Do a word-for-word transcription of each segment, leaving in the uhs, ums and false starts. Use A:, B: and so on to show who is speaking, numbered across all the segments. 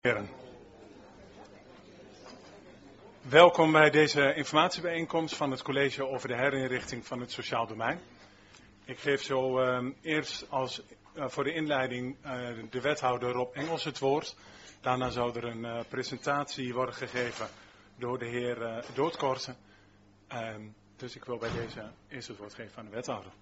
A: Heren. Welkom bij deze informatiebijeenkomst van het college over de herinrichting van het sociaal domein. Ik geef zo uh, eerst als, uh, voor de inleiding uh, de wethouder Rob Engels het woord. Daarna zou er een uh, presentatie worden gegeven door de heer uh, Doodkorten. Uh, dus ik wil bij deze eerst het woord geven aan de wethouder.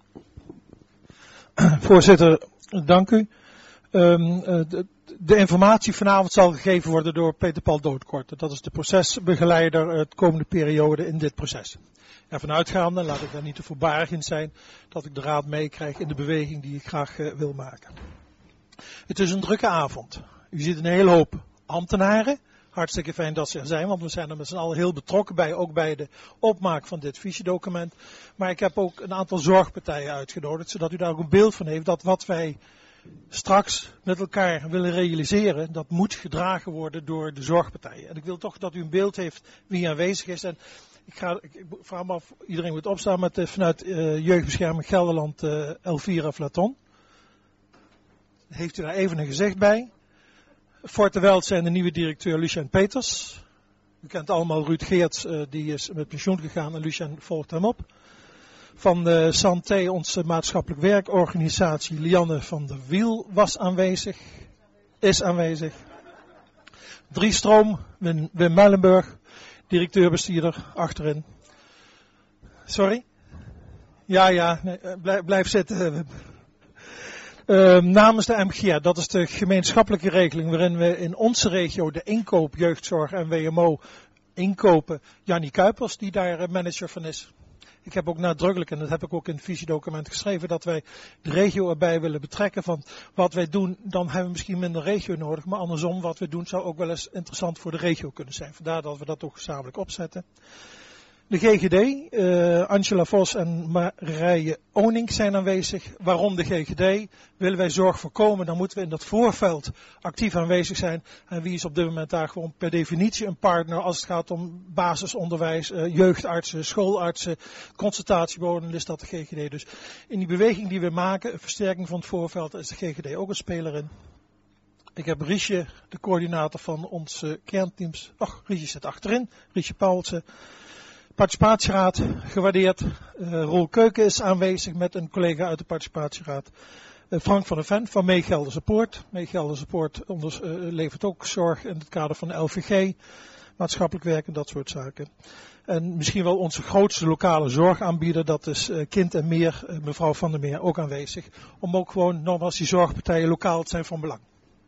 B: Voorzitter, dank u. Um, de, de informatie vanavond zal gegeven worden door Peter Paul Doodkorten. Dat is de procesbegeleider het komende periode in dit proces. Ervan uitgaande, laat ik daar niet te voorbarig in zijn, dat ik de raad meekrijg in de beweging die ik graag uh, wil maken. Het is een drukke avond. U ziet een hele hoop ambtenaren. Hartstikke fijn dat ze er zijn, want we zijn er met z'n allen heel betrokken bij, ook bij de opmaak van dit visiedocument. Maar ik heb ook een aantal zorgpartijen uitgenodigd, zodat u daar ook een beeld van heeft dat wat wij straks met elkaar willen realiseren, dat moet gedragen worden door de zorgpartijen. En ik wil toch dat u een beeld heeft wie aanwezig is. En ik, ga, ik, ik vraag me af, iedereen moet opstaan met uh, vanuit uh, Jeugdbescherming Gelderland uh, Elvira Flaton. Heeft u daar even een gezicht bij. Forte Welt zijn de nieuwe directeur Lucien Peters. U kent allemaal Ruud Geerts, uh, die is met pensioen gegaan en Lucien volgt hem op. Van de Santé, onze maatschappelijk werkorganisatie, Lianne van der Wiel was aanwezig, is aanwezig. Driestroom, Wim, Wim Muilenburg, directeur-bestuurder, achterin. Sorry? Ja, ja, nee, blijf, blijf zitten. Uh, namens de M G R, dat is de gemeenschappelijke regeling waarin we in onze regio de inkoop, jeugdzorg en W M O inkopen. Jannie Kuipers, die daar manager van is. Ik heb ook nadrukkelijk, en dat heb ik ook in het visiedocument geschreven, dat wij de regio erbij willen betrekken van wat wij doen. Dan hebben we misschien minder regio nodig, maar andersom wat we doen zou ook wel eens interessant voor de regio kunnen zijn. Vandaar dat we dat ook gezamenlijk opzetten. De G G D, uh, Angela Vos en Marije Oning zijn aanwezig. Waarom de G G D? Willen wij zorg voorkomen, dan moeten we in dat voorveld actief aanwezig zijn. En wie is op dit moment daar gewoon per definitie een partner als het gaat om basisonderwijs, uh, jeugdartsen, schoolartsen, consultatieboden, is dat de G G D. Dus in die beweging die we maken, een versterking van het voorveld, is de G G D ook een speler in. Ik heb Riesje, de coördinator van onze kernteams. Ach, Riesje zit achterin. Riesje Paulsen. Participatieraad, gewaardeerd. Uh, Roel Keuken is aanwezig met een collega uit de participatieraad. Uh, Frank van der Ven van Meegelderse Poort. Meegelderse Poort onders, uh, levert ook zorg in het kader van de L V G. Maatschappelijk werk en dat soort zaken. En misschien wel onze grootste lokale zorgaanbieder, dat is uh, Kind en Meer, uh, mevrouw Van der Meer, ook aanwezig. Om ook gewoon, nogmaals, die zorgpartijen lokaal te zijn van belang.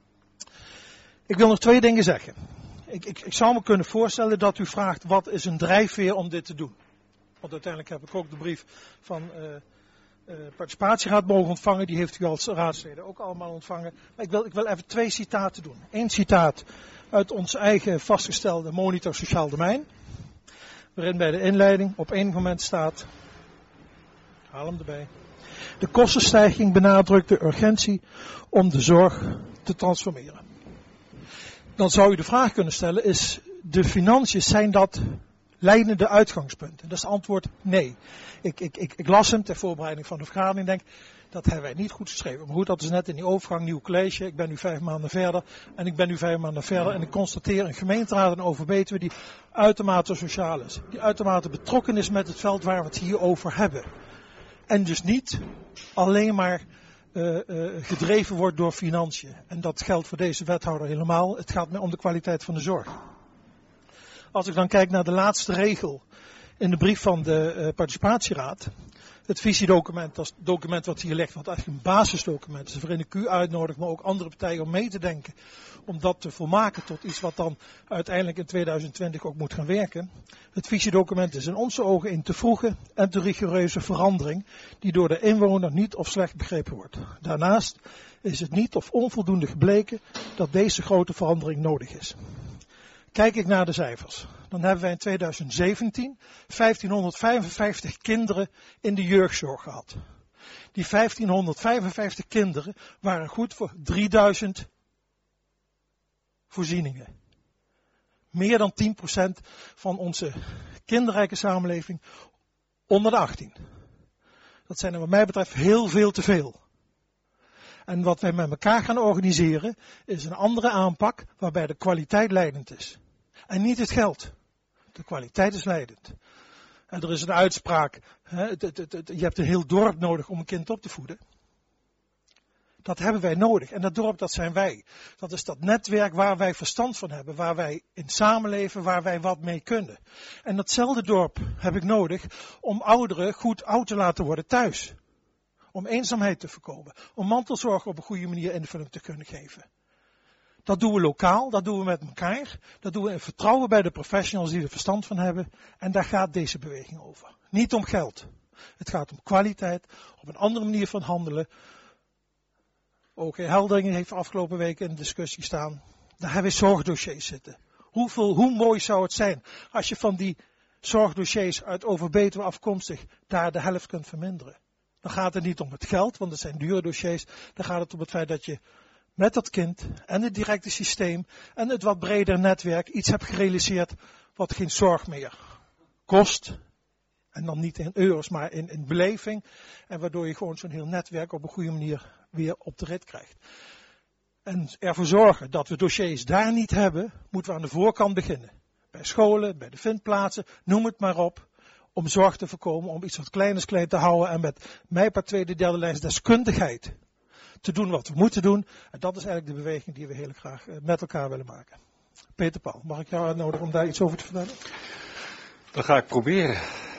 B: Ik wil nog twee dingen zeggen. Ik, ik, ik zou me kunnen voorstellen dat u vraagt, wat is een drijfveer om dit te doen? Want uiteindelijk heb ik ook de brief van uh, uh, participatieraad mogen ontvangen. Die heeft u als raadsleden ook allemaal ontvangen. Maar ik wil, ik wil even twee citaten doen. Eén citaat uit ons eigen vastgestelde monitor sociaal domein. Waarin bij de inleiding op één moment staat, haal hem erbij. De kostenstijging benadrukt de urgentie om de zorg te transformeren. Dan zou u de vraag kunnen stellen, is de financiën, zijn dat leidende uitgangspunten? Dat is het antwoord nee. Ik, ik, ik, ik las hem ter voorbereiding van de vergadering en denk, dat hebben wij niet goed geschreven. Maar goed, dat is net in die overgang, nieuw college. Ik ben nu vijf maanden verder en ik ben nu vijf maanden verder en ik constateer een gemeenteraad in Overbetuwe die uitermate sociaal is. Die uitermate betrokken is met het veld waar we het hier over hebben. En dus niet alleen maar Uh, uh, gedreven wordt door financiën. En dat geldt voor deze wethouder helemaal. Het gaat mij om de kwaliteit van de zorg. Als ik dan kijk naar de laatste regel in de brief van de uh, participatieraad. Het visiedocument, dat is het document wat hier ligt, wat eigenlijk een basisdocument is, waarin ik u uitnodig, maar ook andere partijen om mee te denken. Om dat te volmaken tot iets wat dan uiteindelijk in tweeduizend twintig ook moet gaan werken. Het visiedocument is in onze ogen een te vroege en te rigoureuze verandering die door de inwoner niet of slecht begrepen wordt. Daarnaast is het niet of onvoldoende gebleken dat deze grote verandering nodig is. Kijk ik naar de cijfers, dan hebben wij in tweeduizend zeventien vijftienhonderdvijfenvijftig kinderen in de jeugdzorg gehad. Die vijftienhonderdvijfenvijftig kinderen waren goed voor drieduizend voorzieningen. Meer dan tien procent van onze kinderrijke samenleving onder de achttien. Dat zijn er wat mij betreft heel veel te veel. En wat wij met elkaar gaan organiseren is een andere aanpak waarbij de kwaliteit leidend is. En niet het geld. De kwaliteit is leidend. En er is een uitspraak, hè, het, het, het, je hebt een heel dorp nodig om een kind op te voeden. Dat hebben wij nodig. En dat dorp, dat zijn wij. Dat is dat netwerk waar wij verstand van hebben. Waar wij in samenleven, waar wij wat mee kunnen. En datzelfde dorp heb ik nodig om ouderen goed oud te laten worden thuis. Om eenzaamheid te voorkomen. Om mantelzorg op een goede manier invulling te kunnen geven. Dat doen we lokaal, dat doen we met elkaar. Dat doen we in vertrouwen bij de professionals die er verstand van hebben. En daar gaat deze beweging over. Niet om geld. Het gaat om kwaliteit, op een andere manier van handelen. O G Helderingen heeft afgelopen week in de discussie staan. Daar hebben we zorgdossiers zitten. Hoeveel, hoe mooi zou het zijn als je van die zorgdossiers uit Overbetuwe afkomstig daar de helft kunt verminderen. Dan gaat het niet om het geld, want het zijn dure dossiers. Dan gaat het om het feit dat je met dat kind en het directe systeem en het wat breder netwerk iets hebt gerealiseerd wat geen zorg meer kost. En dan niet in euro's, maar in, in beleving. En waardoor je gewoon zo'n heel netwerk op een goede manier weer op de rit krijgt. En ervoor zorgen dat we dossiers daar niet hebben, moeten we aan de voorkant beginnen. Bij scholen, bij de vindplaatsen, noem het maar op. Om zorg te voorkomen, om iets wat kleins klein te houden en met mij per tweede, derde lijns deskundigheid te doen wat we moeten doen. En dat is eigenlijk de beweging die we heel graag met elkaar willen maken. Peter Paul, mag ik jou uitnodigen om daar iets over te vertellen?
C: Dat ga ik proberen.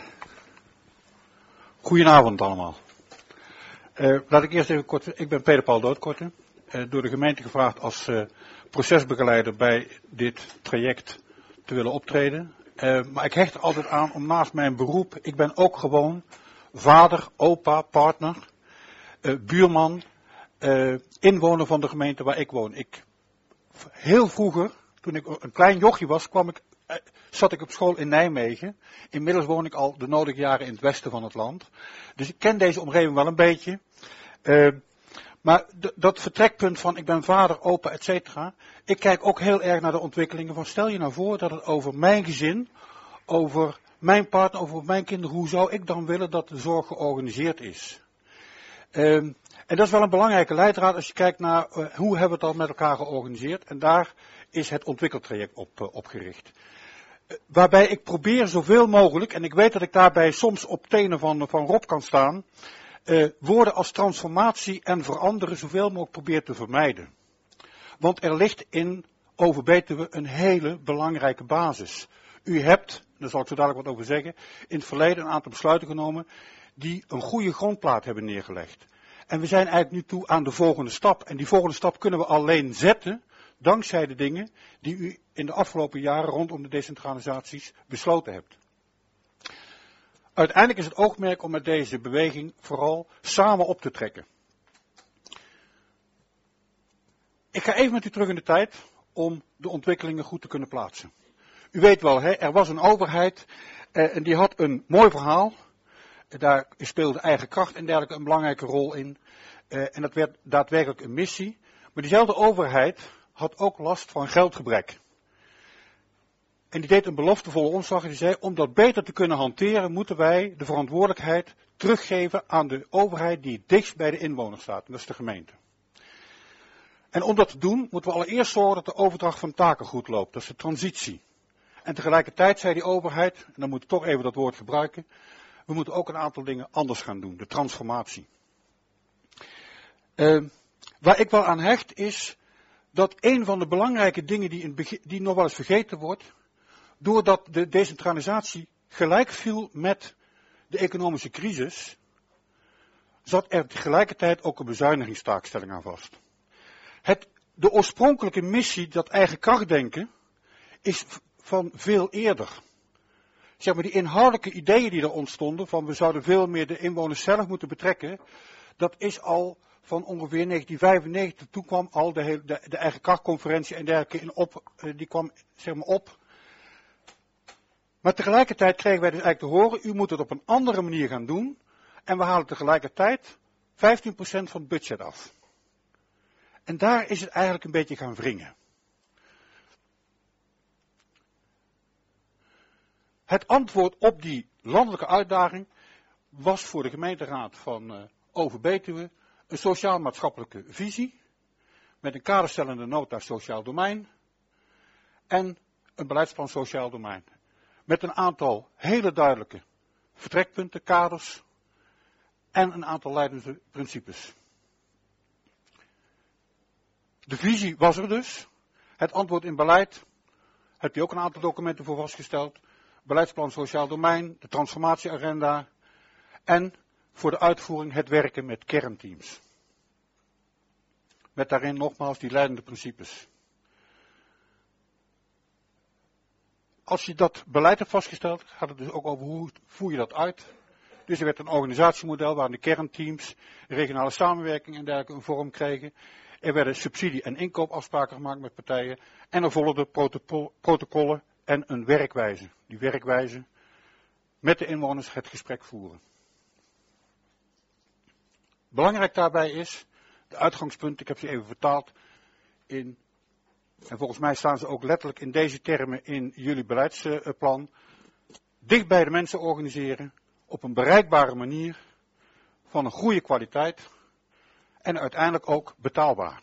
C: Goedenavond allemaal. Uh, laat ik eerst even kort. Ik ben Peter Paul Doodkorte. Uh, door de gemeente gevraagd als uh, procesbegeleider bij dit traject te willen optreden. Uh, maar ik hecht er altijd aan om naast mijn beroep. Ik ben ook gewoon vader, opa, partner, uh, buurman, uh, inwoner van de gemeente waar ik woon. Ik, heel vroeger, toen ik een klein jochie was, kwam ik, uh, zat ik op school in Nijmegen. Inmiddels woon ik al de nodige jaren in het westen van het land. Dus ik ken deze omgeving wel een beetje. Uh, maar d- dat vertrekpunt van ik ben vader, opa, et cetera. Ik kijk ook heel erg naar de ontwikkelingen van stel je nou voor dat het over mijn gezin, over mijn partner, over mijn kinderen, hoe zou ik dan willen dat de zorg georganiseerd is? Uh, en dat is wel een belangrijke leidraad als je kijkt naar uh, hoe hebben we het dan met elkaar georganiseerd. En daar is het ontwikkeltraject op, uh, op gericht. Uh, waarbij ik probeer zoveel mogelijk, en ik weet dat ik daarbij soms op tenen van, van Rob kan staan, uh, woorden als transformatie en veranderen zoveel mogelijk probeer te vermijden. Want er ligt in Overbetuwe een hele belangrijke basis. U hebt, daar zal ik zo dadelijk wat over zeggen, in het verleden een aantal besluiten genomen die een goede grondplaat hebben neergelegd. En we zijn eigenlijk nu toe aan de volgende stap. En die volgende stap kunnen we alleen zetten dankzij de dingen die u in de afgelopen jaren rondom de decentralisaties besloten hebt. Uiteindelijk is het oogmerk om met deze beweging vooral samen op te trekken. Ik ga even met u terug in de tijd om de ontwikkelingen goed te kunnen plaatsen. U weet wel, hè, er was een overheid eh, en die had een mooi verhaal. Daar speelde eigen kracht en dergelijke een belangrijke rol in. Uh, en dat werd daadwerkelijk een missie. Maar diezelfde overheid had ook last van geldgebrek. En die deed een beloftevolle omslag en die zei, om dat beter te kunnen hanteren, moeten wij de verantwoordelijkheid teruggeven aan de overheid die het dichtst bij de inwoner staat. En dat is de gemeente. En om dat te doen, moeten we allereerst zorgen dat de overdracht van taken goed loopt. Dat is de transitie. En tegelijkertijd zei die overheid, en dan moet ik toch even dat woord gebruiken, we moeten ook een aantal dingen anders gaan doen, de transformatie. Uh, waar ik wel aan hecht is dat een van de belangrijke dingen die, in begin, die nog wel eens vergeten wordt, doordat de decentralisatie gelijk viel met de economische crisis, zat er tegelijkertijd ook een bezuinigingstaakstelling aan vast. Het, de oorspronkelijke missie, dat eigen krachtdenken, is van veel eerder. Zeg maar die inhoudelijke ideeën die er ontstonden, van we zouden veel meer de inwoners zelf moeten betrekken, dat is al van ongeveer negentien vijfennegentig, toen kwam al de, hele, de, de eigen krachtconferentie en dergelijke in op, die kwam zeg maar op. Maar tegelijkertijd kregen wij dus eigenlijk te horen, u moet het op een andere manier gaan doen en we halen tegelijkertijd vijftien procent van het budget af. En daar is het eigenlijk een beetje gaan wringen. Het antwoord op die landelijke uitdaging was voor de gemeenteraad van uh, Overbetuwe een sociaal-maatschappelijke visie met een kaderstellende nota sociaal domein en een beleidsplan sociaal domein. Met een aantal hele duidelijke vertrekpunten, kaders en een aantal leidende principes. De visie was er dus. Het antwoord in beleid, heb je ook een aantal documenten voor vastgesteld. Beleidsplan sociaal domein, de transformatieagenda en voor de uitvoering het werken met kernteams. Met daarin nogmaals die leidende principes. Als je dat beleid hebt vastgesteld, gaat het dus ook over hoe voer je dat uit. Dus er werd een organisatiemodel waarin de kernteams, regionale samenwerking en dergelijke een vorm kregen. Er werden subsidie- en inkoopafspraken gemaakt met partijen. En er volgden protocollen en een werkwijze. Die werkwijze met de inwoners het gesprek voeren. Belangrijk daarbij is, de uitgangspunten, ik heb ze even vertaald in, en volgens mij staan ze ook letterlijk in deze termen in jullie beleidsplan. Dicht bij de mensen organiseren, op een bereikbare manier, van een goede kwaliteit en uiteindelijk ook betaalbaar.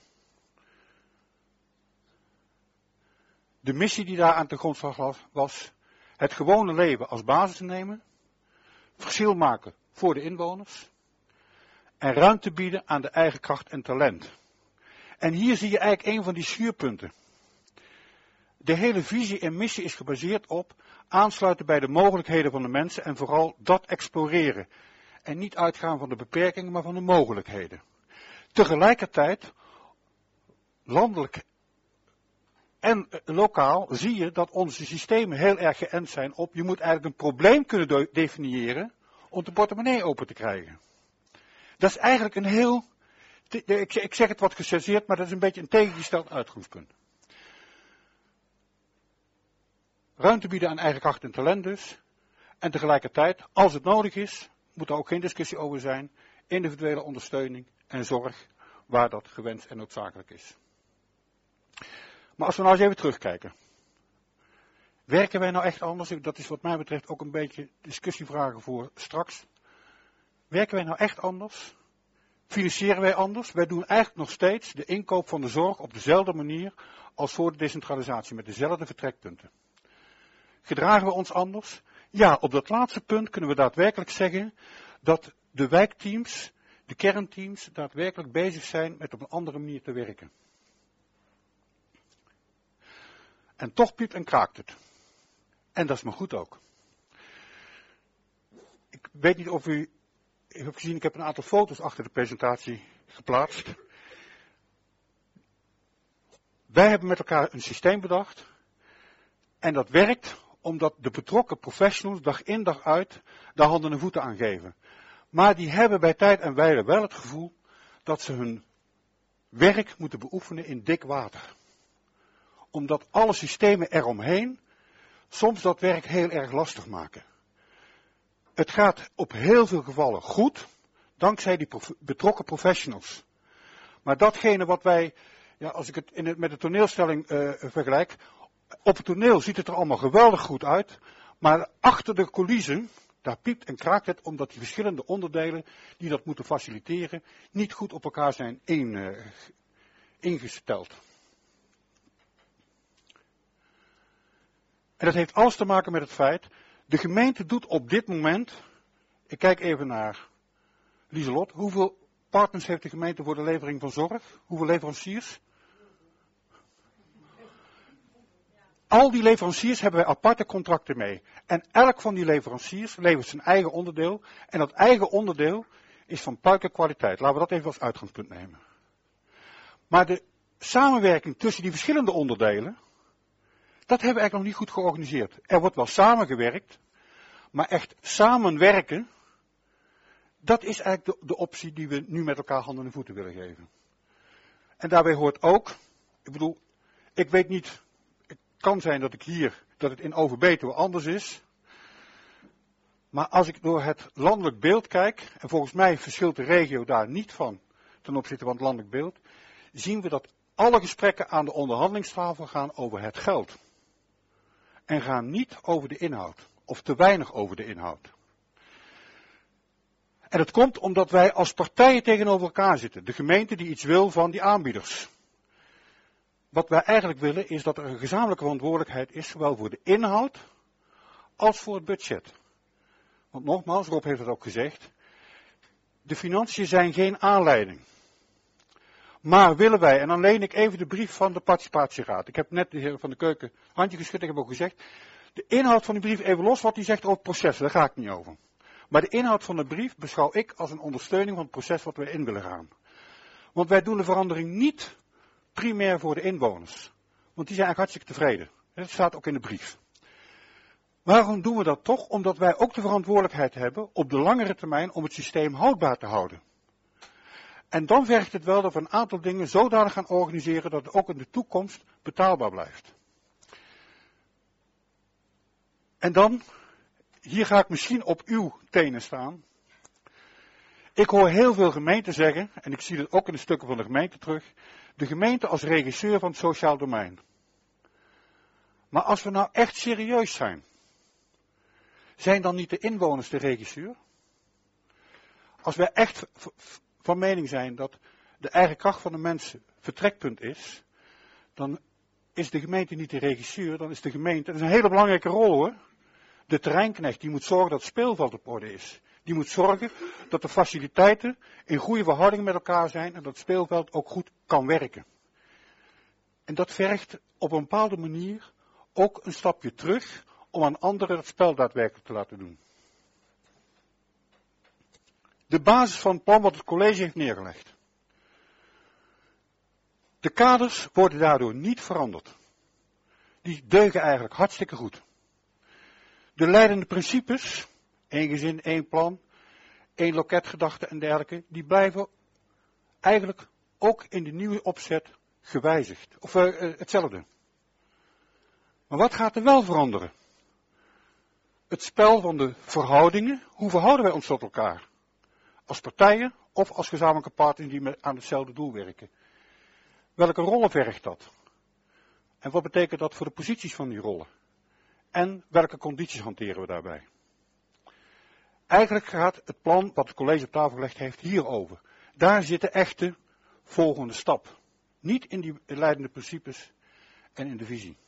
C: De missie die daar aan de grondslag was, was het gewone leven als basis nemen, verschil maken voor de inwoners en ruimte bieden aan de eigen kracht en talent. En hier zie je eigenlijk een van die schuurpunten. De hele visie en missie is gebaseerd op aansluiten bij de mogelijkheden van de mensen en vooral dat exploreren. En niet uitgaan van de beperkingen, maar van de mogelijkheden. Tegelijkertijd, landelijk en lokaal, zie je dat onze systemen heel erg geënt zijn op, je moet eigenlijk een probleem kunnen definiëren om de portemonnee open te krijgen. Dat is eigenlijk een heel, ik zeg het wat gechargeerd, maar dat is een beetje een tegengesteld uitgangspunt. Ruimte bieden aan eigen kracht en talent dus. En tegelijkertijd, als het nodig is, moet er ook geen discussie over zijn, individuele ondersteuning en zorg waar dat gewenst en noodzakelijk is. Maar als we nou eens even terugkijken. Werken wij nou echt anders? Dat is wat mij betreft ook een beetje discussievragen voor straks. Werken wij nou echt anders? Financieren wij anders? Wij doen eigenlijk nog steeds de inkoop van de zorg op dezelfde manier als voor de decentralisatie, met dezelfde vertrekpunten. Gedragen we ons anders? Ja, op dat laatste punt kunnen we daadwerkelijk zeggen dat de wijkteams, de kernteams, daadwerkelijk bezig zijn met op een andere manier te werken. En toch piept en kraakt het. En dat is maar goed ook. Ik weet niet of u, ik heb gezien, ik heb een aantal foto's achter de presentatie geplaatst. Wij hebben met elkaar een systeem bedacht. En dat werkt omdat de betrokken professionals dag in dag uit daar handen en voeten aan geven. Maar die hebben bij tijd en wijle wel het gevoel dat ze hun werk moeten beoefenen in dik water. Omdat alle systemen eromheen soms dat werk heel erg lastig maken. Het gaat op heel veel gevallen goed, dankzij die prof, betrokken professionals. Maar datgene wat wij, ja, als ik het, in het met de toneelstelling uh, vergelijk, op het toneel ziet het er allemaal geweldig goed uit, maar achter de coulissen, daar piept en kraakt het, omdat die verschillende onderdelen die dat moeten faciliteren, niet goed op elkaar zijn in, uh, ingesteld. En dat heeft alles te maken met het feit, de gemeente doet op dit moment, ik kijk even naar Lieselot, hoeveel partners heeft de gemeente voor de levering van zorg? Hoeveel leveranciers? Al die leveranciers hebben wij aparte contracten mee. En elk van die leveranciers levert zijn eigen onderdeel. En dat eigen onderdeel is van puikenkwaliteit. Laten we dat even als uitgangspunt nemen. Maar de samenwerking tussen die verschillende onderdelen, dat hebben we eigenlijk nog niet goed georganiseerd. Er wordt wel samengewerkt, maar echt samenwerken, dat is eigenlijk de, de optie die we nu met elkaar handen en voeten willen geven. En daarbij hoort ook, ik bedoel, ik weet niet, het kan zijn dat ik hier, dat het in Overbetuwe anders is. Maar als ik door het landelijk beeld kijk, en volgens mij verschilt de regio daar niet van ten opzichte van het landelijk beeld, zien we dat alle gesprekken aan de onderhandelingstafel gaan over het geld. En gaan niet over de inhoud, of te weinig over de inhoud. En het komt omdat wij als partijen tegenover elkaar zitten. De gemeente die iets wil van die aanbieders. Wat wij eigenlijk willen is dat er een gezamenlijke verantwoordelijkheid is, zowel voor de inhoud als voor het budget. Want nogmaals, Rob heeft het ook gezegd, de financiën zijn geen aanleiding. Maar willen wij, en dan leen ik even de brief van de participatieraad. Ik heb net de heer Van de Keuken handje geschud, ik heb ook gezegd, de inhoud van die brief even los wat hij zegt over het proces, daar ga ik niet over. Maar de inhoud van de brief beschouw ik als een ondersteuning van het proces wat wij in willen gaan. Want wij doen de verandering niet primair voor de inwoners. Want die zijn eigenlijk hartstikke tevreden. Dat staat ook in de brief. Waarom doen we dat toch? Omdat wij ook de verantwoordelijkheid hebben op de langere termijn om het systeem houdbaar te houden. En dan vergt het wel dat we een aantal dingen zodanig gaan organiseren dat het ook in de toekomst betaalbaar blijft. En dan, hier ga ik misschien op uw tenen staan. Ik hoor heel veel gemeenten zeggen, en ik zie het ook in de stukken van de gemeente terug, de gemeente als regisseur van het sociaal domein. Maar als we nou echt serieus zijn, zijn dan niet de inwoners de regisseur? Als wij echt van mening zijn dat de eigen kracht van de mensen vertrekpunt is, dan is de gemeente niet de regisseur, dan is de gemeente, dat is een hele belangrijke rol hoor. De terreinknecht, die moet zorgen dat het speelveld op orde is. Die moet zorgen dat de faciliteiten in goede verhouding met elkaar zijn en dat het speelveld ook goed kan werken. En dat vergt op een bepaalde manier ook een stapje terug om aan anderen het spel daadwerkelijk te laten doen. De basis van het plan wat het college heeft neergelegd. De kaders worden daardoor niet veranderd. Die deugen eigenlijk hartstikke goed. De leidende principes, één gezin, één plan, één loketgedachte en dergelijke, die blijven eigenlijk ook in de nieuwe opzet gewijzigd. Of uh, uh, hetzelfde. Maar wat gaat er wel veranderen? Het spel van de verhoudingen. Hoe verhouden wij ons tot elkaar? Als partijen of als gezamenlijke partners die met, aan hetzelfde doel werken. Welke rollen vergt dat? En wat betekent dat voor de posities van die rollen? En welke condities hanteren we daarbij? Eigenlijk gaat het plan wat het college op tafel gelegd heeft hierover. Daar zit de echte volgende stap. Niet in die leidende principes en in de visie.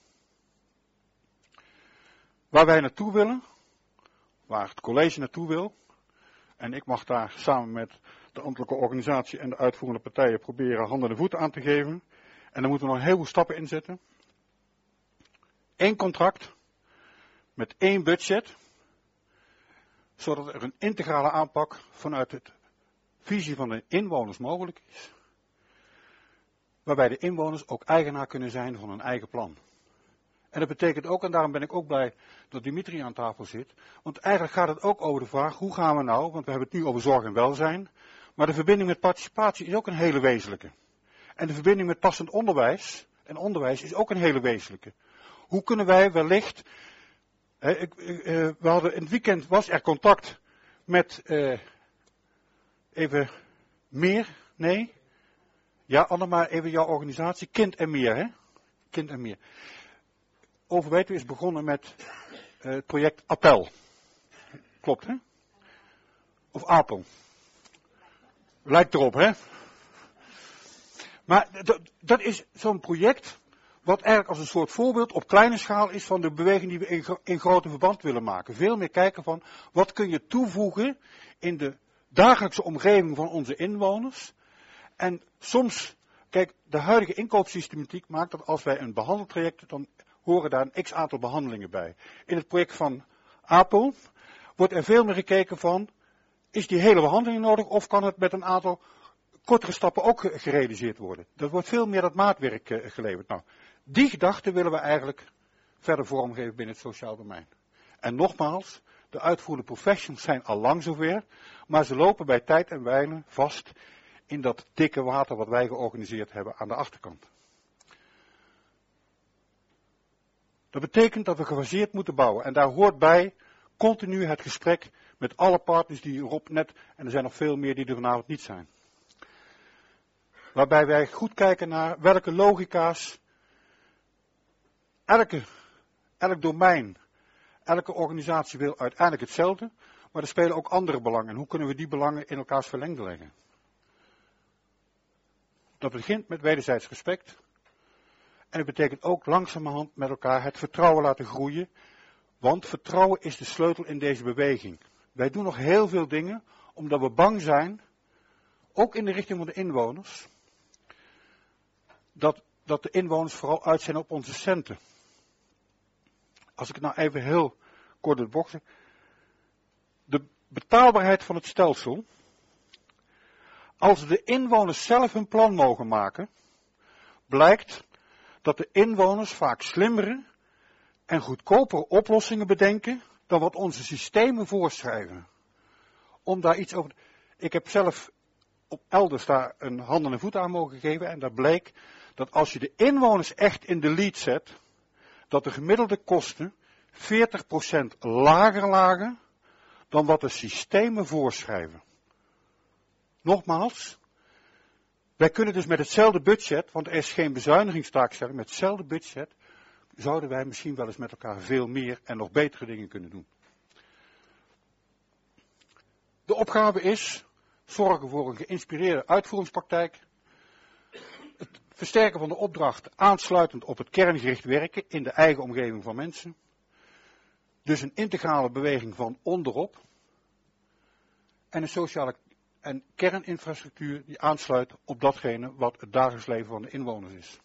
C: Waar wij naartoe willen, waar het college naartoe wil, en ik mag daar samen met de ambtelijke organisatie en de uitvoerende partijen proberen handen en voeten aan te geven. En daar moeten we nog heel veel stappen in zetten. Eén contract, met één budget, zodat er een integrale aanpak vanuit de visie van de inwoners mogelijk is. Waarbij de inwoners ook eigenaar kunnen zijn van hun eigen plan. En dat betekent ook, en daarom ben ik ook blij dat Dimitri aan tafel zit, want eigenlijk gaat het ook over de vraag, hoe gaan we nou, want we hebben het nu over zorg en welzijn, maar de verbinding met participatie is ook een hele wezenlijke. En de verbinding met passend onderwijs en onderwijs is ook een hele wezenlijke. Hoe kunnen wij wellicht, hè, ik, uh, we hadden in het weekend, was er contact met, uh, even meer, nee, ja Anne, maar even jouw organisatie, Kind en Meer, hè, Kind en Meer. Overweten is begonnen met uh, het project Appel. Klopt, hè? Of Apel. Lijkt erop, hè? Maar dat is zo'n project wat eigenlijk als een soort voorbeeld op kleine schaal is van de beweging die we in, gro in grote verband willen maken. Veel meer kijken van wat kun je toevoegen in de dagelijkse omgeving van onze inwoners. En soms, kijk, de huidige inkoopsystematiek maakt dat als wij een behandeltraject, dan horen daar een x-aantal behandelingen bij. In het project van Apel wordt er veel meer gekeken van, is die hele behandeling nodig of kan het met een aantal kortere stappen ook gerealiseerd worden. Er wordt veel meer dat maatwerk uh, geleverd. Nou, die gedachte willen we eigenlijk verder vormgeven binnen het sociaal domein. En nogmaals, de uitvoerende professionals zijn al lang zover, maar ze lopen bij tijd en wijle vast in dat dikke water wat wij georganiseerd hebben aan de achterkant. Dat betekent dat we gefaseerd moeten bouwen. En daar hoort bij continu het gesprek met alle partners die Rob net, en er zijn nog veel meer die er vanavond niet zijn. Waarbij wij goed kijken naar welke logica's elke, elk domein, elke organisatie wil uiteindelijk hetzelfde. Maar er spelen ook andere belangen. En hoe kunnen we die belangen in elkaars verlengde leggen? Dat begint met wederzijds respect. En het betekent ook langzamerhand met elkaar het vertrouwen laten groeien. Want vertrouwen is de sleutel in deze beweging. Wij doen nog heel veel dingen omdat we bang zijn, ook in de richting van de inwoners, dat, dat de inwoners vooral uit zijn op onze centen. Als ik het nou even heel kort door de bocht zeg. De betaalbaarheid van het stelsel. Als de inwoners zelf een plan mogen maken, blijkt dat de inwoners vaak slimmere en goedkopere oplossingen bedenken dan wat onze systemen voorschrijven. Om daar iets over. Ik heb zelf op elders daar een handen en voeten aan mogen geven en daar bleek dat als je de inwoners echt in de lead zet, dat de gemiddelde kosten veertig procent lager lagen dan wat de systemen voorschrijven. Nogmaals, wij kunnen dus met hetzelfde budget, want er is geen bezuinigingstaakstelling, met hetzelfde budget zouden wij misschien wel eens met elkaar veel meer en nog betere dingen kunnen doen. De opgave is zorgen voor een geïnspireerde uitvoeringspraktijk, het versterken van de opdracht aansluitend op het kerngericht werken in de eigen omgeving van mensen, dus een integrale beweging van onderop en een sociale en kerninfrastructuur die aansluit op datgene wat het dagelijks leven van de inwoners is.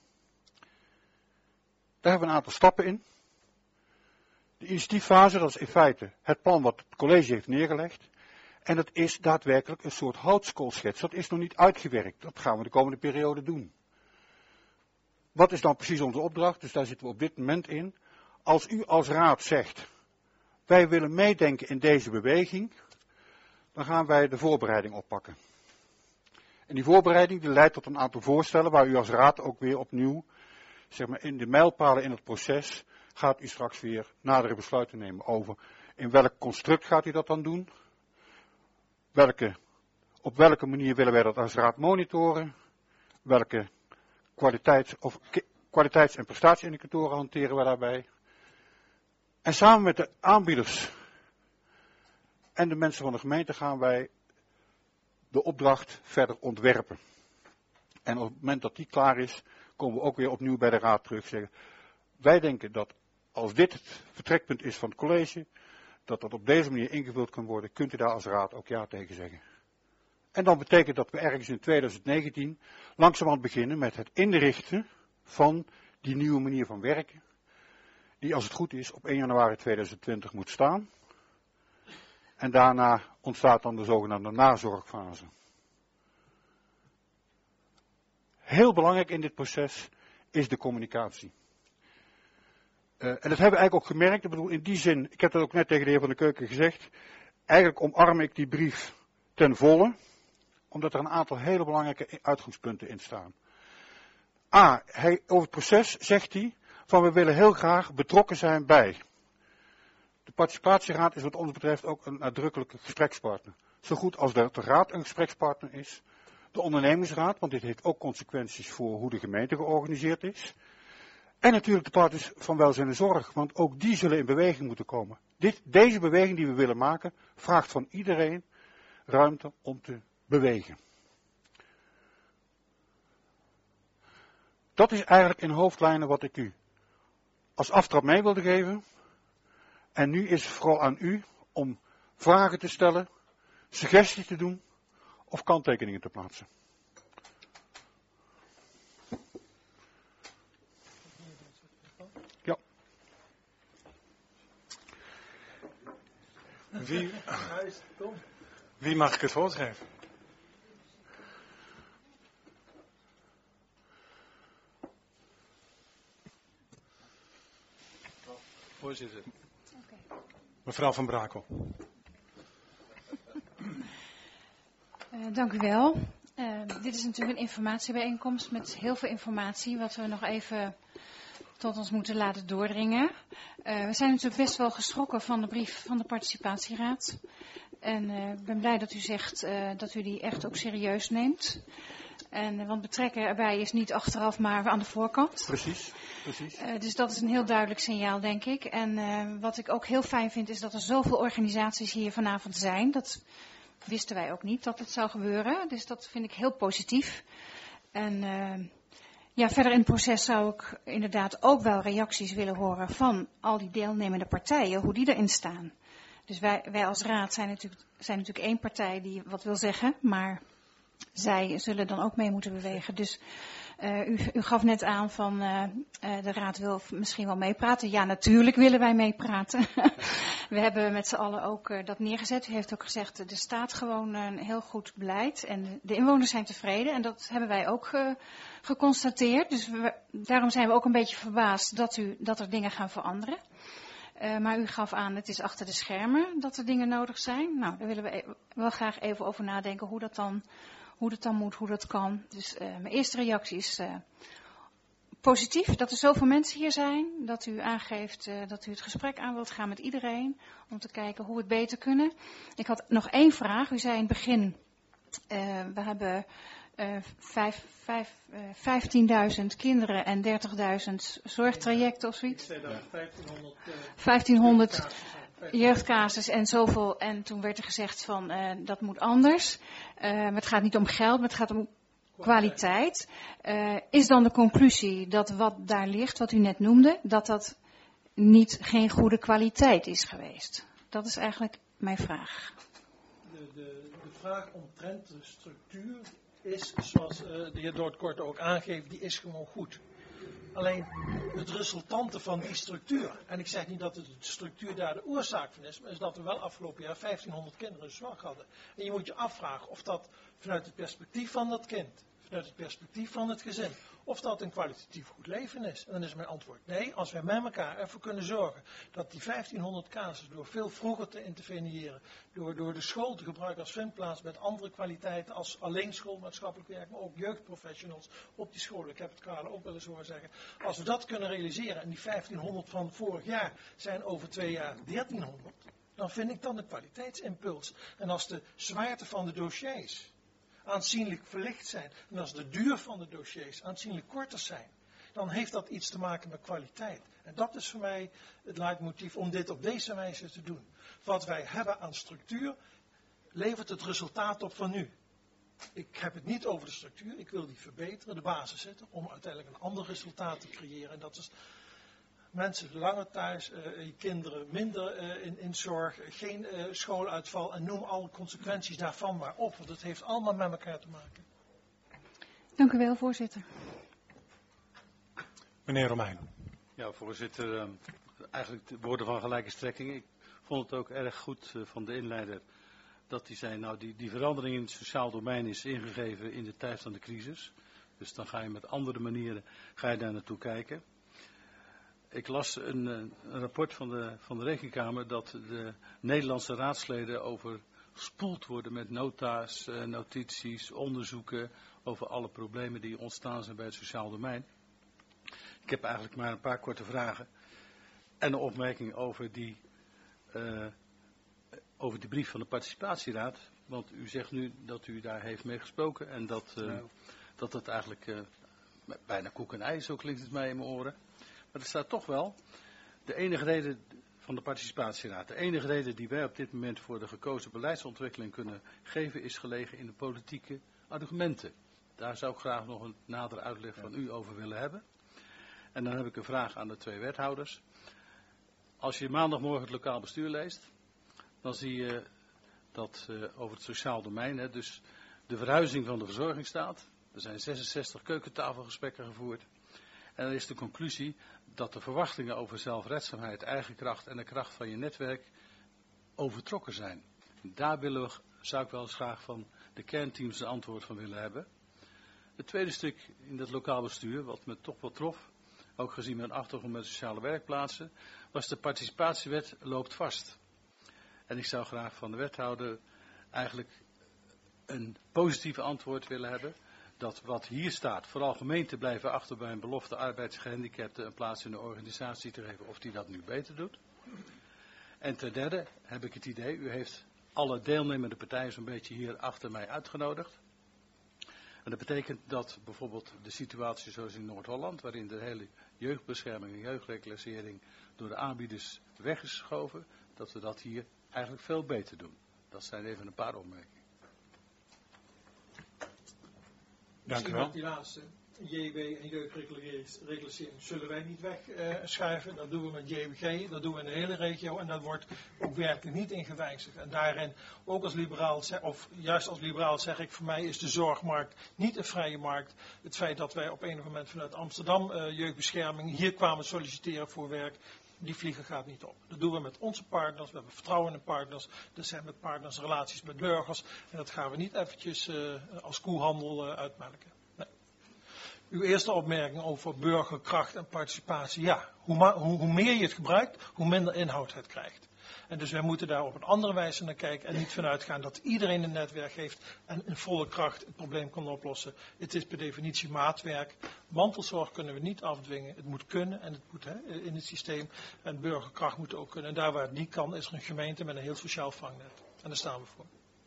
C: Daar hebben we een aantal stappen in. De initiatieffase, dat is in feite het plan wat het college heeft neergelegd. En dat is daadwerkelijk een soort houtskoolschets. Dat is nog niet uitgewerkt. Dat gaan we de komende periode doen. Wat is dan precies onze opdracht? Dus daar zitten we op dit moment in. Als u als raad zegt, wij willen meedenken in deze beweging, dan gaan wij de voorbereiding oppakken. En die voorbereiding die leidt tot een aantal voorstellen waar u als raad ook weer opnieuw, zeg maar in de mijlpalen in het proces, gaat u straks weer nadere besluiten nemen over in welk construct gaat u dat dan doen, welke, op welke manier willen wij dat als raad monitoren, welke kwaliteits- of kwaliteits- en prestatieindicatoren hanteren we daarbij. En samen met de aanbieders en de mensen van de gemeente gaan wij de opdracht verder ontwerpen. En op het moment dat die klaar is, komen we ook weer opnieuw bij de raad terug zeggen. Wij denken dat als dit het vertrekpunt is van het college, dat dat op deze manier ingevuld kan worden, kunt u daar als raad ook ja tegen zeggen. En dan betekent dat we ergens in twintig negentien langzamerhand beginnen met het inrichten van die nieuwe manier van werken, die als het goed is op één januari tweeduizend twintig moet staan. En daarna ontstaat dan de zogenaamde nazorgfase. Heel belangrijk in dit proces is de communicatie. Uh, en dat hebben we eigenlijk ook gemerkt. Ik bedoel, in die zin, ik heb dat ook net tegen de heer Van de Keuken gezegd. Eigenlijk omarm ik die brief ten volle, omdat er een aantal hele belangrijke uitgangspunten in staan. A, hij, over het proces zegt hij van we willen heel graag betrokken zijn bij. De participatieraad is wat ons betreft ook een nadrukkelijke gesprekspartner. Zo goed als de, de raad een gesprekspartner is. De ondernemingsraad, want dit heeft ook consequenties voor hoe de gemeente georganiseerd is. En natuurlijk de partners van welzijn en zorg, want ook die zullen in beweging moeten komen. Dit, deze beweging die we willen maken, vraagt van iedereen ruimte om te bewegen. Dat is eigenlijk in hoofdlijnen wat ik u als aftrap mee wilde geven. En nu is het vooral aan u om vragen te stellen, suggesties te doen of kanttekeningen te plaatsen. Ja.
A: Wie, wie mag ik het woord geven? Voorzitter. Okay. Mevrouw Van Brakel.
D: Uh, dank u wel. Uh, dit is natuurlijk een informatiebijeenkomst met heel veel informatie, wat we nog even tot ons moeten laten doordringen. Uh, we zijn natuurlijk best wel geschrokken van de brief van de participatieraad. En uh, ik ben blij dat u zegt uh, dat u die echt ook serieus neemt. En, want betrekken erbij is niet achteraf, maar aan de voorkant.
C: Precies, precies.
D: Uh, dus dat is een heel duidelijk signaal, denk ik. En uh, wat ik ook heel fijn vind, is dat er zoveel organisaties hier vanavond zijn. Dat wisten wij ook niet dat het zou gebeuren. Dus dat vind ik heel positief. En uh, ja, verder in het proces zou ik inderdaad ook wel reacties willen horen van al die deelnemende partijen, hoe die erin staan. Dus wij, wij als raad zijn natuurlijk, zijn natuurlijk één partij die wat wil zeggen, maar zij zullen dan ook mee moeten bewegen. Dus uh, u, u gaf net aan van uh, uh, de raad wil misschien wel meepraten. Ja, natuurlijk willen wij meepraten. We hebben met z'n allen ook uh, dat neergezet. U heeft ook gezegd, er staat gewoon een heel goed beleid en de inwoners zijn tevreden. En dat hebben wij ook uh, geconstateerd. Dus we, daarom zijn we ook een beetje verbaasd dat, u, dat er dingen gaan veranderen. Uh, maar u gaf aan, het is achter de schermen dat er dingen nodig zijn. Nou, daar willen we e- wel graag even over nadenken hoe dat dan, hoe dat dan moet, hoe dat kan. Dus uh, mijn eerste reactie is uh, positief dat er zoveel mensen hier zijn. Dat u aangeeft uh, dat u het gesprek aan wilt gaan met iedereen. Om te kijken hoe we het beter kunnen. Ik had nog één vraag. U zei in het begin, uh, we hebben uh, vijf, vijf, uh, vijftienduizend kinderen en dertigduizend zorgtrajecten of zoiets. vijftienhonderd jeugdcasus en zoveel. En toen werd er gezegd van uh, dat moet anders. Uh, maar het gaat niet om geld, maar het gaat om kwaliteit. Uh, is dan de conclusie dat wat daar ligt, wat u net noemde, dat dat niet geen goede kwaliteit is geweest? Dat is eigenlijk mijn vraag.
B: De, de, de vraag omtrent de structuur is, zoals uh, de heer Doodkorte ook aangeeft, die is gewoon goed. Alleen het resultante van die structuur, en ik zeg niet dat de structuur daar de oorzaak van is, maar is dat we wel afgelopen jaar vijftienhonderd kinderen zwak hadden. En je moet je afvragen of dat vanuit het perspectief van dat kind, vanuit het perspectief van het gezin, of dat een kwalitatief goed leven is. En dan is mijn antwoord nee, als wij met elkaar ervoor kunnen zorgen dat die vijftienhonderd casussen door veel vroeger te interveneren, door, door de school te gebruiken als vindplaats met andere kwaliteiten als alleen schoolmaatschappelijk werk, maar ook jeugdprofessionals op die scholen. Ik heb het Karel ook wel eens horen zeggen. Als we dat kunnen realiseren en die vijftienhonderd van vorig jaar zijn over twee jaar dertienhonderd, dan vind ik dan een kwaliteitsimpuls. En als de zwaarte van de dossiers aanzienlijk verlicht zijn en als de duur van de dossiers aanzienlijk korter zijn, dan heeft dat iets te maken met kwaliteit. En dat is voor mij het leidmotief om dit op deze wijze te doen. Wat wij hebben aan structuur levert het resultaat op van nu. Ik heb het niet over de structuur, ik wil die verbeteren, de basis zetten, om uiteindelijk een ander resultaat te creëren. En dat is mensen langer thuis, uh, kinderen minder uh, in, in zorg, geen uh, schooluitval en noem alle consequenties daarvan maar op. Want het heeft allemaal met elkaar te maken.
D: Dank u wel, voorzitter.
A: Meneer Romein.
C: Ja, voorzitter, uh, eigenlijk de woorden van gelijke strekking. Ik vond het ook erg goed uh, van de inleider dat hij zei, nou die, die verandering in het sociaal domein is ingegeven in de tijd van de crisis. Dus dan ga je met andere manieren ga je daar naartoe kijken. Ik las een, een rapport van de, van de Rekenkamer dat de Nederlandse raadsleden overspoeld worden met nota's, notities, onderzoeken over alle problemen die ontstaan zijn bij het sociaal domein. Ik heb eigenlijk maar een paar korte vragen en een opmerking over die, uh, over die brief van de participatieraad. Want u zegt nu dat u daar heeft mee gesproken en dat uh, nou. dat het eigenlijk uh, bijna koek en ei, zo klinkt het mij in mijn oren. Maar er staat toch wel, de enige reden van de participatieraad, de enige reden die wij op dit moment voor de gekozen beleidsontwikkeling kunnen geven, is gelegen in de politieke argumenten. Daar zou ik graag nog een nadere uitleg van u over willen hebben. En dan heb ik een vraag aan de twee wethouders. Als je maandagmorgen het lokaal bestuur leest, dan zie je dat uh, over het sociaal domein, hè, dus de verhuizing van de verzorging staat. Er zijn zesenzestig keukentafelgesprekken gevoerd. En dan is de conclusie dat de verwachtingen over zelfredzaamheid, eigen kracht en de kracht van je netwerk overtrokken zijn. Daar willen we, zou ik wel eens graag van de kernteams een antwoord van willen hebben. Het tweede stuk in dat lokaal bestuur, wat me toch wel trof, ook gezien mijn achtergrond met sociale werkplaatsen, was de participatiewet loopt vast. En ik zou graag van de wethouder eigenlijk een positief antwoord willen hebben. Dat wat hier staat, vooral gemeenten blijven achter bij een belofte arbeidsgehandicapten een plaats in de organisatie te geven, of die dat nu beter doet. En ten derde heb ik het idee, u heeft alle deelnemende partijen zo'n beetje hier achter mij uitgenodigd.
E: En dat betekent dat bijvoorbeeld de situatie zoals in Noord-Holland, waarin de hele jeugdbescherming en jeugdreclassering door de aanbieders weg is geschoven, dat we dat hier eigenlijk veel beter doen. Dat zijn even een paar opmerkingen.
A: Dank u wel.
B: Die laatste, J W en jeugdreclassering zullen wij niet wegschuiven. Uh, dat doen we met J W G, dat doen we in de hele regio en dat wordt ook werkelijk niet ingewijzigd. En daarin, ook als liberaal, of juist als liberaal zeg ik, voor mij is de zorgmarkt niet een vrije markt. Het feit dat wij op een of ander moment vanuit Amsterdam uh, jeugdbescherming hier kwamen solliciteren voor werk, die vliegen gaat niet op. Dat doen we met onze partners, we hebben vertrouwen in partners, dat zijn met partners relaties met burgers en dat gaan we niet eventjes uh, als koehandel uh, uitmelken. Nee. Uw eerste opmerking over burgerkracht en participatie, ja, hoe, ma- hoe, hoe meer je het gebruikt, hoe minder inhoud het krijgt. En dus wij moeten daar op een andere wijze naar kijken en niet vanuit gaan dat iedereen een netwerk heeft en in volle kracht het probleem kan oplossen. Het is per definitie maatwerk. Mantelzorg kunnen we niet afdwingen. Het moet kunnen en het moet hè, in het systeem. En burgerkracht moet ook kunnen. En daar waar het niet kan is er een gemeente met een heel sociaal vangnet. En daar staan we voor.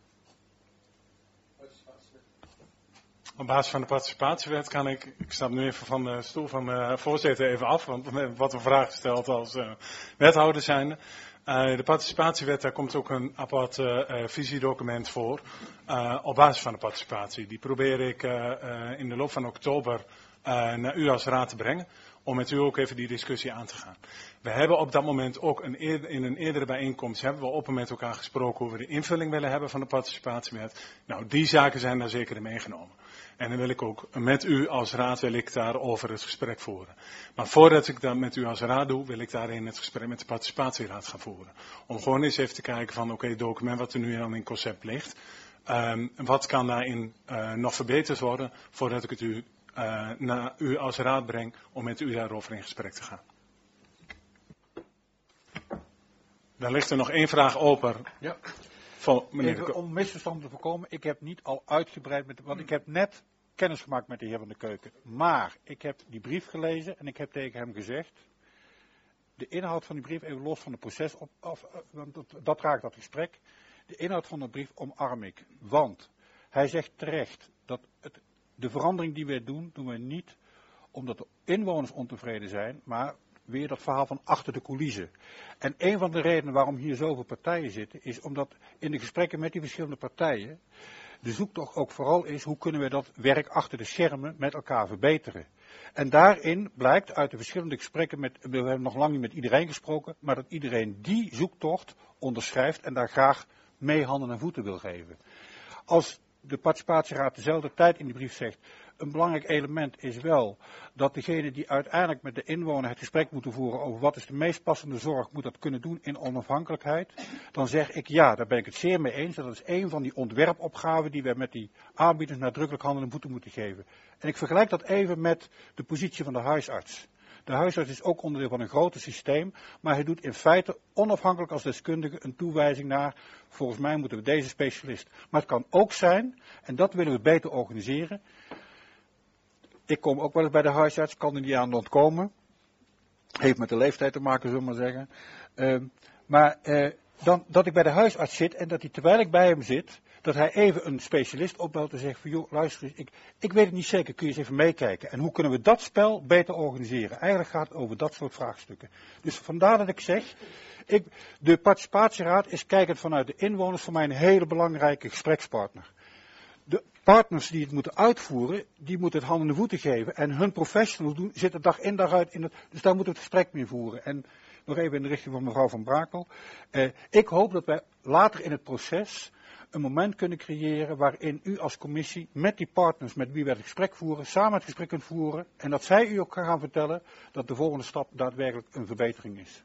A: Op basis van de participatiewet kan ik, ik stap nu even van de stoel van de voorzitter even af, want we hebben wat een vraag gesteld als uh, wethouder zijnde. Uh, de participatiewet, daar komt ook een apart uh, uh, visiedocument voor, uh, op basis van de participatie. Die probeer ik uh, uh, in de loop van oktober uh, naar u als raad te brengen, om met u ook even die discussie aan te gaan. We hebben op dat moment ook een eer, in een eerdere bijeenkomst, hebben we open met elkaar gesproken hoe we de invulling willen hebben van de participatiewet. Nou, die zaken zijn daar zeker in meegenomen. En dan wil ik ook met u als raad wil ik daarover het gesprek voeren. Maar voordat ik dat met u als raad doe, wil ik daarin het gesprek met de participatieraad gaan voeren. Om gewoon eens even te kijken van oké, okay, het document wat er nu dan in concept ligt. Um, wat kan daarin uh, nog verbeterd worden voordat ik het u, uh, naar u als raad breng om met u daarover in gesprek te gaan. Dan ligt er nog één vraag open.
C: Ja.
A: Van meneer
C: Even om misverstanden te voorkomen, ik heb niet al uitgebreid, met, want ik heb net kennis gemaakt met de heer Van der Keuken. Maar ik heb die brief gelezen en ik heb tegen hem gezegd, de inhoud van die brief, even los van het proces, op, af, want dat, dat raakt dat gesprek, de inhoud van de brief omarm ik. Want hij zegt terecht dat het, de verandering die wij doen, doen we niet omdat de inwoners ontevreden zijn, maar weer dat verhaal van achter de coulissen. En een van de redenen waarom hier zoveel partijen zitten, is omdat in de gesprekken met die verschillende partijen, de zoektocht ook vooral is, hoe kunnen we dat werk achter de schermen met elkaar verbeteren. En daarin blijkt uit de verschillende gesprekken, met, we hebben nog lang niet met iedereen gesproken, maar dat iedereen die zoektocht onderschrijft en daar graag mee handen en voeten wil geven. Als de participatieraad dezelfde tijd in die brief zegt, een belangrijk element is wel dat degene die uiteindelijk met de inwoner het gesprek moeten voeren over wat is de meest passende zorg, moet dat kunnen doen in onafhankelijkheid. Dan zeg ik ja, daar ben ik het zeer mee eens. Dat is een van die ontwerpopgaven die wij met die aanbieders nadrukkelijk handen en voeten moeten geven. En ik vergelijk dat even met de positie van de huisarts. De huisarts is ook onderdeel van een groter systeem, maar hij doet in feite onafhankelijk als deskundige een toewijzing naar, volgens mij moeten we deze specialist. Maar het kan ook zijn, en dat willen we beter organiseren. Ik kom ook wel eens bij de huisarts, kan er niet aan ontkomen. Heeft met de leeftijd te maken, zullen we maar zeggen. Uh, maar uh, dan, dat ik bij de huisarts zit en dat hij terwijl ik bij hem zit, dat hij even een specialist opbelt en zegt van joh, luister eens, ik, ik weet het niet zeker, kun je eens even meekijken. En hoe kunnen we dat spel beter organiseren? Eigenlijk gaat het over dat soort vraagstukken. Dus vandaar dat ik zeg, ik, de participatieraad is kijkend vanuit de inwoners voor mij een hele belangrijke gesprekspartner. De partners die het moeten uitvoeren, die moeten het handen en voeten geven. En hun professionals doen, zitten dag in dag uit in het, dus daar moeten we het gesprek mee voeren. En nog even in de richting van mevrouw Van Brakel. Eh, ik hoop dat wij later in het proces een moment kunnen creëren waarin u als commissie met die partners met wie wij het gesprek voeren, samen het gesprek kunt voeren. En dat zij u ook gaan vertellen dat de volgende stap daadwerkelijk een verbetering is.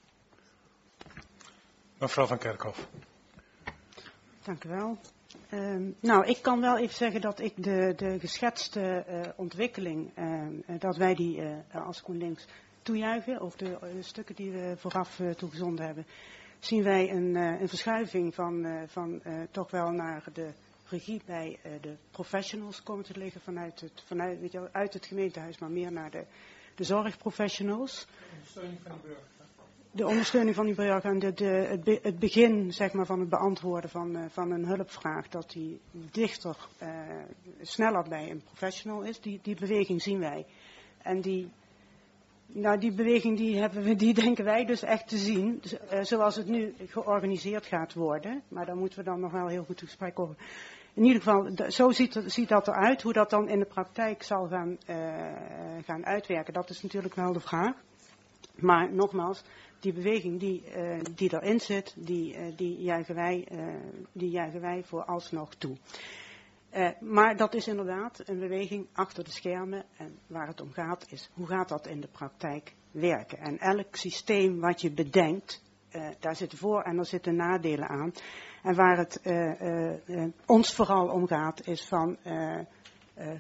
A: Mevrouw Van Kerkhof.
F: Dank u wel. Um, nou, ik kan wel even zeggen dat ik de, de geschetste uh, ontwikkeling, uh, dat wij die uh, als GroenLinks toejuichen, of de uh, stukken die we vooraf uh, toegezonden hebben, zien wij een, uh, een verschuiving van, uh, van uh, toch wel naar de regie bij uh, de professionals komen te liggen vanuit het, vanuit, weet je, uit het gemeentehuis, maar meer naar de, de zorgprofessionals.
B: Ondersteuning van de burger.
F: de ondersteuning van die burger en de, de, het, be, het begin zeg maar, van het beantwoorden van, uh, van een hulpvraag, dat die dichter, uh, sneller bij een professional is, die, die beweging zien wij. En die, nou, die beweging die hebben we, die denken wij dus echt te zien, uh, zoals het nu georganiseerd gaat worden. Maar daar moeten we dan nog wel heel goed gesprek over. In ieder geval, zo ziet, het, ziet dat eruit. Hoe dat dan in de praktijk zal gaan, uh, gaan uitwerken, dat is natuurlijk wel de vraag. Maar nogmaals, die beweging die, uh, die erin zit, die, uh, die, juichen wij, uh, die juichen wij vooralsnog toe. Uh, maar dat is inderdaad een beweging achter de schermen. En waar het om gaat is, hoe gaat dat in de praktijk werken? En elk systeem wat je bedenkt, uh, daar zitten voor- en er zitten nadelen aan. En waar het uh, uh, uh, ons vooral om gaat, is van, uh, uh,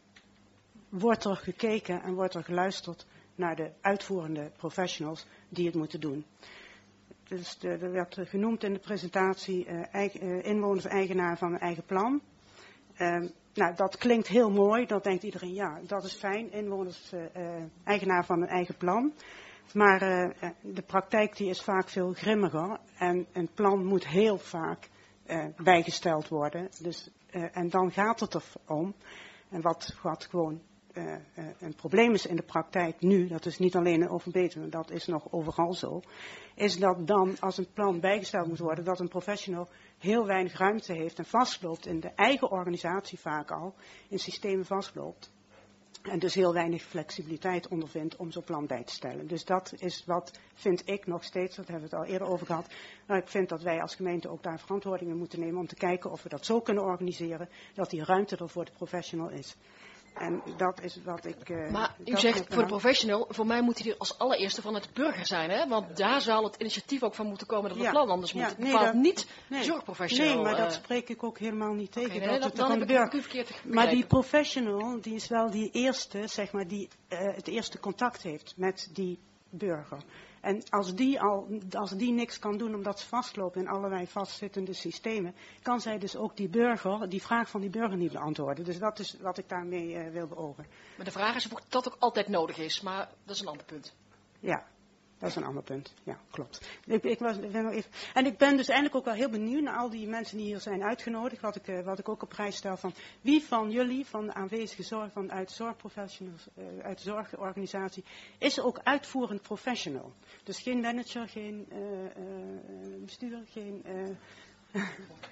F: wordt er gekeken en wordt er geluisterd naar de uitvoerende professionals die het moeten doen. Dus de, er werd genoemd in de presentatie uh, eigen, uh, inwoners-eigenaar van een eigen plan. Uh, nou, dat klinkt heel mooi, dat denkt iedereen, ja, dat is fijn, inwoners-eigenaar uh, van een eigen plan. Maar uh, de praktijk die is vaak veel grimmiger en een plan moet heel vaak uh, bijgesteld worden. Dus, uh, en dan gaat het erom, en wat, wat gewoon uh, uh, een probleem is in de praktijk nu, dat is niet alleen in Overbetuwe, dat is nog overal zo, is dat dan als een plan bijgesteld moet worden, dat een professional heel weinig ruimte heeft en vastloopt in de eigen organisatie vaak al, in systemen vastloopt. En dus heel weinig flexibiliteit ondervindt om zo'n plan bij te stellen. Dus dat is wat, vind ik nog steeds, dat hebben we het al eerder over gehad. Nou, ik vind dat wij als gemeente ook daar verantwoordingen moeten nemen om te kijken of we dat zo kunnen organiseren, dat die ruimte er voor de professional is. En dat is wat ik... Uh,
G: maar u zegt voor de professional, voor mij moet hij er als allereerste van het burger zijn, hè? Want daar zal het initiatief ook van moeten komen dat het ja. plan, anders moet ja, het nee, bepaald dat, niet nee, zorgprofessional.
F: Nee, maar uh, dat spreek ik ook helemaal niet tegen. Okay, nee, dat, dat, dan heb ik u verkeerd maar die professional, die is wel die eerste, zeg maar, die uh, het eerste contact heeft met die burger. En als die, al, als die niks kan doen omdat ze vastlopen in allerlei vastzittende systemen, kan zij dus ook die burger, die vraag van die burger niet beantwoorden. Dus dat is wat ik daarmee uh, wil beogen.
G: Maar de vraag is of dat ook altijd nodig is, maar dat is een ander punt.
F: Ja, dat is een ander punt. Ja, klopt. Ik, ik was, ik ben nog even, en ik ben dus eigenlijk ook wel heel benieuwd naar al die mensen die hier zijn uitgenodigd, wat ik, uh, wat ik ook op prijs stel van wie van jullie, van de aanwezige zorg, van uit de zorgprofessionals, uh, uit de zorgorganisatie, is ook uitvoerend professional. Dus geen manager, geen uh, uh, bestuurder, geen... Uh,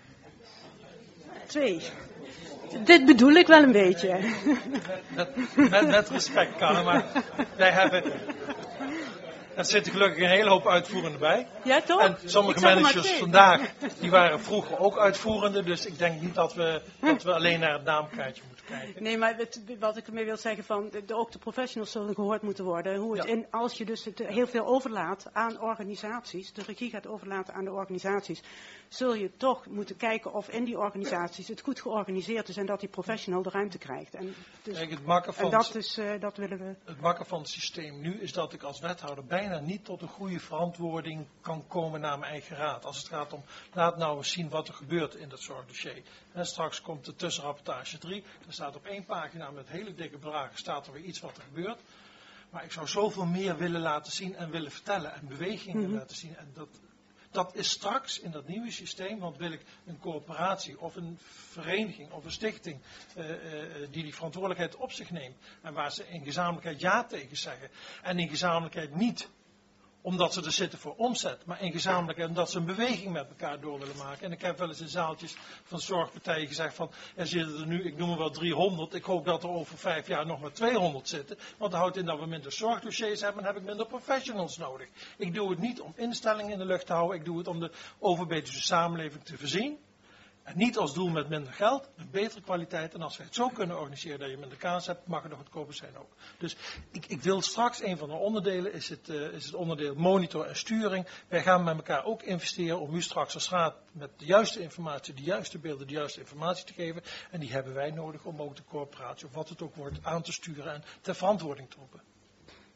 F: Twee. Dit bedoel ik wel een beetje.
B: Met, met, met respect, Karin, maar wij hebben... Er zitten gelukkig een hele hoop uitvoerenden bij.
F: Ja, toch?
B: En sommige managers vandaag, die waren vroeger ook uitvoerende. Dus ik denk niet dat we, dat we alleen naar het naamkaartje moeten kijken.
F: Nee, maar het, wat ik ermee wil zeggen, van de, de, ook de professionals zullen gehoord moeten worden. Hoe het ja. in, als je dus het heel veel overlaat aan organisaties, de regie gaat overlaten aan de organisaties, zul je toch moeten kijken of in die organisaties het goed georganiseerd is en dat die professional de ruimte krijgt. En, dus,
B: Kijk, het makken van
F: en dat, is, uh, dat willen we...
B: Het makken van het systeem nu is dat ik als wethouder bijna niet tot een goede verantwoording kan komen naar mijn eigen raad. Als het gaat om, laat nou eens zien wat er gebeurt in dat zorgdossier. En straks komt de tussenrapportage drie. Er staat op één pagina met hele dikke bedragen staat er weer iets wat er gebeurt. Maar ik zou zoveel meer willen laten zien en willen vertellen en bewegingen mm-hmm. laten zien. En dat, dat is straks in dat nieuwe systeem, want wil ik een coöperatie of een vereniging of een stichting uh, uh, die die verantwoordelijkheid op zich neemt. En waar ze in gezamenlijkheid ja tegen zeggen. En in gezamenlijkheid niet omdat ze er zitten voor omzet, maar in gezamenlijkheid omdat ze een beweging met elkaar door willen maken. En ik heb wel eens in zaaltjes van zorgpartijen gezegd van, er zitten er nu, ik noem er wel driehonderd, ik hoop dat er over vijf jaar nog maar tweehonderd zitten, want dat houdt in dat we minder zorgdossiers hebben en heb ik minder professionals nodig. Ik doe het niet om instellingen in de lucht te houden, ik doe het om de Overbetuwse samenleving te voorzien. En niet als doel met minder geld, een betere kwaliteit. En als we het zo kunnen organiseren dat je minder kaas hebt, mag het nog goedkoper zijn ook. Dus ik, ik wil straks, een van de onderdelen is het, uh, is het onderdeel monitor en sturing. Wij gaan met elkaar ook investeren om u straks als raad met de juiste informatie, de juiste beelden, de juiste informatie te geven. En die hebben wij nodig om ook de coöperatie, of wat het ook wordt, aan te sturen en ter verantwoording te roepen.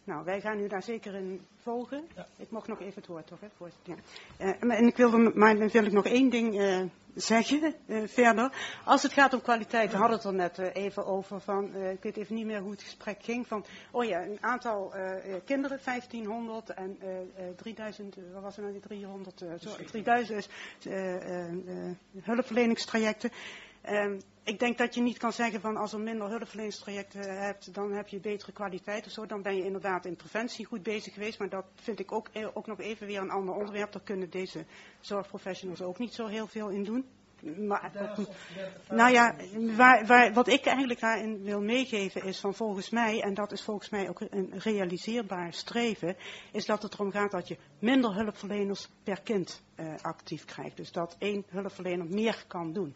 F: Nou, wij gaan u daar zeker in volgen. Ja. Ik mocht nog even het woord, toch? Hè, voorzitter. Ja. Uh, en ik wilde, maar dan wil ik nog één ding uh, zeggen uh, verder. Als het gaat om kwaliteit, we hadden het er net uh, even over van, uh, ik weet even niet meer hoe het gesprek ging, van, oh ja, een aantal uh, kinderen, vijftienhonderd en uh, uh, drieduizend, wat was er nou, driehonderd, uh, sorry, drieduizend uh, uh, uh, hulpverleningstrajecten. Um, ik denk dat je niet kan zeggen van als er minder hulpverleningstrajecten hebt, dan heb je betere kwaliteit of zo. Dan ben je inderdaad in preventie goed bezig geweest. Maar dat vind ik ook, ook nog even weer een ander onderwerp. Daar kunnen deze zorgprofessionals ook niet zo heel veel in doen. Maar, nou ja, waar, waar, wat ik eigenlijk daarin wil meegeven is van volgens mij, en dat is volgens mij ook een realiseerbaar streven, is dat het erom gaat dat je minder hulpverleners per kind uh, actief krijgt. Dus dat één hulpverlener meer kan doen.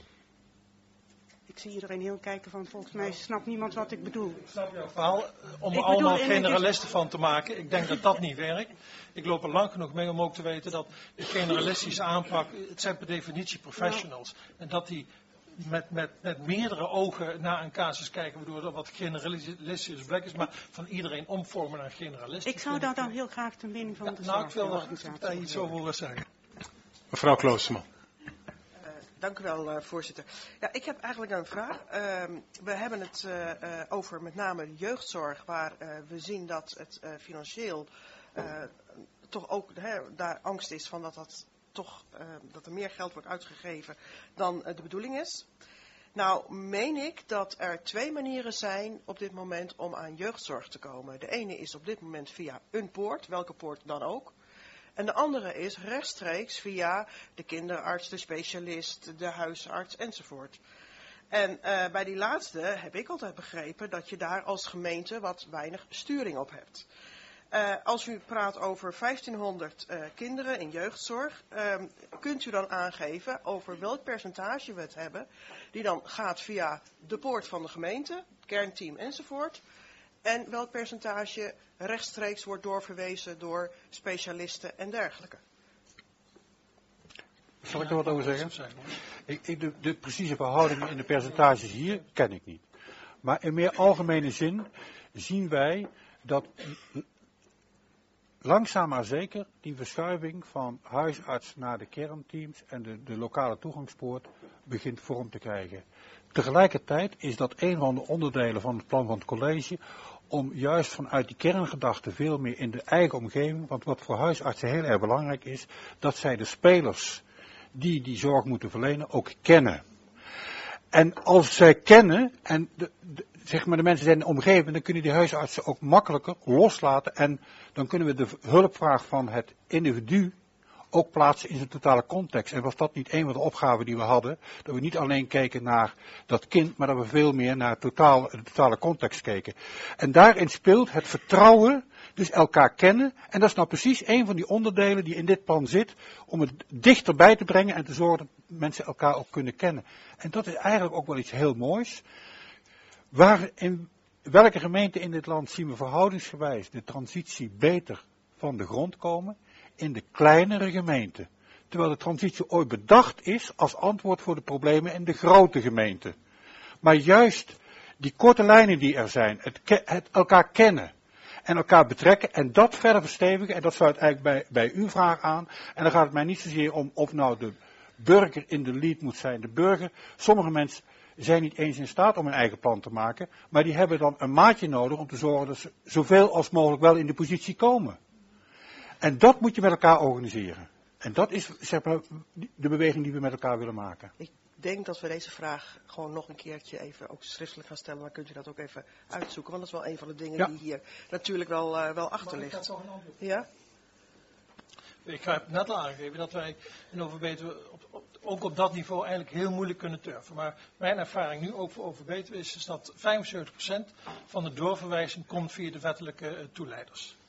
F: Ik zie iedereen heel kijken van, volgens mij snapt niemand wat ik bedoel.
B: Ik snap jouw verhaal, om er allemaal generalisten van te maken. Ik denk dat dat niet werkt. Ik loop er lang genoeg mee om ook te weten dat de generalistische aanpak, het zijn per definitie professionals. En dat die met, met, met meerdere ogen naar een casus kijken, waardoor dat wat generalistisch blik is, maar van iedereen omvormen naar generalist.
F: Ik zou daar dan heel graag de mening van
B: ja,
F: de
B: Nou, ik wil daar iets over horen zeggen.
A: Mevrouw Kloosterman.
H: Dank u wel, uh, voorzitter. Ja, ik heb eigenlijk een vraag. Uh, we hebben het uh, uh, over met name de jeugdzorg, waar uh, we zien dat het uh, financieel uh, toch ook hè, daar angst is van dat, dat, toch, uh, dat er meer geld wordt uitgegeven dan uh, de bedoeling is. Nou, meen ik dat er twee manieren zijn op dit moment om aan jeugdzorg te komen. De ene is op dit moment via een poort, welke poort dan ook. En de andere is rechtstreeks via de kinderarts, de specialist, de huisarts enzovoort. En uh, bij die laatste heb ik altijd begrepen dat je daar als gemeente wat weinig sturing op hebt. Uh, als u praat over vijftienhonderd uh, kinderen in jeugdzorg, uh, kunt u dan aangeven over welk percentage we het hebben, die dan gaat via de poort van de gemeente, het kernteam enzovoort. En welk percentage rechtstreeks wordt doorverwezen door specialisten en dergelijke.
C: Zal ik er wat over zeggen? Ik, ik, de, de precieze verhoudingen in de percentages hier ken ik niet. Maar in meer algemene zin zien wij dat langzaam maar zeker die verschuiving van huisarts naar de kernteams en de, de lokale toegangspoort begint vorm te krijgen. Tegelijkertijd is dat een van de onderdelen van het plan van het college om juist vanuit die kerngedachte veel meer in de eigen omgeving, want wat voor huisartsen heel erg belangrijk is, dat zij de spelers die die zorg moeten verlenen ook kennen. En als zij kennen en de, de, zeg maar de mensen zijn in de omgeving, dan kunnen die huisartsen ook makkelijker loslaten en dan kunnen we de hulpvraag van het individu ook plaatsen in zijn totale context. En was dat niet een van de opgaven die we hadden, dat we niet alleen keken naar dat kind, maar dat we veel meer naar totaal, de totale context keken. En daarin speelt het vertrouwen, dus elkaar kennen, en dat is nou precies een van die onderdelen die in dit plan zit, om het dichterbij te brengen en te zorgen dat mensen elkaar ook kunnen kennen. En dat is eigenlijk ook wel iets heel moois. Waar in welke gemeente in dit land zien we verhoudingsgewijs de transitie beter van de grond komen? In de kleinere gemeenten. Terwijl de transitie ooit bedacht is als antwoord voor de problemen in de grote gemeenten. Maar juist die korte lijnen die er zijn, het, het elkaar kennen en elkaar betrekken en dat verder verstevigen, en dat sluit eigenlijk bij, bij uw vraag aan. En dan gaat het mij niet zozeer om of nou de burger in de lead moet zijn. De burger, sommige mensen zijn niet eens in staat om een eigen plan te maken, maar die hebben dan een maatje nodig om te zorgen dat ze zoveel als mogelijk wel in de positie komen. En dat moet je met elkaar organiseren. En dat is zeg maar, de beweging die we met elkaar willen maken.
H: Ik denk dat we deze vraag gewoon nog een keertje even ook schriftelijk gaan stellen. Dan kunt u dat ook even uitzoeken. Want dat is wel een van de dingen ja. die hier natuurlijk wel, uh, wel achter ligt. Ja?
B: Ik heb net al aangegeven dat wij in Overbetuwe op, op, ook op dat niveau eigenlijk heel moeilijk kunnen turven. Maar mijn ervaring nu ook voor Overbetuwe is, is dat vijfenzeventig procent van de doorverwijzing komt via de wettelijke uh, toeleiders.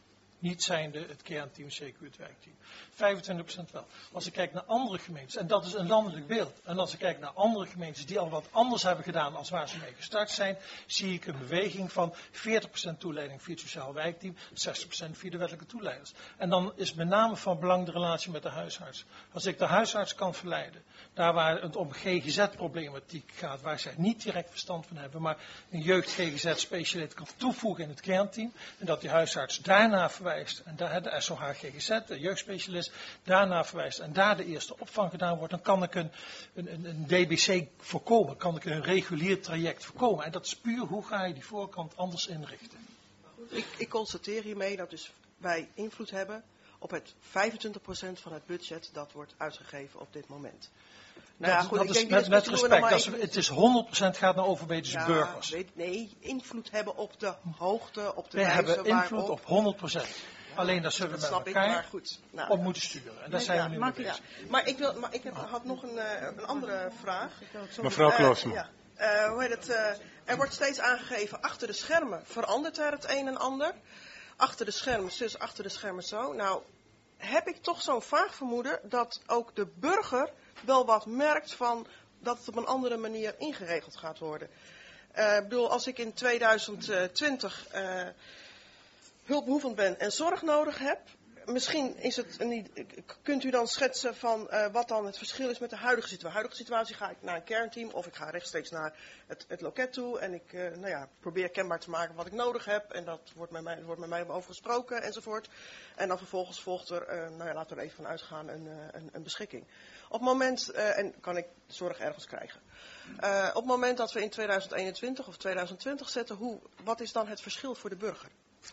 B: niet zijnde het kernteam, C Q het werkteam. vijfentwintig procent wel. Als ik kijk naar andere gemeentes, en dat is een landelijk beeld, en als ik kijk naar andere gemeentes die al wat anders hebben gedaan als waar ze mee gestart zijn, zie ik een beweging van veertig procent toeleiding via het sociaal wijkteam, zestig procent via de wettelijke toeleiders. En dan is met name van belang de relatie met de huisarts. Als ik de huisarts kan verleiden, daar waar het om G G Z-problematiek gaat, waar zij niet direct verstand van hebben, maar een jeugd-G G Z-specialist kan toevoegen in het kernteam, en dat die huisarts daarna verwijst, en daar de S O H G G Z, de jeugdspecialist, daarna verwijst en daar de eerste opvang gedaan wordt, dan kan ik een, een, een D B C voorkomen, kan ik een regulier traject voorkomen. En dat is puur hoe ga je die voorkant anders inrichten.
H: Ik, ik constateer hiermee dat dus wij invloed hebben op het vijfentwintig procent van het budget dat wordt uitgegeven op dit moment. Nou ja,
B: dat,
H: goed,
B: dat
H: ik
B: is
H: denk,
B: met, met respect, dat is,
H: even...
B: het is honderd procent gaat naar Overbetuwse
H: ja,
B: burgers.
H: Weet, nee, invloed hebben op de hoogte, op de
B: We
H: wijze
B: hebben invloed
H: waarop...
B: op honderd procent. Ja, alleen daar zullen we met elkaar
H: ik, maar goed. Nou,
B: op moeten sturen. En daar zijn
H: ja,
B: we nu
H: maar,
B: mee bezig.
H: Ja. Maar ik, wil, maar ik heb, had nog een, uh, een andere vraag.
A: Mevrouw Kloosman.
H: Uh, ja. uh, hoe heet het, uh, er wordt steeds aangegeven, achter de schermen verandert er het een en ander. Achter de schermen zus, achter de schermen zo. Nou, heb ik toch zo'n vaag vermoeden dat ook de burger wel wat merkt van dat het op een andere manier ingeregeld gaat worden. Uh, ik bedoel, als ik in tweeduizend twintig uh, hulpbehoevend ben en zorg nodig heb, misschien is het niet, kunt u dan schetsen van uh, wat dan het verschil is met de huidige situatie. De huidige situatie ga ik naar een kernteam of ik ga rechtstreeks naar het, het loket toe en ik uh, nou ja, probeer kenbaar te maken wat ik nodig heb en dat wordt met mij, wordt met mij over gesproken enzovoort. En dan vervolgens volgt er, uh, nou ja, laten we er even van uitgaan, een, uh, een, een beschikking. Op het moment, uh, en kan ik zorg ergens krijgen. Uh, op het moment dat we in tweeduizend eenentwintig of tweeduizend twintig zetten, hoe, wat is dan het verschil voor de burger?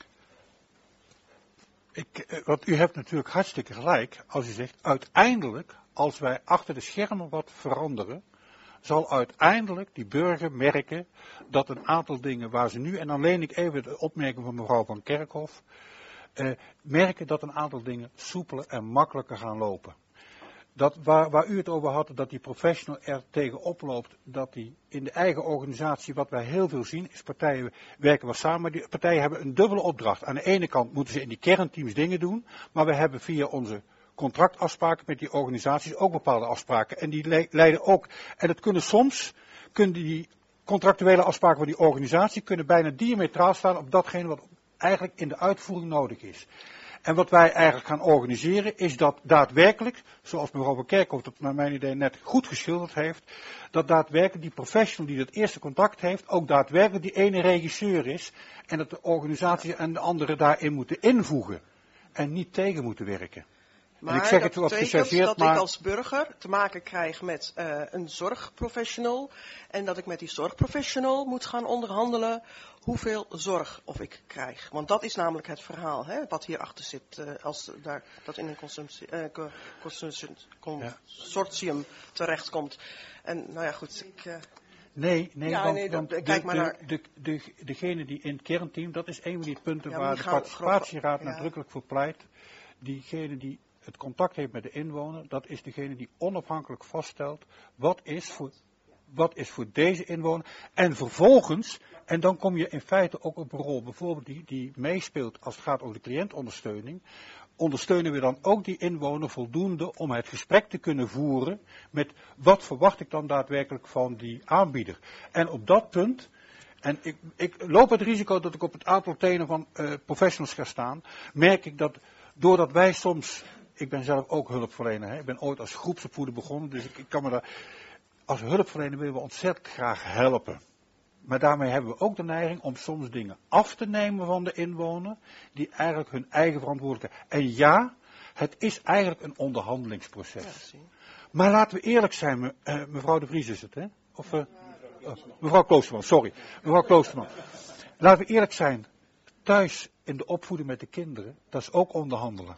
C: Ik, want u hebt natuurlijk hartstikke gelijk als u zegt, uiteindelijk, als wij achter de schermen wat veranderen, zal uiteindelijk die burger merken dat een aantal dingen waar ze nu, en dan leen ik even de opmerking van mevrouw Van Kerkhof, uh, merken dat een aantal dingen soepeler en makkelijker gaan lopen. Dat waar, waar u het over had, dat die professional er tegen oploopt, dat die in de eigen organisatie, wat wij heel veel zien, is partijen werken wel samen, maar die partijen hebben een dubbele opdracht. Aan de ene kant moeten ze in die kernteams dingen doen, maar we hebben via onze contractafspraken met die organisaties ook bepaalde afspraken. En die le- leiden ook, en het kunnen soms, kunnen die contractuele afspraken van die organisatie, kunnen bijna diametraal staan op datgene wat eigenlijk in de uitvoering nodig is. En wat wij eigenlijk gaan organiseren is dat daadwerkelijk, zoals mevrouw Van Kerkhoff dat naar mijn idee net goed geschilderd heeft, dat daadwerkelijk die professional die dat eerste contact heeft, ook daadwerkelijk die ene regisseur is en dat de organisatie en de anderen daarin moeten invoegen en niet tegen moeten werken.
H: Maar
C: en ik zeg het
H: dat
C: wat
H: betekent
C: gechargeerd,
H: dat
C: maar...
H: ik als burger te maken krijg met uh, een zorgprofessional en dat ik met die zorgprofessional moet gaan onderhandelen hoeveel zorg of ik krijg. Want dat is namelijk het verhaal, hè, wat hierachter zit, uh, als daar, dat in een consumptie, uh, consumptie, consortium ja. terechtkomt. En nou ja, goed, ik... Uh,
C: Nee, nee,
H: ja,
C: want,
H: nee
C: want
H: de,
C: de,
H: kijk maar
C: de,
H: naar...
C: de, de, de, degene die in het kernteam, dat is een van die punten
H: ja,
C: waar
H: die
C: de
H: gaan,
C: participatieraad
H: ja.
C: nadrukkelijk voor pleit. Diegene die het contact heeft met de inwoner, dat is degene die onafhankelijk vaststelt wat is voor, wat is voor deze inwoner. En vervolgens, en dan kom je in feite ook op een rol, bijvoorbeeld die, die meespeelt als het gaat over de cliëntondersteuning. Ondersteunen we dan ook die inwoner voldoende om het gesprek te kunnen voeren met wat verwacht ik dan daadwerkelijk van die aanbieder. En op dat punt, en ik, ik loop het risico dat ik op het aantal tenen van uh, professionals ga staan, merk ik dat doordat wij soms, ik ben zelf ook hulpverlener, hè, ik ben ooit als groepsopvoeder begonnen, dus ik, ik kan me daar, als hulpverlener willen we ontzettend graag helpen. Maar daarmee hebben we ook de neiging om soms dingen af te nemen van de inwoner, die eigenlijk hun eigen verantwoordelijkheid. En ja, het is eigenlijk een onderhandelingsproces. Ja, maar laten we eerlijk zijn, me, uh, mevrouw De Vries is het, hè? Of, uh, uh, mevrouw Kloosterman, sorry. Mevrouw Kloosterman. Laten we eerlijk zijn, thuis in de opvoeding met de kinderen, dat is ook onderhandelen.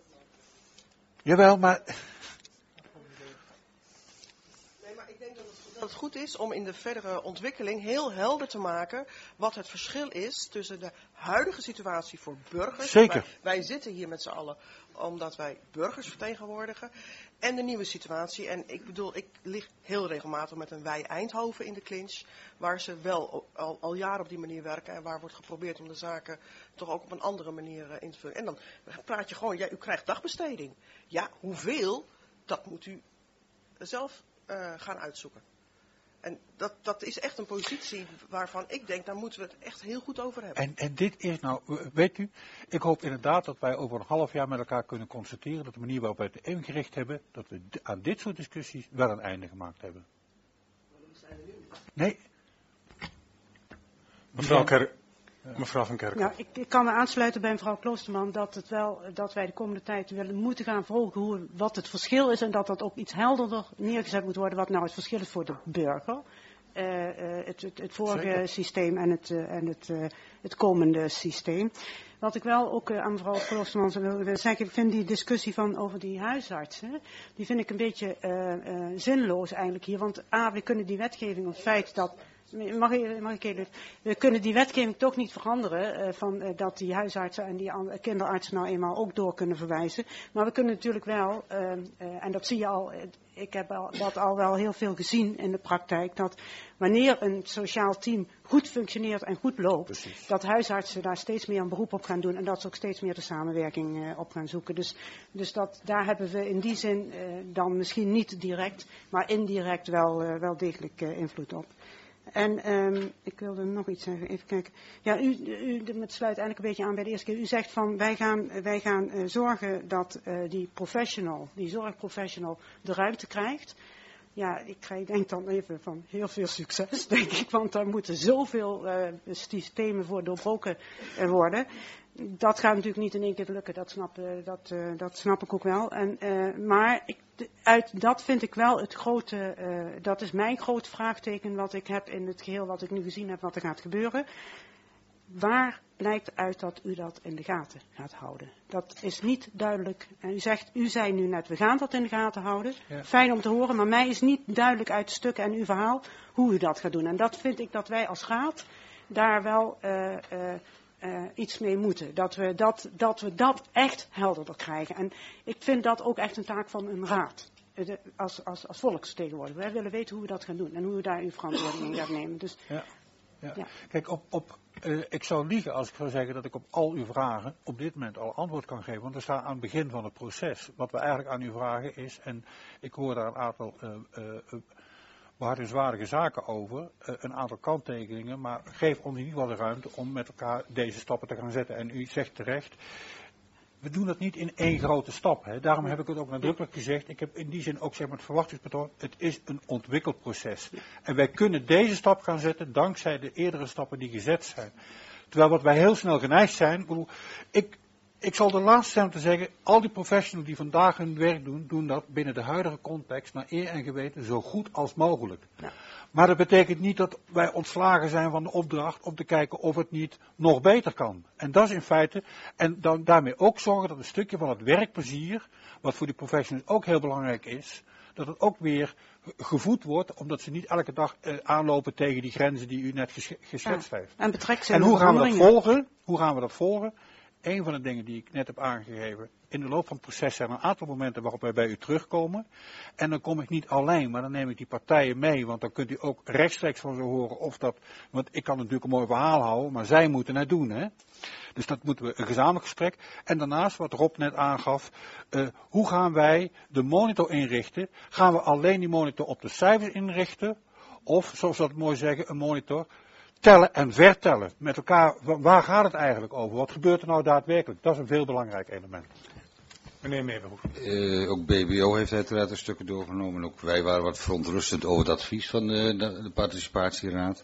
C: Jawel, maar...
H: Nee, maar ik denk dat het dat het goed is om in de verdere ontwikkeling heel helder te maken wat het verschil is tussen de huidige situatie voor burgers.
C: Zeker.
H: Wij, wij zitten hier met z'n allen omdat wij burgers vertegenwoordigen. En de nieuwe situatie. En ik bedoel, ik lig heel regelmatig met een wij Eindhoven in de clinch. Waar ze wel al, al jaren op die manier werken. En waar wordt geprobeerd om de zaken toch ook op een andere manier uh, in te vullen. En dan praat je gewoon, ja, u krijgt dagbesteding. Ja, hoeveel? Dat moet u zelf uh, gaan uitzoeken. En dat, dat is echt een positie waarvan ik denk, daar moeten we het echt heel goed over hebben.
C: En, en dit is nou, weet u, ik hoop inderdaad dat wij over een half jaar met elkaar kunnen constateren dat de manier waarop wij het ingericht hebben, dat we aan dit soort discussies wel een einde gemaakt hebben. Nee.
A: Mevrouw, Ker mevrouw van Kerkhoff.
F: Nou, ik, ik kan me aansluiten bij mevrouw Kloosterman dat, het wel, dat wij de komende tijd willen moeten gaan volgen hoe, wat het verschil is en dat dat ook iets helderder neergezet moet worden wat nou het verschil is voor de burger. Uh, uh, het, het, het vorige Zeker. systeem en, het, uh, en het, uh, het komende systeem. Wat ik wel ook uh, aan mevrouw Kloosterman wil, wil zeggen, ik vind die discussie van over die huisartsen, die vind ik een beetje uh, uh, zinloos eigenlijk hier. Want A, we kunnen die wetgeving op het feit dat, mag ik, mag ik even, we kunnen die wetgeving toch niet veranderen, uh, van, uh, dat die huisartsen en die uh, kinderartsen nou eenmaal ook door kunnen verwijzen. Maar we kunnen natuurlijk wel, uh, uh, en dat zie je al, uh, ik heb al, dat al wel heel veel gezien in de praktijk, dat wanneer een sociaal team goed functioneert en goed loopt, Precies. dat huisartsen daar steeds meer een beroep op gaan doen en dat ze ook steeds meer de samenwerking uh, op gaan zoeken. Dus, dus dat, daar hebben we in die zin uh, dan misschien niet direct, maar indirect wel, uh, wel degelijk uh, invloed op. En um, ik wilde nog iets zeggen, even kijken. Ja, u, u het sluit eigenlijk een beetje aan bij de eerste keer. U zegt van wij gaan, wij gaan uh, zorgen dat uh, die professional, die zorgprofessional de ruimte krijgt. Ja, ik denk dan even van heel veel succes, denk ik, want daar moeten zoveel uh, systemen voor doorbroken uh, worden. Dat gaat natuurlijk niet in één keer lukken, dat snap, uh, dat, uh, dat snap ik ook wel. En, uh, maar ik, uit, dat vind ik wel het grote, uh, dat is mijn groot vraagteken wat ik heb in het geheel wat ik nu gezien heb wat er gaat gebeuren. Waar blijkt uit dat u dat in de gaten gaat houden? Dat is niet duidelijk. En u zegt, u zei nu net, we gaan dat in de gaten houden. Ja. Fijn om te horen, maar mij is niet duidelijk uit de stukken en uw verhaal hoe u dat gaat doen. En dat vind ik dat wij als raad daar wel uh, uh, uh, iets mee moeten. Dat we dat, dat we dat echt helderder krijgen. En ik vind dat ook echt een taak van een raad. De, als, als, als volksvertegenwoordiger. Wij willen weten hoe we dat gaan doen en hoe u daar uw verantwoording in gaat nemen. Dus,
C: ja. Ja. Ja. Kijk, op, op, uh, ik zou liegen als ik zou zeggen dat ik op al uw vragen op dit moment al antwoord kan geven. Want we staan aan het begin van het proces. Wat we eigenlijk aan u vragen is, en ik hoor daar een aantal uh, uh, uh, behartigingswaardige zaken over, uh, een aantal kanttekeningen. Maar geef ons in ieder geval de ruimte om met elkaar deze stappen te gaan zetten. En u zegt terecht, we doen dat niet in één grote stap. Hè. Daarom heb ik het ook nadrukkelijk gezegd. Ik heb in die zin ook zeg maar het verwachtingspatroon. Het is een ontwikkelproces. En wij kunnen deze stap gaan zetten dankzij de eerdere stappen die gezet zijn. Terwijl wat wij heel snel geneigd zijn. Bedoel, ik, ik zal de laatste zijn om te zeggen. Al die professionals die vandaag hun werk doen. Doen dat binnen de huidige context naar eer en geweten zo goed als mogelijk. Ja. Maar dat betekent niet dat wij ontslagen zijn van de opdracht om te kijken of het niet nog beter kan. En dat is in feite, en dan daarmee ook zorgen dat een stukje van het werkplezier, wat voor die professionals ook heel belangrijk is, dat het ook weer gevoed wordt, omdat ze niet elke dag uh, aanlopen tegen die grenzen die u net ges geschetst ja, heeft.
F: En,
C: en hoe gaan we dat volgen? Hoe gaan we dat volgen? Een van de dingen die ik net heb aangegeven, in de loop van het proces zijn er een aantal momenten waarop wij bij u terugkomen. En dan kom ik niet alleen, maar dan neem ik die partijen mee, want dan kunt u ook rechtstreeks van ze horen of dat, want ik kan natuurlijk een mooi verhaal houden, maar zij moeten het doen. Hè? Dus dat moeten we een gezamenlijk gesprek. En daarnaast, wat Rob net aangaf, uh, hoe gaan wij de monitor inrichten? Gaan we alleen die monitor op de cijfers inrichten? Of, zoals we dat mooi zeggen, een monitor tellen en vertellen met elkaar, waar gaat het eigenlijk over? Wat gebeurt er nou daadwerkelijk? Dat is een veel belangrijk element.
A: Meneer Meeberhoef.
I: Uh, ook B B O heeft uiteraard een stukken doorgenomen. Ook wij waren wat verontrustend over het advies van de, de, de participatieraad.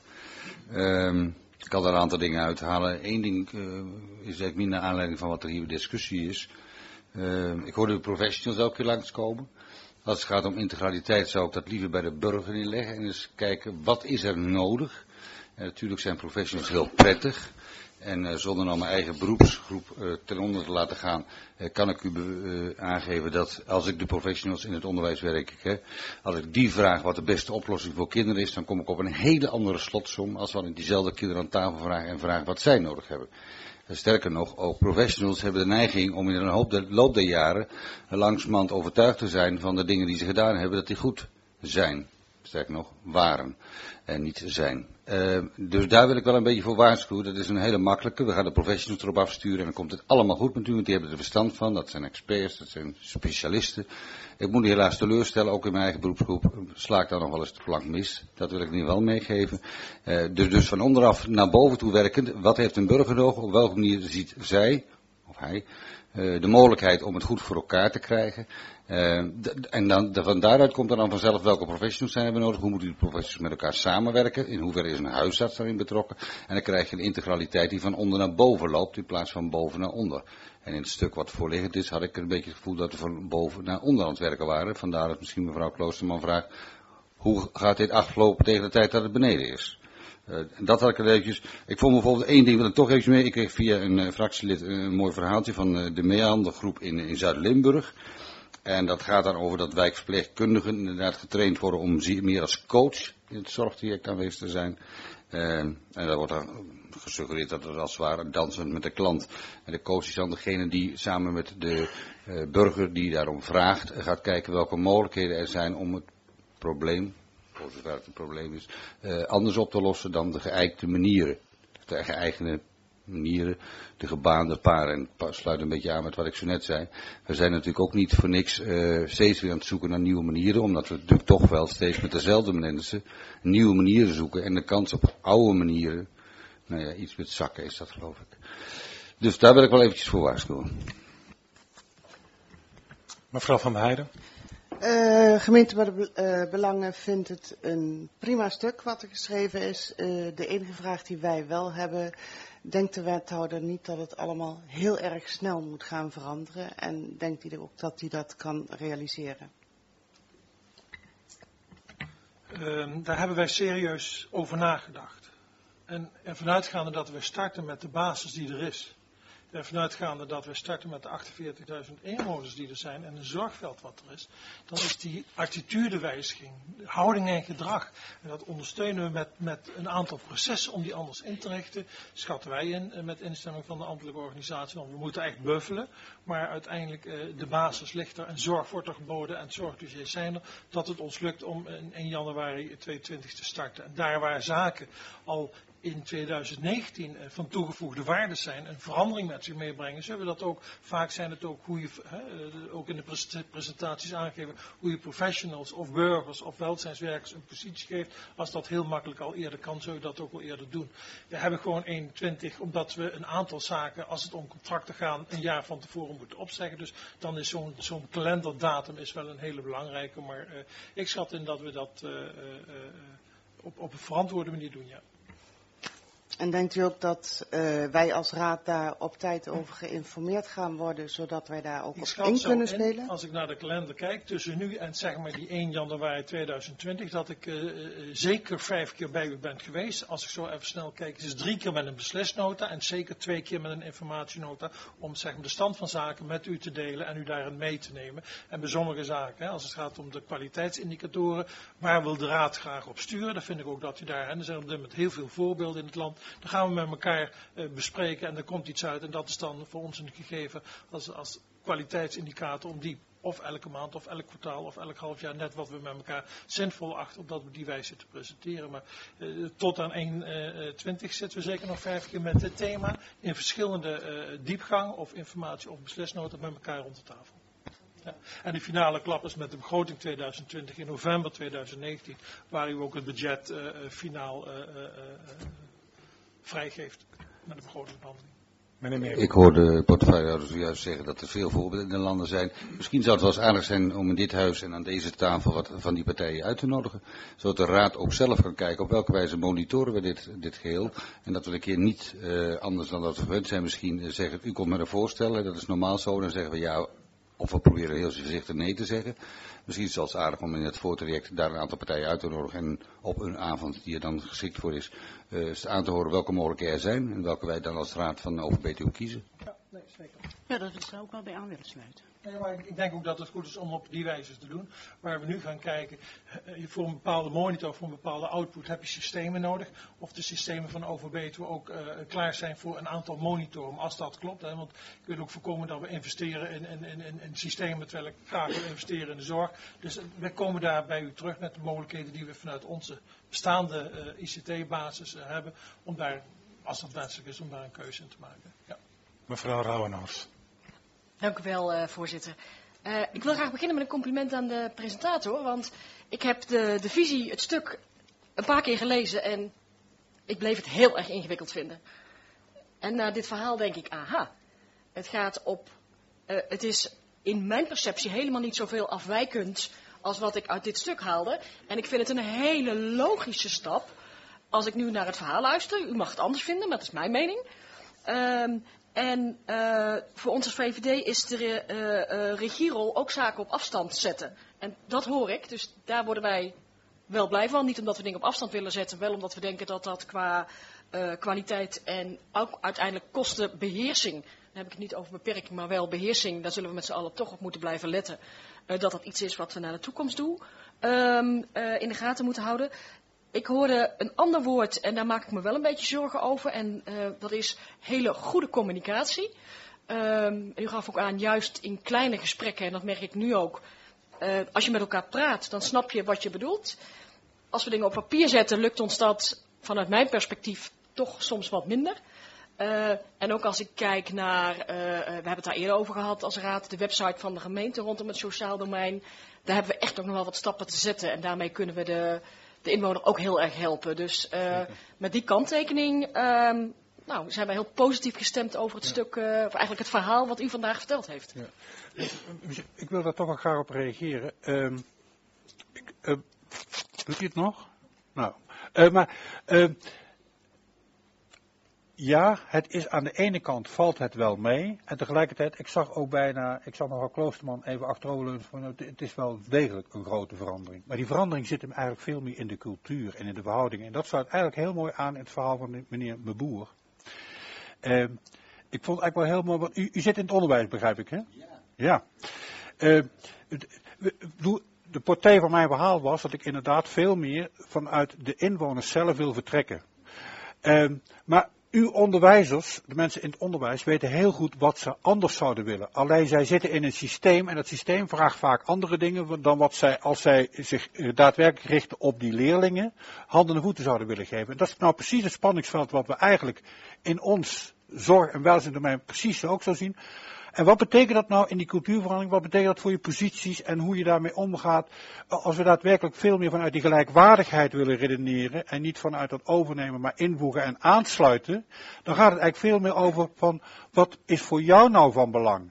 I: Um, ik kan er een aantal dingen uithalen. Eén ding uh, is eigenlijk niet naar aanleiding van wat er hier discussie is. Uh, ik hoorde de professionals elke keer langskomen. Als het gaat om integraliteit zou ik dat liever bij de burger inleggen. En eens kijken, wat is er nodig? En natuurlijk zijn professionals heel prettig. En uh, zonder nou mijn eigen beroepsgroep uh, ten onder te laten gaan, uh, kan ik u uh, aangeven dat als ik de professionals in het onderwijs werk, hè, als ik die vraag wat de beste oplossing voor kinderen is, dan kom ik op een hele andere slotsom als wanneer ik diezelfde kinderen aan tafel vraag en vraag wat zij nodig hebben. Sterker nog, ook professionals hebben de neiging om in een hoop de loop der jaren langzamerhand overtuigd te zijn van de dingen die ze gedaan hebben, dat die goed zijn. Sterker nog, waren en niet zijn. Uh, dus daar wil ik wel een beetje voor waarschuwen. Dat is een hele makkelijke. We gaan de professionals erop afsturen en dan komt het allemaal goed met u, want die hebben er verstand van. Dat zijn experts, dat zijn specialisten. Ik moet u helaas teleurstellen, ook in mijn eigen beroepsgroep sla ik daar nog wel eens de plank mis. Dat wil ik nu wel meegeven. Uh, dus, dus van onderaf naar boven toe werkend. Wat heeft een burger nodig? Op welke manier ziet zij, of hij, uh, de mogelijkheid om het goed voor elkaar te krijgen? Uh, d- en dan, de, van daaruit komt er dan vanzelf welke professionals zijn we nodig, hoe moeten die professionals met elkaar samenwerken, in hoeverre is een huisarts daarin betrokken, en dan krijg je een integraliteit die van onder naar boven loopt in plaats van boven naar onder. En in het stuk wat voorliggend is had ik een beetje het gevoel dat we van boven naar onder aan het werken waren, vandaar dat misschien mevrouw Kloosterman vraagt, hoe gaat dit aflopen tegen de tijd dat het beneden is? Uh, dat had ik er eventjes. Ik vond bijvoorbeeld één ding, wil ik toch even mee. Ik kreeg via een uh, fractielid een, een mooi verhaaltje van uh, de meehandelgroep in, in Zuid-Limburg. En dat gaat dan over dat wijkverpleegkundigen inderdaad getraind worden om meer als coach in het zorgtraject aanwezig te zijn. Uh, en daar wordt dan gesuggereerd dat het als het ware dansen met de klant. En de coach is dan degene die samen met de uh, burger die daarom vraagt, gaat kijken welke mogelijkheden er zijn om het probleem, voor zover het een probleem is, uh, anders op te lossen dan de geëikte manieren. De geëigende manieren, de gebaande paden. En het sluit een beetje aan met wat ik zo net zei. We zijn natuurlijk ook niet voor niks uh, steeds weer aan het zoeken naar nieuwe manieren, omdat we natuurlijk toch wel steeds met dezelfde mensen nieuwe manieren zoeken. En de kans op oude manieren, nou ja, iets met zakken is dat geloof ik. Dus daar wil ik wel eventjes voor waarschuwen.
A: Mevrouw Van der Heijden.
J: Uh, gemeente uh, Belangen vindt het een prima stuk wat er geschreven is. Uh, de enige vraag die wij wel hebben, denkt de wethouder niet dat het allemaal heel erg snel moet gaan veranderen? En denkt hij ook dat hij dat kan realiseren?
B: Uh, daar hebben wij serieus over nagedacht. En ervan uitgaande dat we starten met de basis die er is. Ervan uitgaande dat we starten met de achtenveertigduizend inwoners die er zijn en een zorgveld wat er is, dan is die attitudewijziging, houding en gedrag, en dat ondersteunen we met, met een aantal processen om die anders in te richten, schatten wij in met instemming van de ambtelijke organisatie, want we moeten echt buffelen, maar uiteindelijk eh, de basis ligt er en zorg wordt er geboden en het zorgdossiers zijn er, dat het ons lukt om in één januari tweeduizend twintig te starten. En daar waar zaken al in tweeduizend negentien van toegevoegde waarde zijn en verandering met zich meebrengen, zullen we dat ook, vaak zijn het ook hoe je, he, ook in de presentaties aangeven, hoe je professionals of burgers of welzijnswerkers een positie geeft. Als dat heel makkelijk al eerder kan, zullen we dat ook wel eerder doen. We hebben gewoon eenentwintig, omdat we een aantal zaken, als het om contracten gaat, een jaar van tevoren moeten opzeggen. Dus dan is zo'n zo'n kalenderdatum is wel een hele belangrijke, maar uh, ik schat in dat we dat uh, uh, uh, op, op een verantwoorde manier doen, ja.
J: En denkt u ook dat uh, wij als raad daar op tijd over geïnformeerd gaan worden, zodat wij daar ook op in kunnen spelen?
B: In, als ik naar de kalender kijk, tussen nu en zeg maar die één januari tweeduizend twintig, dat ik uh, uh, zeker vijf keer bij u ben geweest. Als ik zo even snel kijk, is het drie keer met een beslisnota en zeker twee keer met een informatienota om zeg maar, de stand van zaken met u te delen en u daarin mee te nemen. En bij sommige zaken, hè, als het gaat om de kwaliteitsindicatoren, waar wil de raad graag op sturen, dan vind ik ook dat u daar, en er zijn op dit moment heel veel voorbeelden in het land, dan gaan we met elkaar uh, bespreken en er komt iets uit. En dat is dan voor ons een gegeven als, als kwaliteitsindicator om die of elke maand of elk kwartaal of elk half jaar net wat we met elkaar zinvol achten op dat we die wijze te presenteren. Maar uh, tot aan één twintig zitten we zeker nog vijf keer met dit thema in verschillende uh, diepgang of informatie of beslisnoten met elkaar rond de tafel. Ja. En de finale klap is met de begroting tweeduizend twintig in november tweeduizend negentien, waar u ook het budget uh, finaal uh, uh, uh, vrijgeeft met de begrotingsbehandeling.
I: Ik hoorde de portefeuillehouder zojuist zeggen dat er veel voorbeelden in de landen zijn. Misschien zou het wel eens aardig zijn om in dit huis en aan deze tafel wat van die partijen uit te nodigen. Zodat de raad ook zelf kan kijken op welke wijze monitoren we dit, dit geheel. En dat we een keer niet uh, anders dan dat we gewend zijn misschien zeggen, u komt met een voorstel, dat is normaal zo. Dan zeggen we ja, of we proberen heel voorzichtig nee te zeggen. Misschien is het zelfs aardig om in het voortraject daar een aantal partijen uit te nodigen en op een avond die er dan geschikt voor is, uh, aan te horen welke mogelijkheden er zijn en welke wij dan als raad van O V B T O kiezen.
B: Ja, nee, zeker.
F: Ja, dat is er ook wel bij aan willen sluiten.
B: Ja, maar ik denk ook dat het goed is om op die wijze te doen. Waar we nu gaan kijken, voor een bepaalde monitor, voor een bepaalde output heb je systemen nodig. Of de systemen van O V B T O ook uh, klaar zijn voor een aantal monitoren, als dat klopt. Hè, want ik wil ook voorkomen dat we investeren in, in, in, in, in systemen, terwijl ik graag wil investeren in de zorg. Dus we komen daar bij u terug met de mogelijkheden die we vanuit onze bestaande uh, I C T-basis uh, hebben. Om daar, als dat wenselijk is, om daar een keuze in te maken. Ja.
A: Mevrouw Rauwenhorst.
G: Dank u wel, uh, voorzitter. Uh, ik wil graag beginnen met een compliment aan de presentator, want ik heb de, de visie, het stuk, een paar keer gelezen en ik bleef het heel erg ingewikkeld vinden. En na dit verhaal denk ik, aha, het gaat op, uh, het is in mijn perceptie helemaal niet zoveel afwijkend als wat ik uit dit stuk haalde. En ik vind het een hele logische stap, als ik nu naar het verhaal luister. U mag het anders vinden, maar dat is mijn mening. Um, En uh, voor ons als V V D is de uh, uh, regierol ook zaken op afstand zetten. En dat hoor ik, dus daar worden wij wel blij van. Niet omdat we dingen op afstand willen zetten, wel omdat we denken dat dat qua uh, kwaliteit en ook uiteindelijk kostenbeheersing, dan heb ik het niet over beperking, maar wel beheersing, daar zullen we met z'n allen toch op moeten blijven letten. Uh, dat dat iets is wat we naar de toekomst doen, um, uh, in de gaten moeten houden. Ik hoorde een ander woord en daar maak ik me wel een beetje zorgen over. En uh, dat is hele goede communicatie. Um, u gaf ook aan, juist in kleine gesprekken, en dat merk ik nu ook. Uh, als je met elkaar praat, dan snap je wat je bedoelt. Als we dingen op papier zetten, lukt ons dat vanuit mijn perspectief toch soms wat minder. Uh, en ook als ik kijk naar, uh, we hebben het daar eerder over gehad als raad, de website van de gemeente rondom het sociaal domein. Daar hebben we echt ook nog wel wat stappen te zetten. En daarmee kunnen we de... de inwoner ook heel erg helpen. Dus uh, met die kanttekening um, nou, zijn wij heel positief gestemd over het ja. stuk, uh, of eigenlijk het verhaal wat u vandaag verteld heeft. Ja.
C: Ik wil daar toch wel graag op reageren. Um, ik, uh, doet u het nog? Nou, uh, maar uh, ja, het is aan de ene kant valt het wel mee. En tegelijkertijd, ik zag ook bijna, ik zag mevrouw Kloosterman even achteroverleunen van, het is wel degelijk een grote verandering. Maar die verandering zit hem eigenlijk veel meer in de cultuur en in de verhoudingen. En dat sluit eigenlijk heel mooi aan in het verhaal van meneer Meboer. Uh, ik vond het eigenlijk wel heel mooi, want u, u zit in het onderwijs, begrijp ik, hè? Ja. Ja. Uh, de portée van mijn verhaal was dat ik inderdaad veel meer vanuit de inwoners zelf wil vertrekken. Uh, maar uw onderwijzers, de mensen in het onderwijs, weten heel goed wat ze anders zouden willen. Alleen zij zitten in een systeem en dat systeem vraagt vaak andere dingen dan wat zij, als zij zich daadwerkelijk richten op die leerlingen, handen en voeten zouden willen geven. En dat is nou precies het spanningsveld wat we eigenlijk in ons zorg- en welzijnsdomein precies ook zo zien. En wat betekent dat nou in die cultuurverandering? Wat betekent dat voor je posities en hoe je daarmee omgaat? Als we daadwerkelijk veel meer vanuit die gelijkwaardigheid willen redeneren en niet vanuit dat overnemen, maar invoegen en aansluiten, dan gaat het eigenlijk veel meer over van wat is voor jou nou van belang?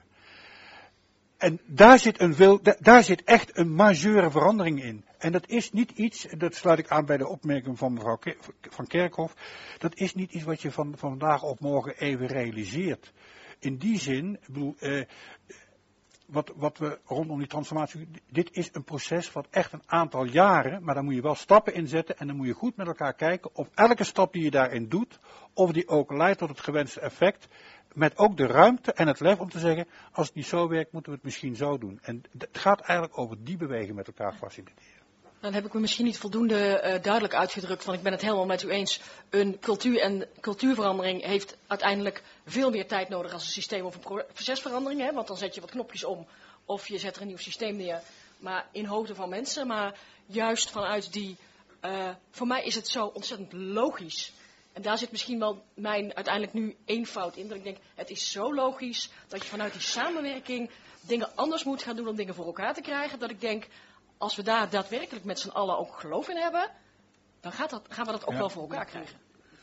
C: En daar zit, een veel, daar zit echt een majeure verandering in. En dat is niet iets, dat sluit ik aan bij de opmerking van mevrouw van Kerkhof, dat is niet iets wat je van, van vandaag op morgen even realiseert. In die zin, ik bedoel, eh, wat, wat we rondom die transformatie, dit is een proces wat echt een aantal jaren, maar daar moet je wel stappen in zetten en dan moet je goed met elkaar kijken of elke stap die je daarin doet, of die ook leidt tot het gewenste effect, met ook de ruimte en het lef om te zeggen, als het niet zo werkt, moeten we het misschien zo doen. En het gaat eigenlijk over die beweging met elkaar faciliteren.
G: Dan heb ik me misschien niet voldoende uh, duidelijk uitgedrukt, want ik ben het helemaal met u eens. Een cultuur en cultuurverandering heeft uiteindelijk veel meer tijd nodig als een systeem of een procesverandering. Hè? Want dan zet je wat knopjes om of je zet er een nieuw systeem neer, maar in hoofden van mensen. Maar juist vanuit die, uh, voor mij is het zo ontzettend logisch. En daar zit misschien wel mijn uiteindelijk nu eenvoud in. Dat ik denk, het is zo logisch dat je vanuit die samenwerking dingen anders moet gaan doen om dingen voor elkaar te krijgen. Dat ik denk, als we daar daadwerkelijk met z'n allen ook geloof in hebben, dan gaat dat, gaan we dat ook ja. wel voor elkaar krijgen.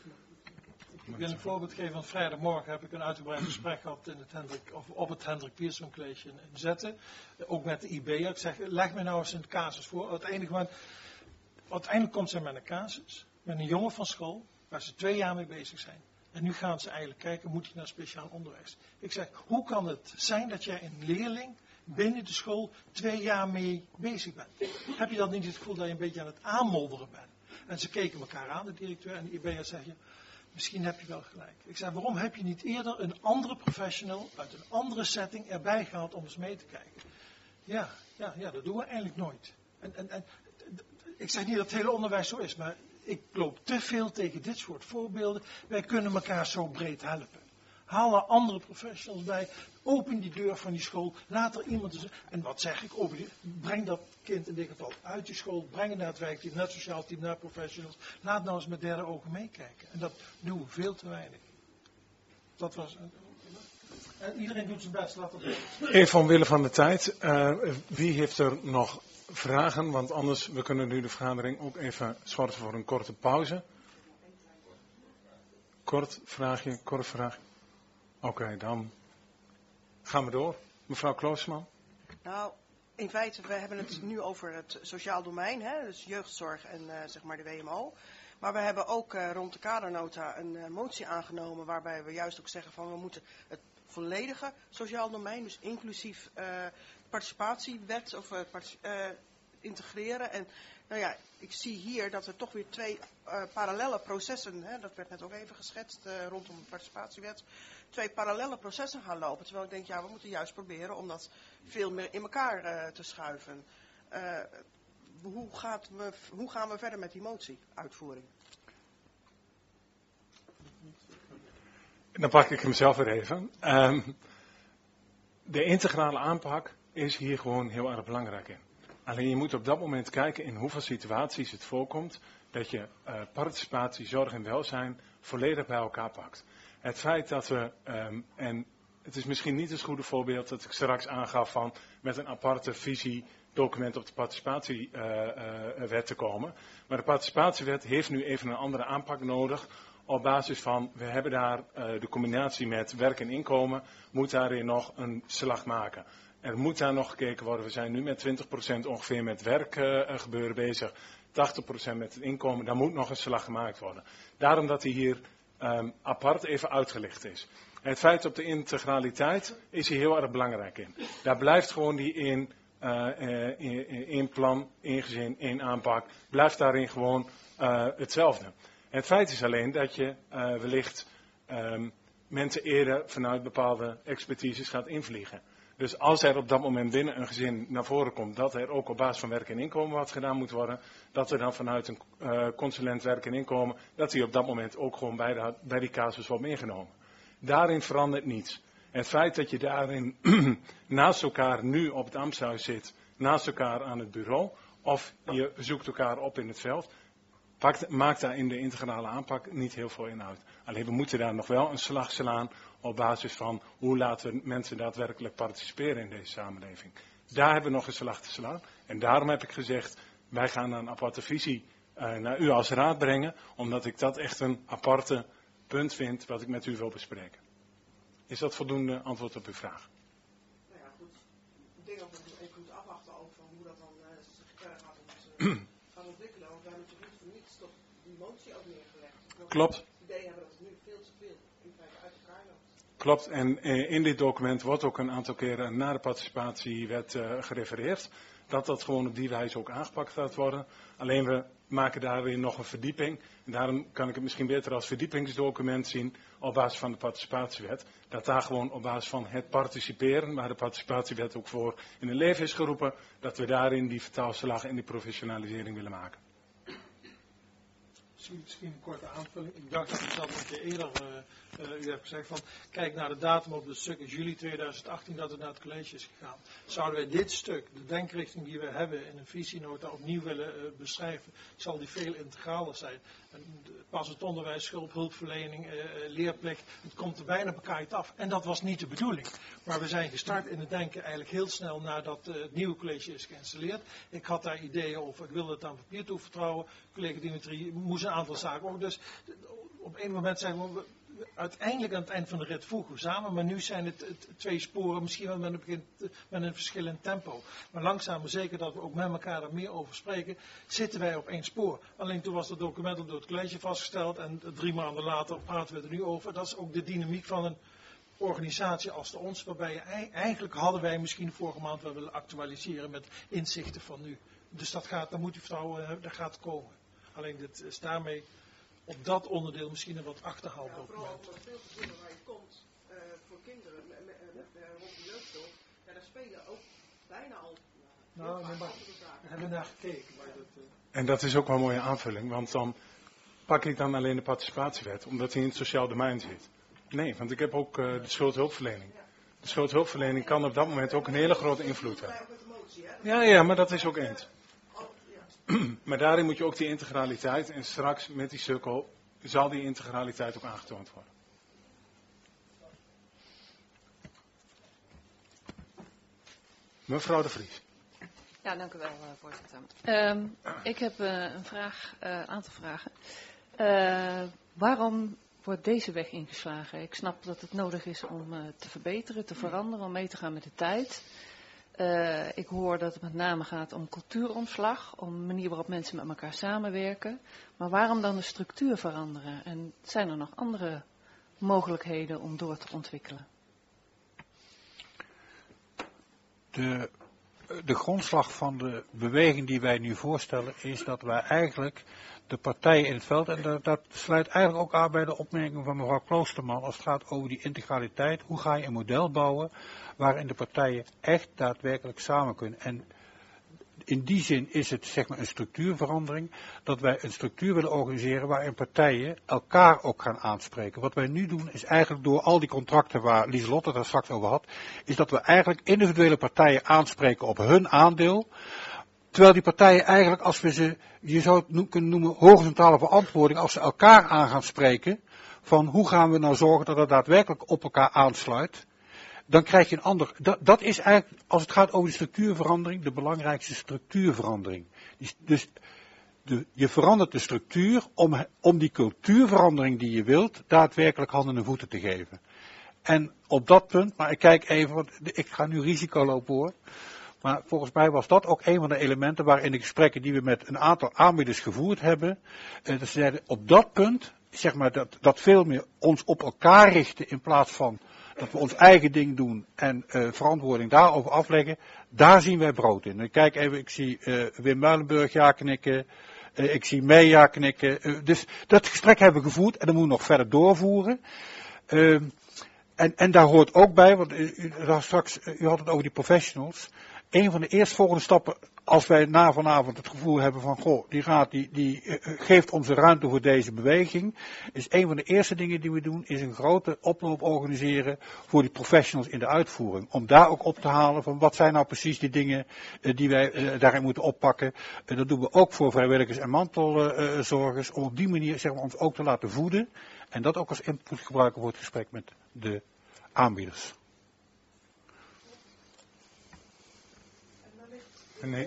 B: Ik wil een voorbeeld geven, want vrijdagmorgen heb ik een uitgebreid gesprek gehad in het Hendrik, of op het Hendrik Pierson College in, in Zetten. Ook met de I B. Ik zeg, leg me nou eens een casus voor. Uiteindelijk, uiteindelijk komt zij met een casus, met een jongen van school, waar ze twee jaar mee bezig zijn. En nu gaan ze eigenlijk kijken, moet hij naar speciaal onderwijs? Ik zeg, hoe kan het zijn dat jij een leerling binnen de school twee jaar mee bezig bent. Heb je dan niet het gevoel dat je een beetje aan het aanmodderen bent? En ze keken elkaar aan, de directeur en de I B R, zeg je, misschien heb je wel gelijk. Ik zei, waarom heb je niet eerder een andere professional uit een andere setting erbij gehaald om eens mee te kijken? Ja, ja, ja, dat doen we eigenlijk nooit. En, en, en ik zeg niet dat het hele onderwijs zo is, maar ik loop te veel tegen dit soort voorbeelden. Wij kunnen elkaar zo breed helpen. Haal er andere professionals bij. Open die deur van die school. Laat er iemand... En wat zeg ik? Open die, breng dat kind in dit geval uit die school. Breng het naar het werkteam, naar het sociaal team, naar professionals. Laat nou eens met derde ogen meekijken. En dat doen we veel te weinig. Dat was... En iedereen doet zijn best. Laat dat
A: Even omwille van de tijd. Uh, wie heeft er nog vragen? Want anders, we kunnen nu de vergadering ook even schorten voor een korte pauze. Kort vraagje, kort vraagje. Oké, okay, dan gaan we door. Mevrouw Kloosman.
H: Nou, in feite, we hebben het nu over het sociaal domein, hè, dus jeugdzorg en uh, zeg maar de W M O. Maar we hebben ook uh, rond de kadernota een uh, motie aangenomen waarbij we juist ook zeggen van we moeten het volledige sociaal domein, dus inclusief uh, participatiewet of uh, particip- uh, integreren. En nou ja, ik zie hier dat er toch weer twee uh, parallelle processen, hè, dat werd net ook even geschetst uh, rondom de participatiewet, twee parallelle processen gaan lopen. Terwijl ik denk, ja, we moeten juist proberen om dat veel meer in elkaar uh, te schuiven. Uh, hoe, gaat we, hoe gaan we verder met die motie-uitvoering?
A: Dan pak ik hem zelf weer even. Um, de integrale aanpak is hier gewoon heel erg belangrijk in. Alleen je moet op dat moment kijken in hoeveel situaties het voorkomt dat je uh, participatie, zorg en welzijn volledig bij elkaar pakt. Het feit dat we, um, en het is misschien niet het goede voorbeeld dat ik straks aangaf van met een aparte visie document op de participatiewet uh, uh, te komen. Maar de participatiewet heeft nu even een andere aanpak nodig. Op basis van, we hebben daar uh, de combinatie met werk en inkomen, moet daarin nog een slag maken. Er moet daar nog gekeken worden. We zijn nu met twintig procent ongeveer met werk uh, gebeuren bezig. tachtig procent met het inkomen. Daar moet nog een slag gemaakt worden. Daarom dat die hier um, apart even uitgelicht is. Het feit op de integraliteit is hier heel erg belangrijk in. Daar blijft gewoon die in, uh, uh, in, in plan, in gezin, in aanpak. Blijft daarin gewoon uh, hetzelfde. Het feit is alleen dat je uh, wellicht um, mensen eerder vanuit bepaalde expertises gaat invliegen. Dus als er op dat moment binnen een gezin naar voren komt dat er ook op basis van werk en inkomen wat gedaan moet worden, dat er dan vanuit een uh, consulent werk en inkomen, dat die op dat moment ook gewoon bij, de, bij die casus wordt meegenomen. Daarin verandert niets. Het feit dat je daarin naast elkaar nu op het ambtshuis zit, naast elkaar aan het bureau, of je zoekt elkaar op in het veld, pakt, maakt daar in de integrale aanpak niet heel veel in uit. Alleen we moeten daar nog wel een slag slaan op basis van hoe laten we mensen daadwerkelijk participeren in deze samenleving. Daar hebben we nog een slag te slaan. En daarom heb ik gezegd, wij gaan een aparte visie uh, naar u als raad brengen, omdat ik dat echt een aparte punt vind wat ik met u wil bespreken. Is dat voldoende antwoord op uw vraag?
H: Nou ja, goed. Ik denk dat we even moeten afwachten over hoe dat dan uh, zich verder gaat, uh, gaat ontwikkelen. Want we hebben natuurlijk niet voor niets toch die motie ook neergelegd.
A: Klopt.
H: Het idee hebben dat het nu veel te veel in feite uit elkaar loopt.
A: Klopt, en uh, in dit document wordt ook een aantal keren naar de participatiewet uh, gerefereerd. Dat dat gewoon op die wijze ook aangepakt gaat worden. Alleen we maken daar weer nog een verdieping. En daarom kan ik het misschien beter als verdiepingsdocument zien op basis van de participatiewet. Dat daar gewoon op basis van het participeren, waar de participatiewet ook voor in het leven is geroepen, dat we daarin die vertaalslag en die professionalisering willen maken.
B: Misschien een korte aanvulling. Ik dacht dat ik dat een keer eerder uh, uh, u heb gezegd van, kijk naar de datum op het stuk in juli tweeduizend achttien dat het naar het college is gegaan. Zouden wij dit stuk, de denkrichting die we hebben in een visienota opnieuw willen uh, beschrijven, zal die veel integraler zijn. En, uh, pas het onderwijs, hulp, hulpverlening, uh, leerplicht, het komt er bijna op elkaar uit af. En dat was niet de bedoeling. Maar we zijn gestart in het denken eigenlijk heel snel nadat uh, het nieuwe college is geïnstalleerd. Ik had daar ideeën over, ik wilde het aan papier toevertrouwen. Collega Dimitri moest een aantal zaken ook. Dus op een moment zijn we uiteindelijk aan het eind van de rit voegen we samen. Maar nu zijn het, het twee sporen, misschien wel met een, begin, met een verschillend tempo. Maar langzaam maar zeker dat we ook met elkaar er meer over spreken, zitten wij op één spoor. Alleen toen was het document door het college vastgesteld en drie maanden later praten we er nu over. Dat is ook de dynamiek van een organisatie als de ons, waarbij je eigenlijk hadden wij misschien vorige maand wel willen actualiseren met inzichten van nu. Dus dat gaat, dan moet u vertrouwen, dat gaat komen. Alleen dit is daarmee op dat onderdeel misschien een wat achterhaald
H: ja,
B: document.
H: Vooral op veel gezinnen waar je komt, uh, voor kinderen met, met, met, met, rond de jeugdzorg, ja, daar spelen ook bijna al. Uh,
B: nou, nee, maar we hebben naar gekeken. Maar dat, uh...
A: En dat is ook wel een mooie aanvulling, want dan pak ik dan alleen de participatiewet, omdat hij in het sociaal domein zit. Nee, want ik heb ook uh, de schuldhulpverlening. De schuldhulpverlening kan op dat moment ook een hele grote invloed hebben. Ja, ja, maar dat is ook eens. Maar daarin moet je ook die integraliteit, en straks met die sukkel zal die integraliteit ook aangetoond worden. Mevrouw de Vries.
K: Ja, dank u wel, uh, voorzitter. Um, ik heb uh, een vraag, een uh, aantal vragen. Uh, waarom wordt deze weg ingeslagen? Ik snap dat het nodig is om uh, te verbeteren, te veranderen, om mee te gaan met de tijd. Uh, ik hoor dat het met name gaat om cultuuromslag, om de manier waarop mensen met elkaar samenwerken. Maar waarom dan de structuur veranderen? En zijn er nog andere mogelijkheden om door te ontwikkelen?
C: De, de grondslag van de beweging die wij nu voorstellen is dat wij eigenlijk de partijen in het veld, en dat, dat sluit eigenlijk ook aan bij de opmerking van mevrouw Kloosterman als het gaat over die integraliteit. Hoe ga je een model bouwen waarin de partijen echt daadwerkelijk samen kunnen? En in die zin is het zeg maar een structuurverandering, dat wij een structuur willen organiseren waarin partijen elkaar ook gaan aanspreken. Wat wij nu doen is eigenlijk door al die contracten waar Lieselotte het daar straks over had, is dat we eigenlijk individuele partijen aanspreken op hun aandeel. Terwijl die partijen eigenlijk, als we ze, je zou het kunnen noemen, horizontale verantwoording, als ze elkaar aan gaan spreken, van hoe gaan we nou zorgen dat het daadwerkelijk op elkaar aansluit, dan krijg je een ander, dat, dat is eigenlijk, als het gaat over de structuurverandering, de belangrijkste structuurverandering. Dus de, je verandert de structuur om, om die cultuurverandering die je wilt, daadwerkelijk handen en voeten te geven. En op dat punt, maar ik kijk even, want ik ga nu risico lopen hoor. Maar volgens mij was dat ook een van de elementen waarin de gesprekken die we met een aantal aanbieders gevoerd hebben, eh, dat ze zeiden op dat punt, zeg maar dat, dat veel meer ons op elkaar richten in plaats van dat we ons eigen ding doen en uh, verantwoording daarover afleggen, daar zien wij brood in. En kijk even, ik zie uh, Wim Muilenburg ja knikken, uh, ik zie Mee ja knikken. Uh, dus dat gesprek hebben we gevoerd en dat moeten we nog verder doorvoeren. Uh, en, en daar hoort ook bij, want u, u, straks, u had het over die professionals. Een van de eerstvolgende stappen, als wij na vanavond het gevoel hebben van, goh, die raad die, die uh, geeft ons de ruimte voor deze beweging, is een van de eerste dingen die we doen, is een grote oploop organiseren voor die professionals in de uitvoering. Om daar ook op te halen van, wat zijn nou precies die dingen uh, die wij uh, daarin moeten oppakken. Uh, dat doen we ook voor vrijwilligers en mantelzorgers, uh, om op die manier zeg maar, ons ook te laten voeden. En dat ook als input gebruiken voor het gesprek met de aanbieders.
A: Nee.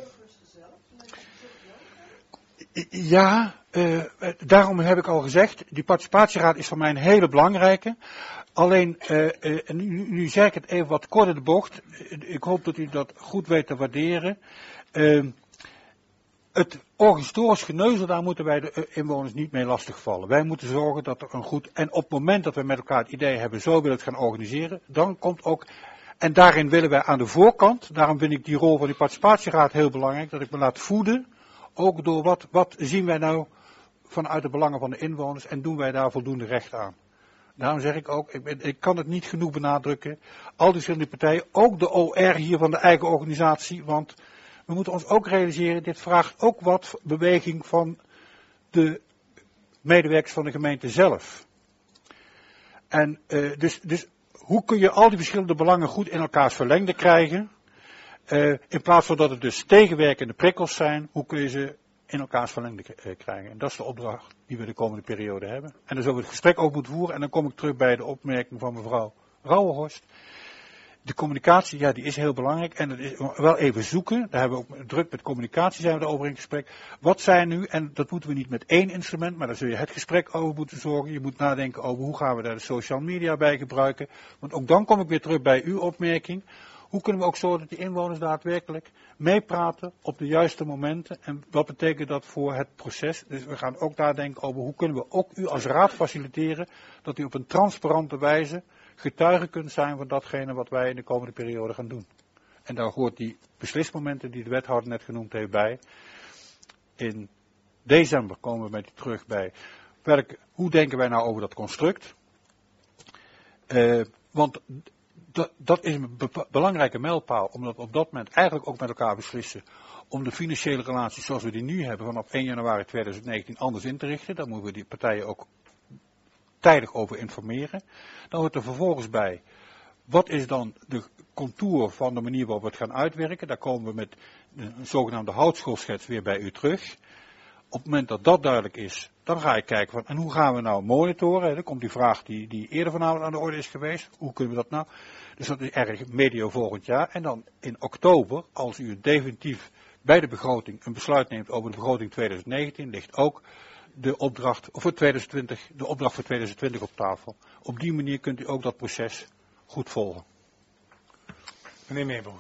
C: Ja, uh, daarom heb ik al gezegd, die participatieraad is voor mij een hele belangrijke. Alleen, uh, uh, nu, nu zeg ik het even wat kort in de bocht. Ik hoop dat u dat goed weet te waarderen. Uh, het organisatorisch geneuzel, daar moeten wij de inwoners niet mee lastigvallen. Wij moeten zorgen dat er een goed, en op het moment dat we met elkaar het idee hebben, zo willen we het gaan organiseren, dan komt ook. En daarin willen wij aan de voorkant, daarom vind ik die rol van die participatieraad heel belangrijk, dat ik me laat voeden, ook door wat, wat zien wij nou vanuit de belangen van de inwoners en doen wij daar voldoende recht aan. Daarom zeg ik ook, ik, ben, ik kan het niet genoeg benadrukken, al die verschillende partijen, ook de O R hier van de eigen organisatie, want we moeten ons ook realiseren, dit vraagt ook wat beweging van de medewerkers van de gemeente zelf. En uh, dus, dus hoe kun je al die verschillende belangen goed in elkaars verlengde krijgen? Uh, in plaats van dat het dus tegenwerkende prikkels zijn, hoe kun je ze in elkaars verlengde uh, krijgen? En dat is de opdracht die we de komende periode hebben. En daar zullen we het gesprek ook moeten voeren. En dan kom ik terug bij de opmerking van mevrouw Rauwenhorst. De communicatie, ja, die is heel belangrijk. En dat is wel even zoeken. Daar hebben we ook druk met communicatie, zijn we erover in gesprek. Wat zijn nu, en dat moeten we niet met één instrument, maar daar zul je het gesprek over moeten zorgen. Je moet nadenken over hoe gaan we daar de social media bij gebruiken. Want ook dan kom ik weer terug bij uw opmerking. Hoe kunnen we ook zorgen dat die inwoners daadwerkelijk meepraten op de juiste momenten? En wat betekent dat voor het proces? Dus we gaan ook nadenken over hoe kunnen we ook u als raad faciliteren dat u op een transparante wijze getuige kunt zijn van datgene wat wij in de komende periode gaan doen. En daar hoort die beslismomenten die de wethouder net genoemd heeft bij. In december komen we met die terug bij welke, hoe denken wij nou over dat construct. Uh, want d- dat is een be- belangrijke mijlpaal, omdat we op dat moment eigenlijk ook met elkaar beslissen om de financiële relaties zoals we die nu hebben vanaf één januari tweeduizend negentien anders in te richten. Daar moeten we die partijen ook tijdig over informeren. Dan hoort er vervolgens bij, wat is dan de contour van de manier waarop we het gaan uitwerken. Daar komen we met een zogenaamde houtschoolschets weer bij u terug. Op het moment dat dat duidelijk is, dan ga ik kijken van, en hoe gaan we nou monitoren? Dan komt die vraag die, die eerder vanavond aan de orde is geweest. Hoe kunnen we dat nou? Dus dat is erg medio volgend jaar. En dan in oktober, als u definitief bij de begroting een besluit neemt over de begroting tweeduizend negentien, ligt ook de opdracht, of voor tweeduizend twintig, de opdracht voor tweeduizend twintig op tafel. Op die manier kunt u ook dat proces goed volgen.
A: Meneer Meerboer.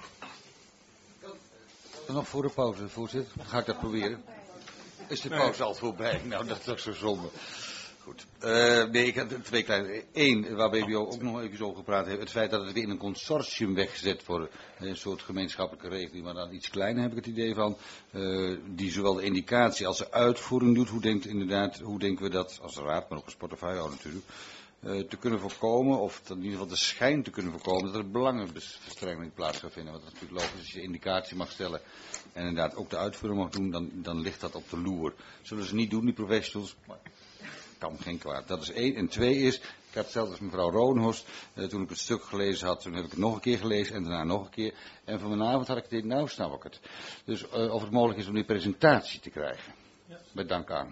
I: Nog voor de pauze, voorzitter. Ga ik dat proberen? Is de pauze al voorbij? Nou, dat is toch zo zonde. Goed. Uh, nee, ik heb twee kleine. Eén, waar B B O ook nog even over gepraat heeft. Het feit dat het weer in een consortium weggezet wordt. Een soort gemeenschappelijke regeling, maar dan iets kleiner heb ik het idee van. Uh, die zowel de indicatie als de uitvoering doet. Hoe denkt inderdaad, hoe denken we dat als raad, maar ook als portefeuillehouder natuurlijk. Uh, te kunnen voorkomen, of in ieder geval de schijn te kunnen voorkomen, dat er belangenverstrengeling plaats gaat vinden. Want dat is natuurlijk logisch, als je indicatie mag stellen en inderdaad ook de uitvoering mag doen, dan, dan ligt dat op de loer. Zullen ze niet doen, die professionals, maar kan geen kwaad. Dat is één. En twee is, ik had hetzelfde als mevrouw Rodenhorst, uh, toen ik het stuk gelezen had, toen heb ik het nog een keer gelezen en daarna nog een keer. En vanavond had ik het, nou snap ik het. Dus uh, of het mogelijk is om die presentatie te krijgen. Ja. Met dank aan.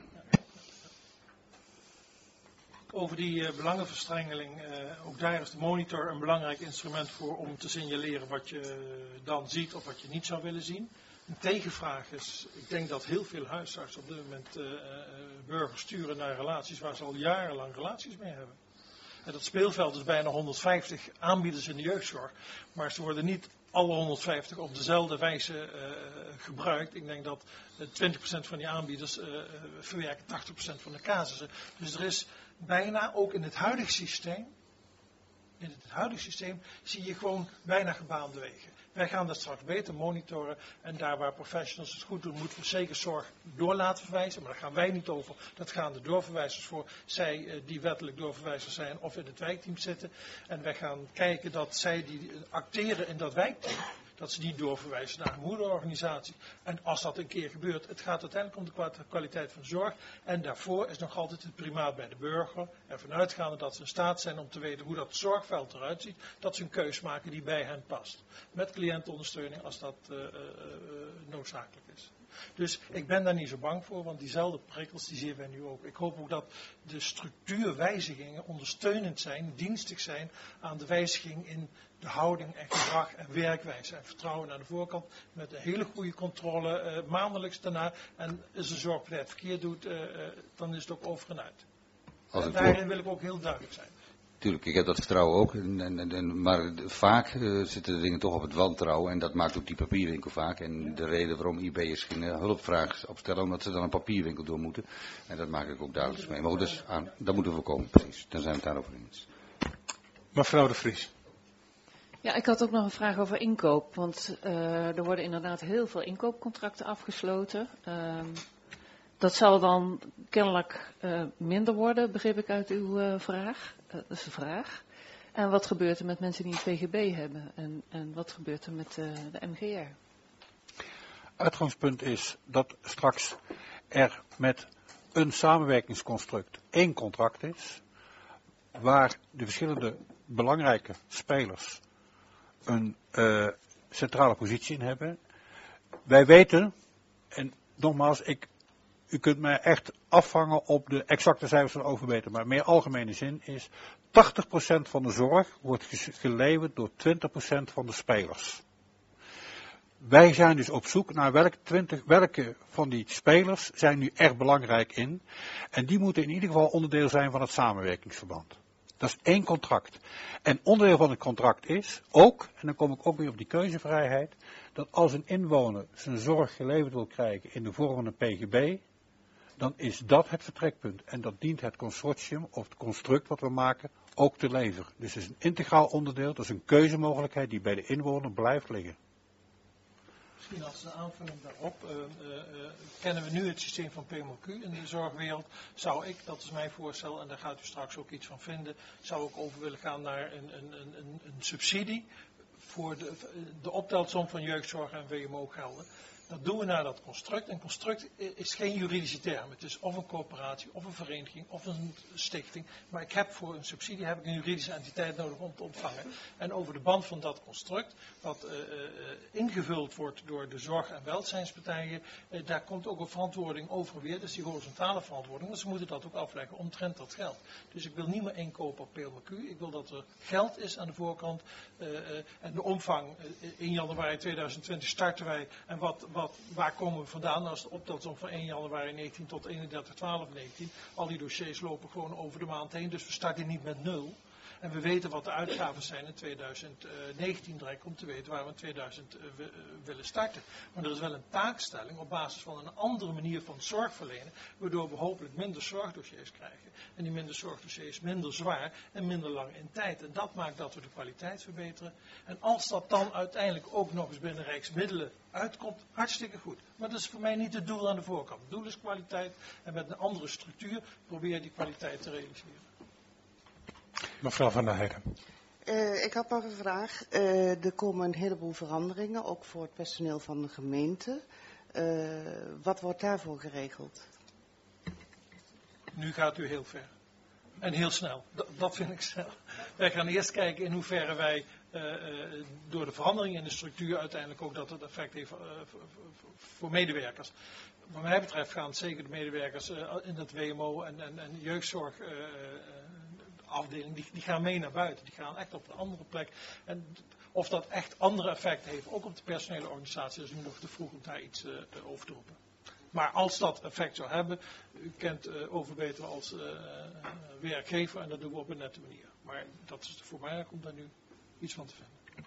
B: Over die uh, belangenverstrengeling, uh, ook daar is de monitor een belangrijk instrument voor om te signaleren wat je uh, dan ziet of wat je niet zou willen zien. Een tegenvraag is, ik denk dat heel veel huisartsen op dit moment uh, uh, burgers sturen naar relaties waar ze al jarenlang relaties mee hebben. En dat speelveld is bijna honderdvijftig aanbieders in de jeugdzorg, maar ze worden niet alle honderdvijftig op dezelfde wijze uh, gebruikt. Ik denk dat uh, twintig procent van die aanbieders uh, verwerken tachtig procent van de casussen. Dus er is bijna ook in het huidige systeem, in het huidige systeem zie je gewoon bijna gebaande wegen. Wij gaan dat straks beter monitoren en daar waar professionals het goed doen, moeten we zeker zorg door laten verwijzen. Maar daar gaan wij niet over. Dat gaan de doorverwijzers voor. Zij uh, die wettelijk doorverwijzers zijn of in het wijkteam zitten. En wij gaan kijken dat zij die acteren in dat wijkteam, dat ze die doorverwijzen naar een moederorganisatie. En als dat een keer gebeurt, het gaat uiteindelijk om de kwaliteit van de zorg. En daarvoor is nog altijd het primaat bij de burger. Ervan uitgaande dat ze in staat zijn om te weten hoe dat zorgveld eruit ziet. Dat ze een keus maken die bij hen past. Met cliëntenondersteuning als dat uh, uh, noodzakelijk is. Dus ik ben daar niet zo bang voor, want diezelfde prikkels die zien wij nu ook. Ik hoop ook dat de structuurwijzigingen ondersteunend zijn, dienstig zijn aan de wijziging in de houding en gedrag en werkwijze en vertrouwen aan de voorkant met een hele goede controle uh, maandelijks daarna. En als de zorgpartij het verkeerd doet, uh, uh, dan is het ook over en uit. En daarin voor... wil ik ook heel duidelijk zijn.
I: Tuurlijk, ik heb dat vertrouwen ook, en, en, en, maar vaak uh, zitten de dingen toch op het wantrouwen en dat maakt ook die papierwinkel vaak. En de reden waarom I B'ers geen uh, hulpvraag opstellen, omdat ze dan een papierwinkel door moeten. En dat maak ik ook duidelijk mee. Maar goed, dus aan, dat moeten we voorkomen, precies. Dan zijn we het daarover eens.
A: Mevrouw de Vries.
K: Ja, ik had ook nog een vraag over inkoop, want uh, er worden inderdaad heel veel inkoopcontracten afgesloten. Uh, dat zal dan kennelijk uh, minder worden, begreep ik uit uw uh, vraag. Uh, dat is de vraag. En wat gebeurt er met mensen die een P G B hebben? En, en wat gebeurt er met uh, de M G R?
C: Uitgangspunt is dat straks er met een samenwerkingsconstruct één contract is, waar de verschillende belangrijke spelers een uh, centrale positie in hebben. Wij weten, en nogmaals, ik, u kunt mij echt afvangen op de exacte cijfers van O V B, maar meer algemene zin is, tachtig procent van de zorg wordt geleverd door twintig procent van de spelers. Wij zijn dus op zoek naar welke, twintig, welke van die spelers zijn nu echt belangrijk in. En die moeten in ieder geval onderdeel zijn van het samenwerkingsverband. Dat is één contract. En onderdeel van het contract is ook, en dan kom ik ook weer op die keuzevrijheid, dat als een inwoner zijn zorg geleverd wil krijgen in de vorm van een P G B, dan is dat het vertrekpunt. En dat dient het consortium of het construct wat we maken ook te leveren. Dus het is een integraal onderdeel, dat is een keuzemogelijkheid die bij de inwoner blijft liggen.
B: Misschien als een aanvulling daarop, uh, uh, uh, kennen we nu het systeem van P M O Q in de zorgwereld. Zou ik, dat is mijn voorstel, en daar gaat u straks ook iets van vinden, zou ik over willen gaan naar een, een, een, een subsidie voor de, de optelsom van jeugdzorg en W M O-gelden. Dat doen we naar dat construct. Een construct is geen juridische term. Het is of een coöperatie, of een vereniging, of een stichting. Maar ik heb voor een subsidie heb ik een juridische entiteit nodig om te ontvangen. En over de band van dat construct, dat uh, uh, ingevuld wordt door de zorg- en welzijnspartijen, uh, daar komt ook een verantwoording over weer. Dus die horizontale verantwoording. Maar ze moeten dat ook afleggen omtrent dat geld. Dus ik wil niet meer inkopen op P M O Q. Ik wil dat er geld is aan de voorkant. Uh, uh, en de omvang, uh, in januari tweeduizend twintig starten wij. En wat... Wat, waar komen we vandaan als de optelsom van één januari negentien tot eenendertig twaalf negentien? Al die dossiers lopen gewoon over de maand heen, dus we starten niet met nul. En we weten wat de uitgaven zijn in tweeduizend negentien direct om te weten waar we in tweeduizend willen starten. Maar er is wel een taakstelling op basis van een andere manier van zorg verlenen, waardoor we hopelijk minder zorgdossiers krijgen. En die minder zorgdossiers minder zwaar en minder lang in tijd. En dat maakt dat we de kwaliteit verbeteren. En als dat dan uiteindelijk ook nog eens binnen Rijksmiddelen uitkomt, hartstikke goed. Maar dat is voor mij niet het doel aan de voorkant. Het doel is kwaliteit en met een andere structuur probeer je die kwaliteit te realiseren.
A: Mevrouw Van der Heijden.
J: Uh, ik had nog een vraag. Uh, er komen een heleboel veranderingen, ook voor het personeel van de gemeente. Uh, wat wordt daarvoor geregeld?
B: Nu gaat u heel ver. En heel snel. Dat, dat vind ik snel. Wij gaan eerst kijken in hoeverre wij uh, uh, door de verandering in de structuur uiteindelijk ook dat het effect heeft uh, voor medewerkers. Wat mij betreft gaan zeker de medewerkers uh, in dat W M O en, en, en jeugdzorg uh, uh, afdeling, die, die gaan mee naar buiten. Die gaan echt op een andere plek. En of dat echt andere effecten heeft, ook op de personele organisatie, is nu nog te vroeg om daar iets uh, over te roepen. Maar als dat effect zou hebben, u kent uh, Overbeter als uh, uh, werkgever en dat doen we op een nette manier. Maar dat is voor mij om daar nu iets van te vinden.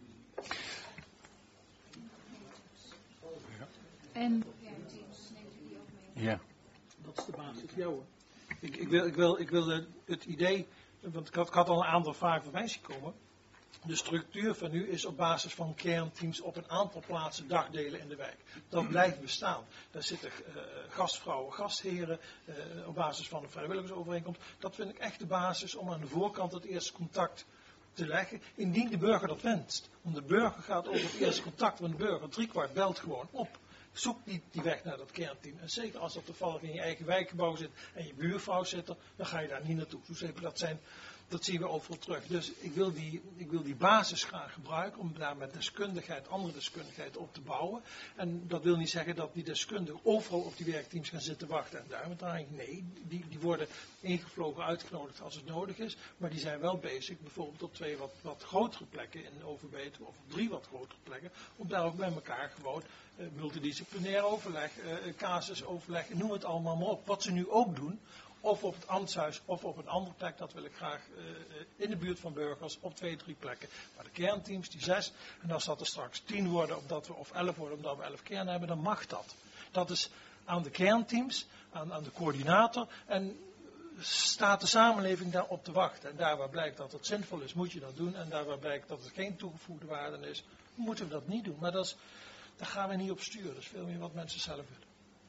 D: En
C: ja.
B: Dat is de basis. Jou. Ik, ik, wil, ik, wil, ik wil het idee, want ik had, ik had al een aantal vragen voorbij zien komen. De structuur van nu is op basis van kernteams op een aantal plaatsen dagdelen in de wijk. Dat blijft bestaan. Daar zitten uh, gastvrouwen, gastheren uh, op basis van een vrijwilligersovereenkomst. Dat vind ik echt de basis om aan de voorkant het eerste contact te leggen. Indien de burger dat wenst. Want de burger gaat over het eerste contact van de burger. Driekwart belt gewoon op. Zoek die, die weg naar dat kernteam. En zeker als dat toevallig in je eigen wijkgebouw zit en je buurvrouw zit er, dan ga je daar niet naartoe. Dus dat zijn... Dat zien we overal terug. Dus ik wil, die, ik wil die basis graag gebruiken om daar met deskundigheid, andere deskundigheid op te bouwen. En dat wil niet zeggen dat die deskundigen overal op die werkteams gaan zitten wachten en duimen draaien. Nee, die, die worden ingevlogen, uitgenodigd als het nodig is. Maar die zijn wel bezig, bijvoorbeeld op twee wat, wat grotere plekken in Overbeter, of op drie wat grotere plekken, om daar ook bij elkaar gewoon uh, multidisciplinair overleg, uh, casusoverleg, noem het allemaal maar op. Wat ze nu ook doen, of op het ambtshuis of op een andere plek, dat wil ik graag uh, in de buurt van burgers, op twee, drie plekken. Maar de kernteams, die zes, en als dat er straks tien worden, omdat we, of elf worden, omdat we elf kernen hebben, dan mag dat. Dat is aan de kernteams, aan, aan de coördinator, en staat de samenleving daarop te wachten. En daar waar blijkt dat het zinvol is, moet je dat doen. En daar waar blijkt dat het geen toegevoegde waarde is, moeten we dat niet doen. Maar dat is, daar gaan we niet op sturen. Dat is veel meer wat mensen zelf willen.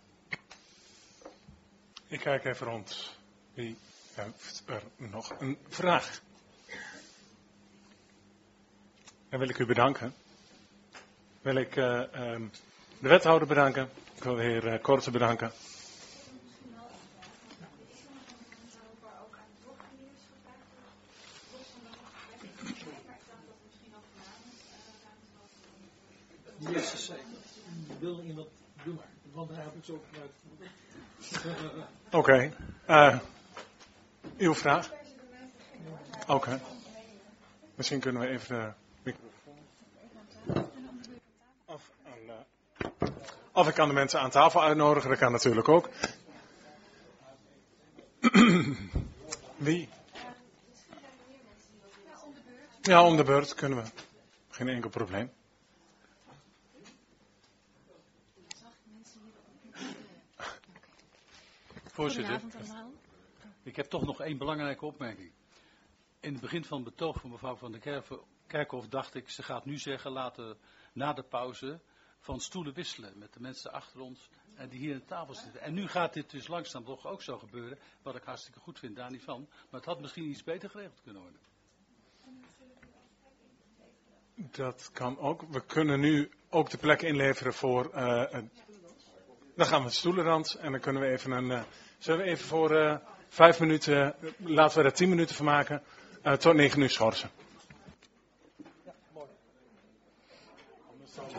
A: Ik kijk even rond. Wie heeft er nog een vraag? Dan wil ik u bedanken. Wil ik uh, um, de wethouder bedanken. Ik wil de heer uh, Korte bedanken.
B: Yes, zeker. Wil iemand doen maar, want daar heb ik zo gebruikt.
A: Oké. Okay. Uh, uw vraag? Oké. Okay. Misschien kunnen we even de microfoon. Of, aan, uh, of ik kan de mensen aan tafel uitnodigen, dat kan natuurlijk ook. Wie? Ja, om de beurt kunnen we. Geen enkel probleem.
E: Voorzitter, ik heb toch nog één belangrijke opmerking. In het begin van het betoog van mevrouw Van der Kerkhof dacht ik, ze gaat nu zeggen, laten we na de pauze van stoelen wisselen met de mensen achter ons en die hier aan de tafel zitten. En nu gaat dit dus langzaam toch ook zo gebeuren, wat ik hartstikke goed vind, daar niet van. Maar het had misschien iets beter geregeld kunnen worden.
A: Dat kan ook. We kunnen nu ook de plek inleveren voor... Uh, een... Dan gaan we het stoelenrand en dan kunnen we even een... Uh, zullen we even voor uh, vijf minuten, uh, laten we er tien minuten van maken, uh, tot negen uur schorsen. Ja, mooi. Anders zal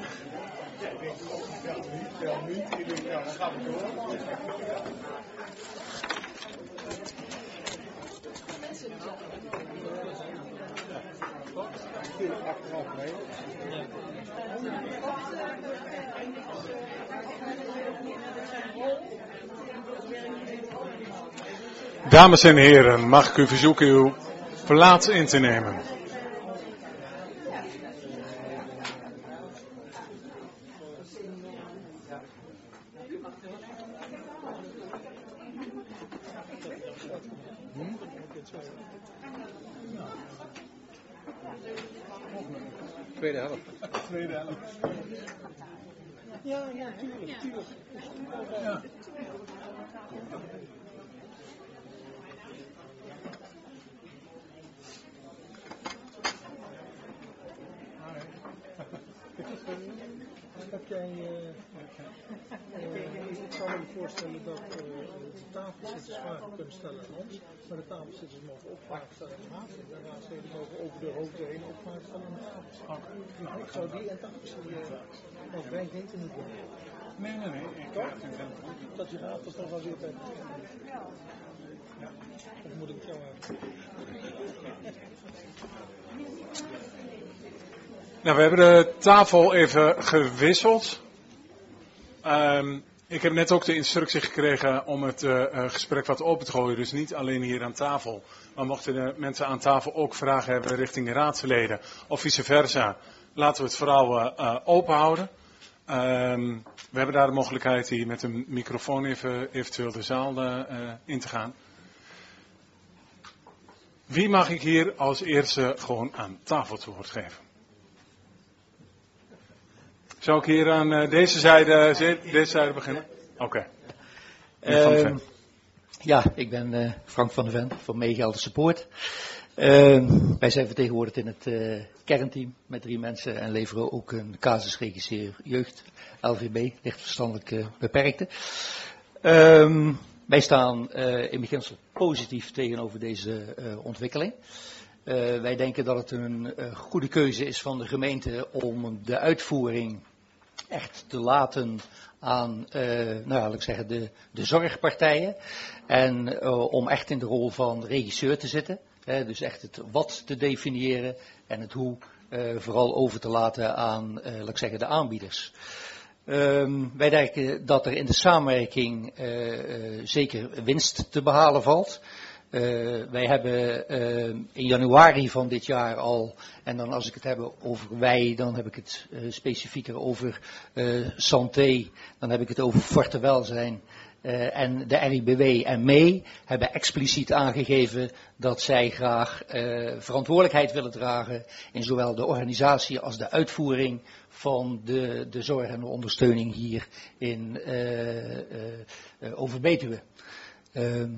A: Dames en heren, mag ik u verzoeken uw plaats in te nemen.
C: Tweede helft.
A: Tweede helft.
B: Ja, ja, tuurlijk, tuurlijk. Ja. Heb jij, uh, uh, ik zou me voorstellen dat uh, de tafelzitters vragen kunnen stellen aan ons, maar de tafelzitters mogen ook vragen stellen aan de raad. De raadsleden mogen over de hoofden heen ook vragen stellen aan de raad. Nou, ik zou die en tafelzitters als wij weten niet doen.
A: Nee, nee, nee. Ik
B: toch? Dat je raad dat toch wel weer bij de ja, of moet ik het jou hebben?
A: Nou, we hebben de tafel even gewisseld. Um, ik heb net ook de instructie gekregen om het uh, uh, gesprek wat open te gooien. Dus niet alleen hier aan tafel. Maar mochten de mensen aan tafel ook vragen hebben richting de raadsleden of vice versa. Laten we het vooral uh, uh, open houden. Um, we hebben daar de mogelijkheid hier met een microfoon even eventueel de zaal uh, uh, in te gaan. Wie mag ik hier als eerste gewoon aan tafel te woord geven? Zou ik hier aan uh, deze zijde, deze zijde beginnen? Oké. Okay.
L: Uh, ja, ik ben uh, Frank van der Ven van Meegelder Support. Uh, wij zijn vertegenwoordigd in het uh, kernteam met drie mensen en leveren ook een casusregisseur jeugd, L V B, lichtverstandelijk uh, beperkte. Uh, wij staan uh, in beginsel positief tegenover deze uh, ontwikkeling. Uh, wij denken dat het een uh, goede keuze is van de gemeente om de uitvoering echt te laten aan uh, nou, laat ik zeggen, de, de zorgpartijen. En uh, om echt in de rol van regisseur te zitten. Hè, dus echt het wat te definiëren en het hoe uh, vooral over te laten aan uh, laat ik zeggen, de aanbieders. Um, wij denken dat er in de samenwerking uh, uh, zeker winst te behalen valt. Uh, wij hebben uh, in januari van dit jaar al, en dan als ik het heb over wij, dan heb ik het uh, specifieker over uh, santé, dan heb ik het over Forte Welzijn uh, en de R I B W en mee hebben expliciet aangegeven dat zij graag uh, verantwoordelijkheid willen dragen in zowel de organisatie als de uitvoering van de, de zorg en de ondersteuning hier in uh, uh, uh, Overbetuwe. Uh,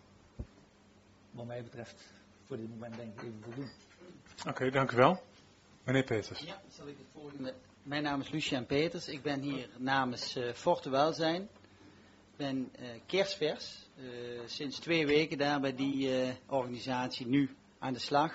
L: Wat mij betreft, voor dit moment denk ik even voldoen.
A: Oké, okay, dank u wel. Meneer Peters.
M: Ja, zal ik het volgende. Mijn naam is Lucian Peters. Ik ben hier namens uh, Forte Welzijn. Ik ben uh, kerstvers. Uh, sinds twee weken daar bij die uh, organisatie nu aan de slag.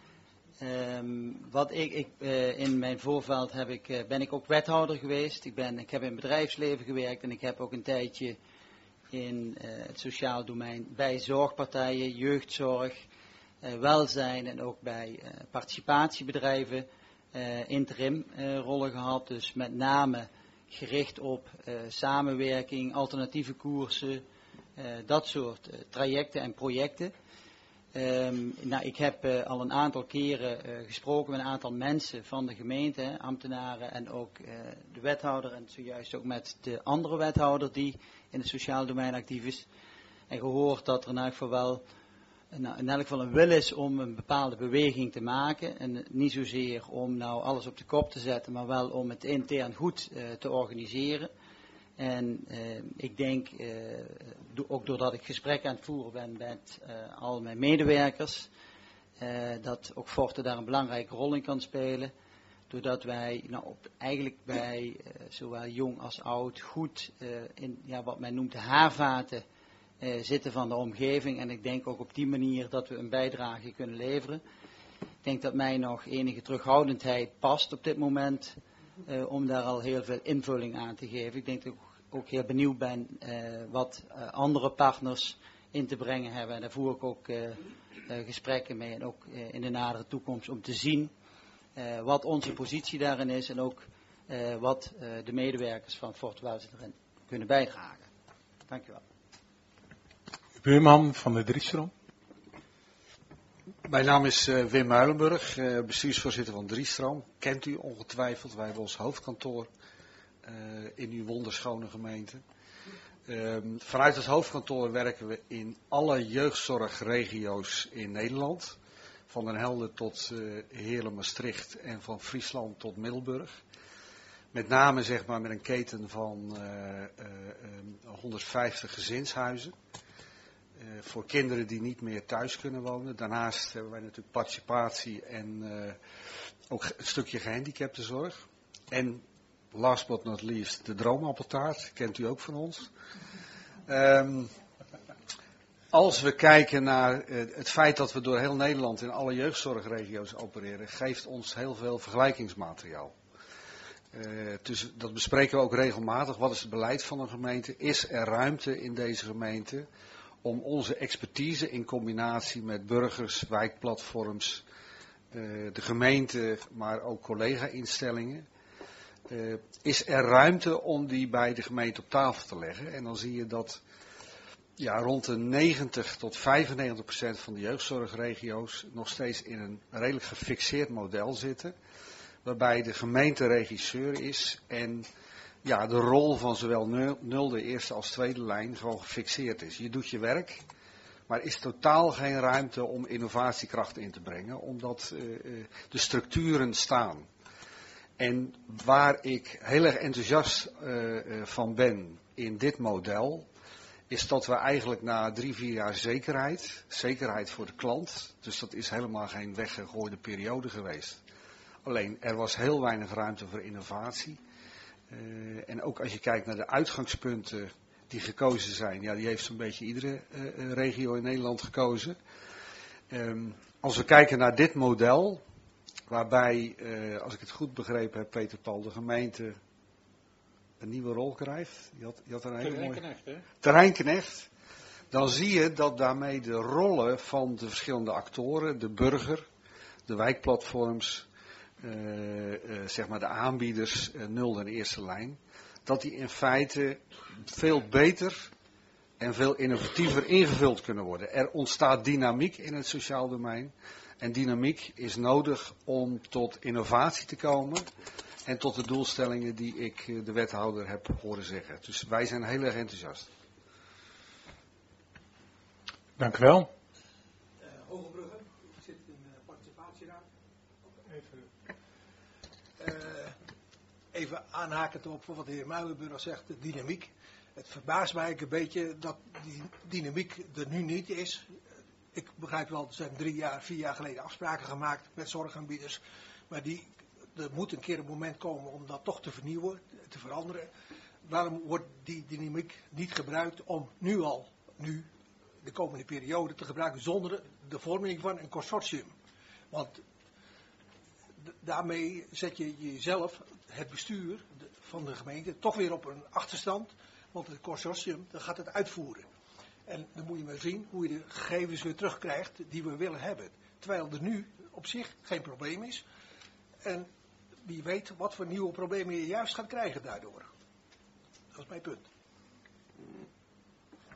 M: Um, wat ik, ik uh, in mijn voorveld heb ik, uh, ben ik ook wethouder geweest. Ik, ben, ik heb in het bedrijfsleven gewerkt en ik heb ook een tijdje in uh, het sociaal domein bij zorgpartijen, jeugdzorg, uh, welzijn en ook bij uh, participatiebedrijven uh, interim uh, rollen gehad. Dus met name gericht op uh, samenwerking, alternatieve koersen, uh, dat soort uh, trajecten en projecten. Um, nou, ik heb uh, al een aantal keren uh, gesproken met een aantal mensen van de gemeente, hè, ambtenaren en ook uh, de wethouder en zojuist ook met de andere wethouder die in het sociaal domein actief is. en gehoord dat er in elk geval wel nou, in elk geval een wil is om een bepaalde beweging te maken. En niet zozeer om nou alles op de kop te zetten, maar wel om het intern goed uh, te organiseren. En uh, ik denk, uh, do- ook doordat ik gesprekken aan het voeren ben met uh, al mijn medewerkers, uh, dat ook Forte daar een belangrijke rol in kan spelen. Doordat wij nou, op, eigenlijk bij uh, zowel jong als oud goed uh, in ja, wat men noemt de haarvaten uh, zitten van de omgeving. En ik denk ook op die manier dat we een bijdrage kunnen leveren. Ik denk dat mij nog enige terughoudendheid past op dit moment uh, om daar al heel veel invulling aan te geven. Ik denk dat ik ook heel benieuwd ben uh, wat uh, andere partners in te brengen hebben. En daar voer ik ook uh, uh, gesprekken mee en ook uh, in de nadere toekomst om te zien uh, wat onze positie daarin is en ook uh, wat uh, de medewerkers van Forte Welze erin kunnen bijdragen. Dank u wel.
A: Buurman van de Driestroom.
N: Mijn naam is uh, Wim Muilenburg, uh, bestuursvoorzitter van Driestroom. Kent u ongetwijfeld, wij hebben ons hoofdkantoor uh, in uw wonderschone gemeente. Uh, vanuit het hoofdkantoor werken we in alle jeugdzorgregio's in Nederland. Van Den Helder tot uh, Heerlen, Maastricht en van Friesland tot Middelburg. Met name zeg maar met een keten van uh, uh, uh, honderdvijftig gezinshuizen. Uh, voor kinderen die niet meer thuis kunnen wonen. Daarnaast hebben wij natuurlijk participatie en uh, ook een stukje gehandicaptenzorg. En last but not least de droomappeltaart, kent u ook van ons. Um, als we kijken naar uh, het feit dat we door heel Nederland in alle jeugdzorgregio's opereren, geeft ons heel veel vergelijkingsmateriaal. Uh, dus dat bespreken we ook regelmatig. Wat is het beleid van een gemeente? Is er ruimte in deze gemeente om onze expertise in combinatie met burgers, wijkplatforms, uh, de gemeente, maar ook collega-instellingen. Uh, is er ruimte om die bij de gemeente op tafel te leggen? En dan zie je dat ja, rond de negentig tot vijfennegentig procent van de jeugdzorgregio's nog steeds in een redelijk gefixeerd model zitten. Waarbij de gemeente regisseur is en ja, de rol van zowel nulde, eerste als tweede lijn gewoon gefixeerd is. Je doet je werk, maar er is totaal geen ruimte om innovatiekracht in te brengen, omdat uh, de structuren staan. En waar ik heel erg enthousiast uh, van ben in dit model, is dat we eigenlijk na drie, vier jaar zekerheid, zekerheid voor de klant, dus dat is helemaal geen weggegooide periode geweest. Alleen, er was heel weinig ruimte voor innovatie. Uh, en ook als je kijkt naar de uitgangspunten die gekozen zijn, ja, die heeft zo'n beetje iedere uh, regio in Nederland gekozen. Um, als we kijken naar dit model, waarbij, uh, als ik het goed begrepen heb, Peter Paul, de gemeente een nieuwe rol krijgt. Je had, je had een hele
C: Terreinknecht, hè?
N: Terreinknecht. Dan zie je dat daarmee de rollen van de verschillende actoren, de burger, de wijkplatforms, Uh, uh, zeg maar de aanbieders, uh, nulde en eerste lijn, dat die in feite veel beter en veel innovatiever ingevuld kunnen worden. Er ontstaat dynamiek in het sociaal domein en dynamiek is nodig om tot innovatie te komen en tot de doelstellingen die ik uh, de wethouder heb horen zeggen. Dus wij zijn heel erg enthousiast.
A: Dank u wel.
O: Uh, Hogebrugge, ik zit in de participatieraad. Even. Uh, even aanhakend op wat de heer Muilenburg zegt, de dynamiek. Het verbaast mij een beetje dat die dynamiek er nu niet is. Ik begrijp wel, er zijn drie jaar, vier jaar geleden afspraken gemaakt met zorgaanbieders. Maar die, er moet een keer een moment komen om dat toch te vernieuwen, te veranderen. Waarom wordt die dynamiek niet gebruikt om nu al, nu, de komende periode te gebruiken zonder de vorming van een consortium? Want daarmee zet je jezelf, het bestuur van de gemeente, toch weer op een achterstand. Want het consortium, dan gaat het uitvoeren. En dan moet je maar zien hoe je de gegevens weer terugkrijgt die we willen hebben. Terwijl er nu op zich geen probleem is. En wie weet wat voor nieuwe problemen je juist gaat krijgen daardoor. Dat is mijn punt.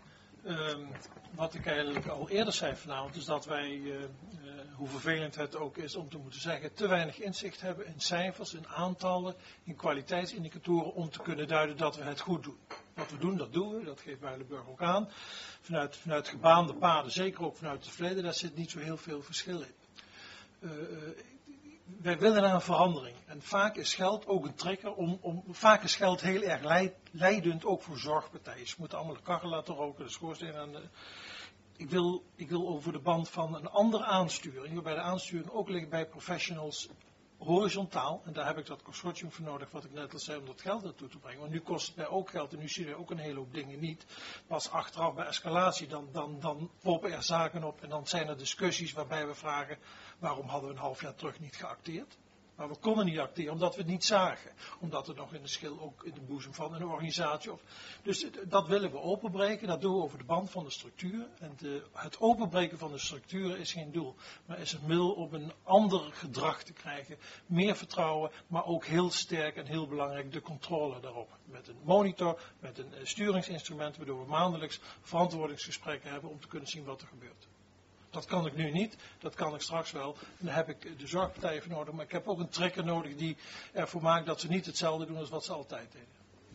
B: Um, wat ik eigenlijk al eerder zei vanavond is dat wij, uh, uh, hoe vervelend het ook is om te moeten zeggen, te weinig inzicht hebben in cijfers, in aantallen, in kwaliteitsindicatoren om te kunnen duiden dat we het goed doen. Wat we doen, dat doen we, dat geeft Bijlenburg ook aan. Vanuit, vanuit gebaande paden, zeker ook vanuit het verleden, daar zit niet zo heel veel verschil in. Uh, uh, wij willen naar een verandering. En vaak is geld ook een trigger om, om vaak is geld heel erg leid, leidend ook voor zorgpartijen. Ze moeten allemaal de karren laten roken, de schoorsteen aan de... Ik wil, ik wil over de band van een andere aansturing, waarbij de aansturing ook ligt bij professionals horizontaal. En daar heb ik dat consortium voor nodig, wat ik net al zei, om dat geld naartoe te brengen. Want nu kost het mij ook geld en nu zie je ook een hele hoop dingen niet. Pas achteraf bij escalatie, dan, dan, dan poppen er zaken op en dan zijn er discussies waarbij we vragen, waarom hadden we een half jaar terug niet geacteerd? Maar we konden niet acteren omdat we het niet zagen. Omdat het nog in de schil ook in de boezem van een organisatie. Of, dus dat willen we openbreken. Dat doen we over de band van de structuur. En de, het openbreken van de structuren is geen doel. Maar is een middel om een ander gedrag te krijgen. Meer vertrouwen, maar ook heel sterk en heel belangrijk de controle daarop. Met een monitor, met een sturingsinstrument. Waardoor we maandelijks verantwoordingsgesprekken hebben om te kunnen zien wat er gebeurt. Dat kan ik nu niet, dat kan ik straks wel. En dan heb ik de zorgpartijen voor nodig. Maar ik heb ook een trigger nodig die ervoor maakt dat ze niet hetzelfde doen als wat ze altijd deden.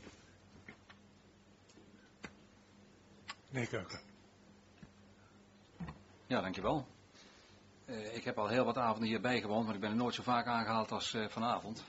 A: Nee, Keuken.
P: Ja, dankjewel. Uh, ik heb al heel wat avonden hier bijgewoond, maar ik ben er nooit zo vaak aangehaald als uh, vanavond.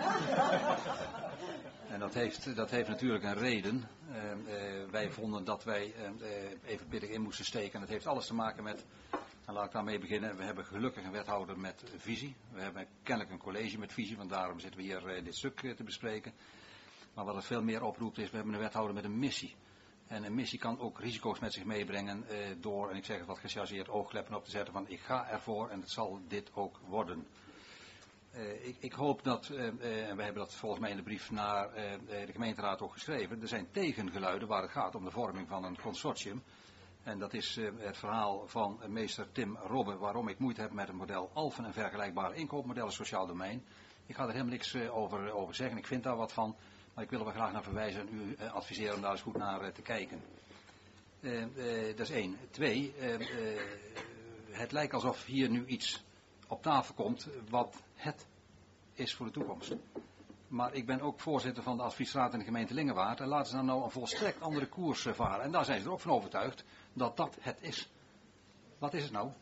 P: En dat heeft, dat heeft natuurlijk een reden. Uh, uh, wij vonden dat wij uh, uh, even pittig in moesten steken. En dat heeft alles te maken met, en laat ik daarmee beginnen, we hebben gelukkig een wethouder met visie. We hebben kennelijk een college met visie, want daarom zitten we hier uh, dit stuk uh, te bespreken. Maar wat het veel meer oproept is, we hebben een wethouder met een missie. En een missie kan ook risico's met zich meebrengen uh, door, en ik zeg het wat gechargeerd, oogkleppen op te zetten van ik ga ervoor en het zal dit ook worden. Uh, ik, ik hoop dat, uh, uh, en we hebben dat volgens mij in de brief naar uh, de gemeenteraad ook geschreven, er zijn tegengeluiden waar het gaat om de vorming van een consortium. En dat is uh, het verhaal van uh, meester Tim Robbe, waarom ik moeite heb met het model Alphen en vergelijkbare inkoopmodellen sociaal domein. Ik ga er helemaal niks uh, over, uh, over zeggen, ik vind daar wat van. Maar ik wil er wel graag naar verwijzen en u uh, adviseren om daar eens goed naar uh, te kijken. Uh, uh, dat is één. Twee, uh, uh, het lijkt alsof hier nu iets op tafel komt wat het is voor de toekomst. Maar ik ben ook voorzitter van de adviesraad in de gemeente Lingewaard. En laten ze dan nou een volstrekt andere koers uh, varen. En daar zijn ze er ook van overtuigd dat dat het is. Wat is het nou?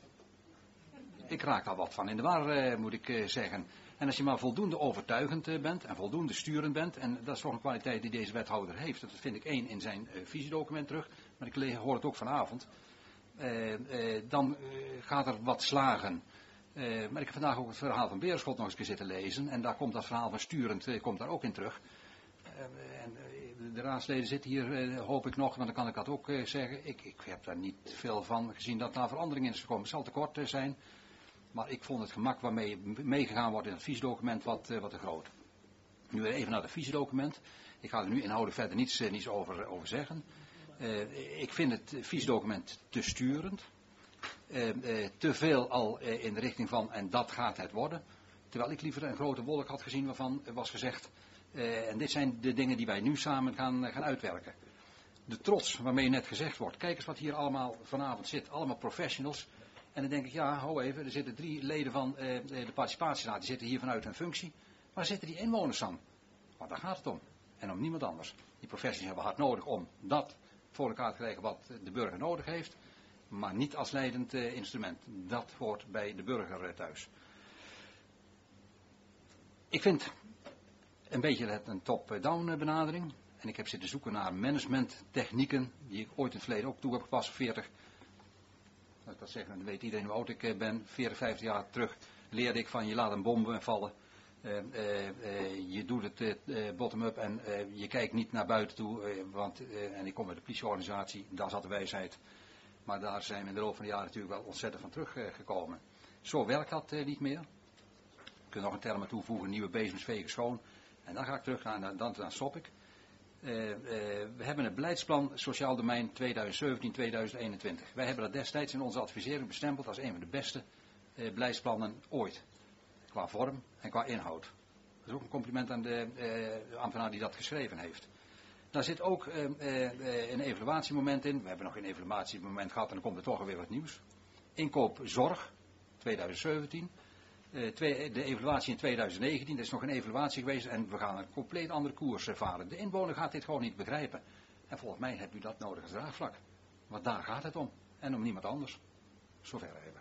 P: Ik raak daar wat van in de war, uh, moet ik uh, zeggen. En als je maar voldoende overtuigend bent en voldoende sturend bent, en dat is toch een kwaliteit die deze wethouder heeft, dat vind ik één in zijn uh, visiedocument terug, maar ik hoor het ook vanavond, uh, uh, dan uh, gaat er wat slagen. Uh, maar ik heb vandaag ook het verhaal van Beerschot nog eens keer zitten lezen, en daar komt dat verhaal van sturend uh, komt daar ook in terug. Uh, en, uh, de raadsleden zitten hier, uh, hoop ik nog, want dan kan ik dat ook uh, zeggen. Ik, ik heb daar niet veel van gezien dat daar verandering in is gekomen. Het zal te kort uh, zijn. Maar ik vond het gemak waarmee meegegaan wordt in het visiedocument wat, uh, wat te groot. Nu even naar het visiedocument. Ik ga er nu inhoudelijk verder niets, uh, niets over, over zeggen. Uh, ik vind het visiedocument te sturend. Uh, uh, te veel al uh, in de richting van en dat gaat het worden. Terwijl ik liever een grote wolk had gezien waarvan was gezegd. Uh, en dit zijn de dingen die wij nu samen gaan, uh, gaan uitwerken. De trots waarmee net gezegd wordt. Kijk eens wat hier allemaal vanavond zit. Allemaal professionals. En dan denk ik, ja, hou even, er zitten drie leden van uh, de participatieraad, die zitten hier vanuit hun functie. Waar zitten die inwoners dan? Want daar gaat het om. En om niemand anders. Die professionals hebben hard nodig om dat voor elkaar te krijgen wat de burger nodig heeft. Maar niet als leidend uh, instrument. Dat hoort bij de burger uh, thuis. Ik vind een beetje het een top-down benadering. En ik heb zitten zoeken naar managementtechnieken, die ik ooit in het verleden ook toe heb gepast, veertig. Als ik dat zeg, dan weet iedereen hoe oud ik ben. veertig, vijftig jaar terug leerde ik van je laat een bom vallen. Uh, uh, uh, je doet het uh, bottom-up en uh, je kijkt niet naar buiten toe. Uh, want, uh, en ik kom uit de politieorganisatie, daar zat de wijsheid. Maar daar zijn we in de loop van de jaren natuurlijk wel ontzettend van teruggekomen. Uh, Zo werkt dat uh, niet meer. Je kunt nog een term toevoegen, nieuwe bezems vegen schoon. En dan ga ik terug naar, dan, dan stop ik. Uh, uh, we hebben het beleidsplan Sociaal Domein tweeduizend zeventien tweeduizend eenentwintig. Wij hebben dat destijds in onze advisering bestempeld als een van de beste uh, beleidsplannen ooit. Qua vorm en qua inhoud. Dat is ook een compliment aan de uh, ambtenaar die dat geschreven heeft. Daar zit ook uh, uh, een evaluatiemoment in. We hebben nog een evaluatiemoment gehad en dan komt er toch weer wat nieuws. Inkoop zorg, twintig zeventien. Uh, twee, de evaluatie in twintig negentien, er is nog een evaluatie geweest en we gaan een compleet andere koers varen. De inwoner gaat dit gewoon niet begrijpen. En volgens mij hebt u dat nodig als draagvlak. Want daar gaat het om. En om niemand anders. Zover even.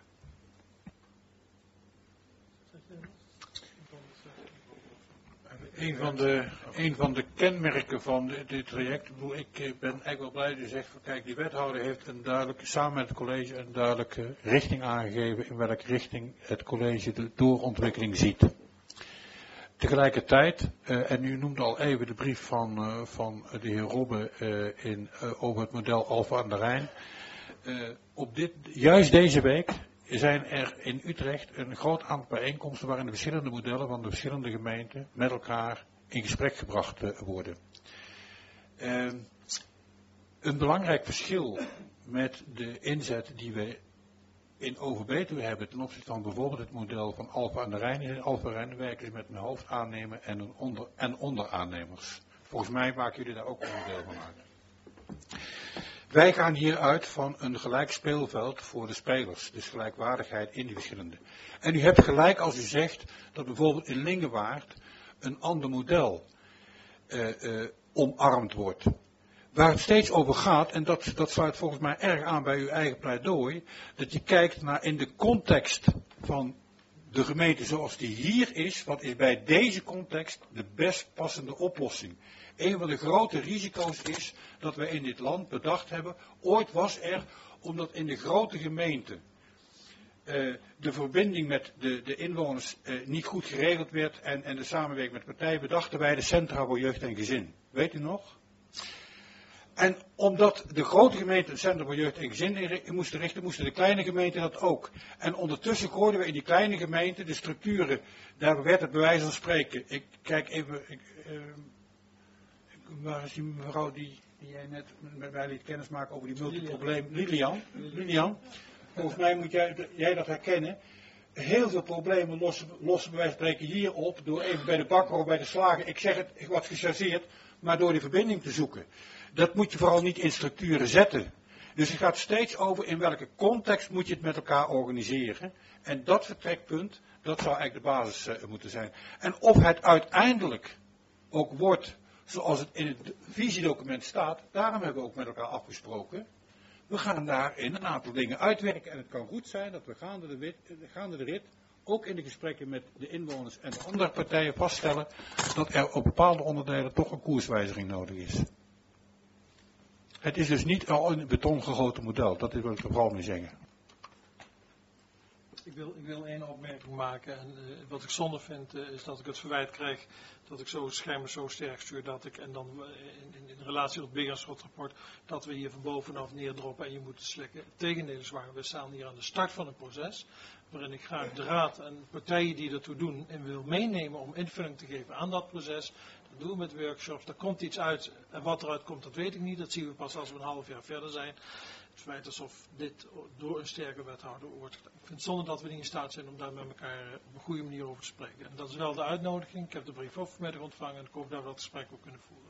C: Een van de, een van de kenmerken van dit, dit traject, ik ben eigenlijk wel blij dat u zegt, kijk, die wethouder heeft een duidelijke, samen met het college een duidelijke richting aangegeven in welke richting het college de doorontwikkeling ziet. Tegelijkertijd, uh, en u noemde al even de brief van, uh, van de heer Robbe uh, in, uh, over het model Alphen aan de Rijn. Uh, op dit, juist deze week zijn er in Utrecht een groot aantal bijeenkomsten waarin de verschillende modellen van de verschillende gemeenten met elkaar in gesprek gebracht uh, worden. Uh, een belangrijk verschil met de inzet die we in Overbetuwe hebben ten opzichte van bijvoorbeeld het model van Alphen aan de Rijn. In Alphen aan de Rijn werken ze met een hoofdaannemer en, een onder, en onderaannemers. Volgens mij maken jullie daar ook onderdeel van uit. Wij gaan hier uit van een gelijk speelveld voor de spelers. Dus gelijkwaardigheid in die verschillende. En u hebt gelijk als u zegt dat bijvoorbeeld in Lingewaard een ander model uh, uh, omarmd wordt. Waar het steeds over gaat, en dat, dat sluit volgens mij erg aan bij uw eigen pleidooi, dat je kijkt naar in de context van de gemeente zoals die hier is, wat is bij deze context de best passende oplossing. Een van de grote risico's is dat we in dit land bedacht hebben, ooit was er, omdat in de grote gemeente uh, de verbinding met de, de inwoners uh, niet goed geregeld werd en, en de samenwerking met partijen, bedachten wij de Centra voor Jeugd en Gezin. Weet u nog? En omdat de grote gemeenten het Centrum voor Jeugd en Gezin in moesten richten, moesten de kleine gemeenten dat ook. En ondertussen gooiden we in die kleine gemeenten de structuren, daar werd het bij wijze van spreken. Ik kijk even, ik, uh, waar is die mevrouw die, die jij net met mij liet kennismaken over die multiprobleem? Lilian. Lilian. Volgens mij moet jij, jij dat herkennen. Heel veel problemen lossen, lossen bij wijze van spreken hier op, door even bij de bakker of bij de slager, ik zeg het wat gechargeerd, maar door die verbinding te zoeken. Dat moet je vooral niet in structuren zetten. Dus het gaat steeds over in welke context moet je het met elkaar organiseren. En dat vertrekpunt, dat zou eigenlijk de basis uh, moeten zijn. En of het uiteindelijk ook wordt zoals het in het visiedocument staat, daarom hebben we ook met elkaar afgesproken. We gaan daarin een aantal dingen uitwerken. En het kan goed zijn dat we gaande de, wit, gaande de rit, ook in de gesprekken met de inwoners en de andere partijen vaststellen dat er op bepaalde onderdelen toch een koerswijziging nodig is. Het is dus niet al een beton gegoten model, dat wil ik er vooral mee zeggen.
B: Ik wil, ik wil één opmerking maken. En, uh, wat ik zonde vind uh, is dat ik het verwijt krijg dat ik zo schermen zo sterk stuur dat ik, en dan uh, in, in, in relatie tot het Begerschotrapport, dat we hier van bovenaf neerdroppen en je moet het slikken. Het tegendeel is waar, we staan hier aan de start van een proces, waarin ik graag de raad en partijen die ertoe doen en wil meenemen om invulling te geven aan dat proces. Dat doen we met workshops, er komt iets uit en wat eruit komt dat weet ik niet, dat zien we pas als we een half jaar verder zijn. Het feit alsof dit door een sterke wethouder wordt. Ik vind het zonde dat we niet in staat zijn om daar met elkaar op een goede manier over te spreken. En dat is wel de uitnodiging. Ik heb de brief ook vanmiddag ontvangen en ik hoop dat we dat gesprek ook kunnen voeren.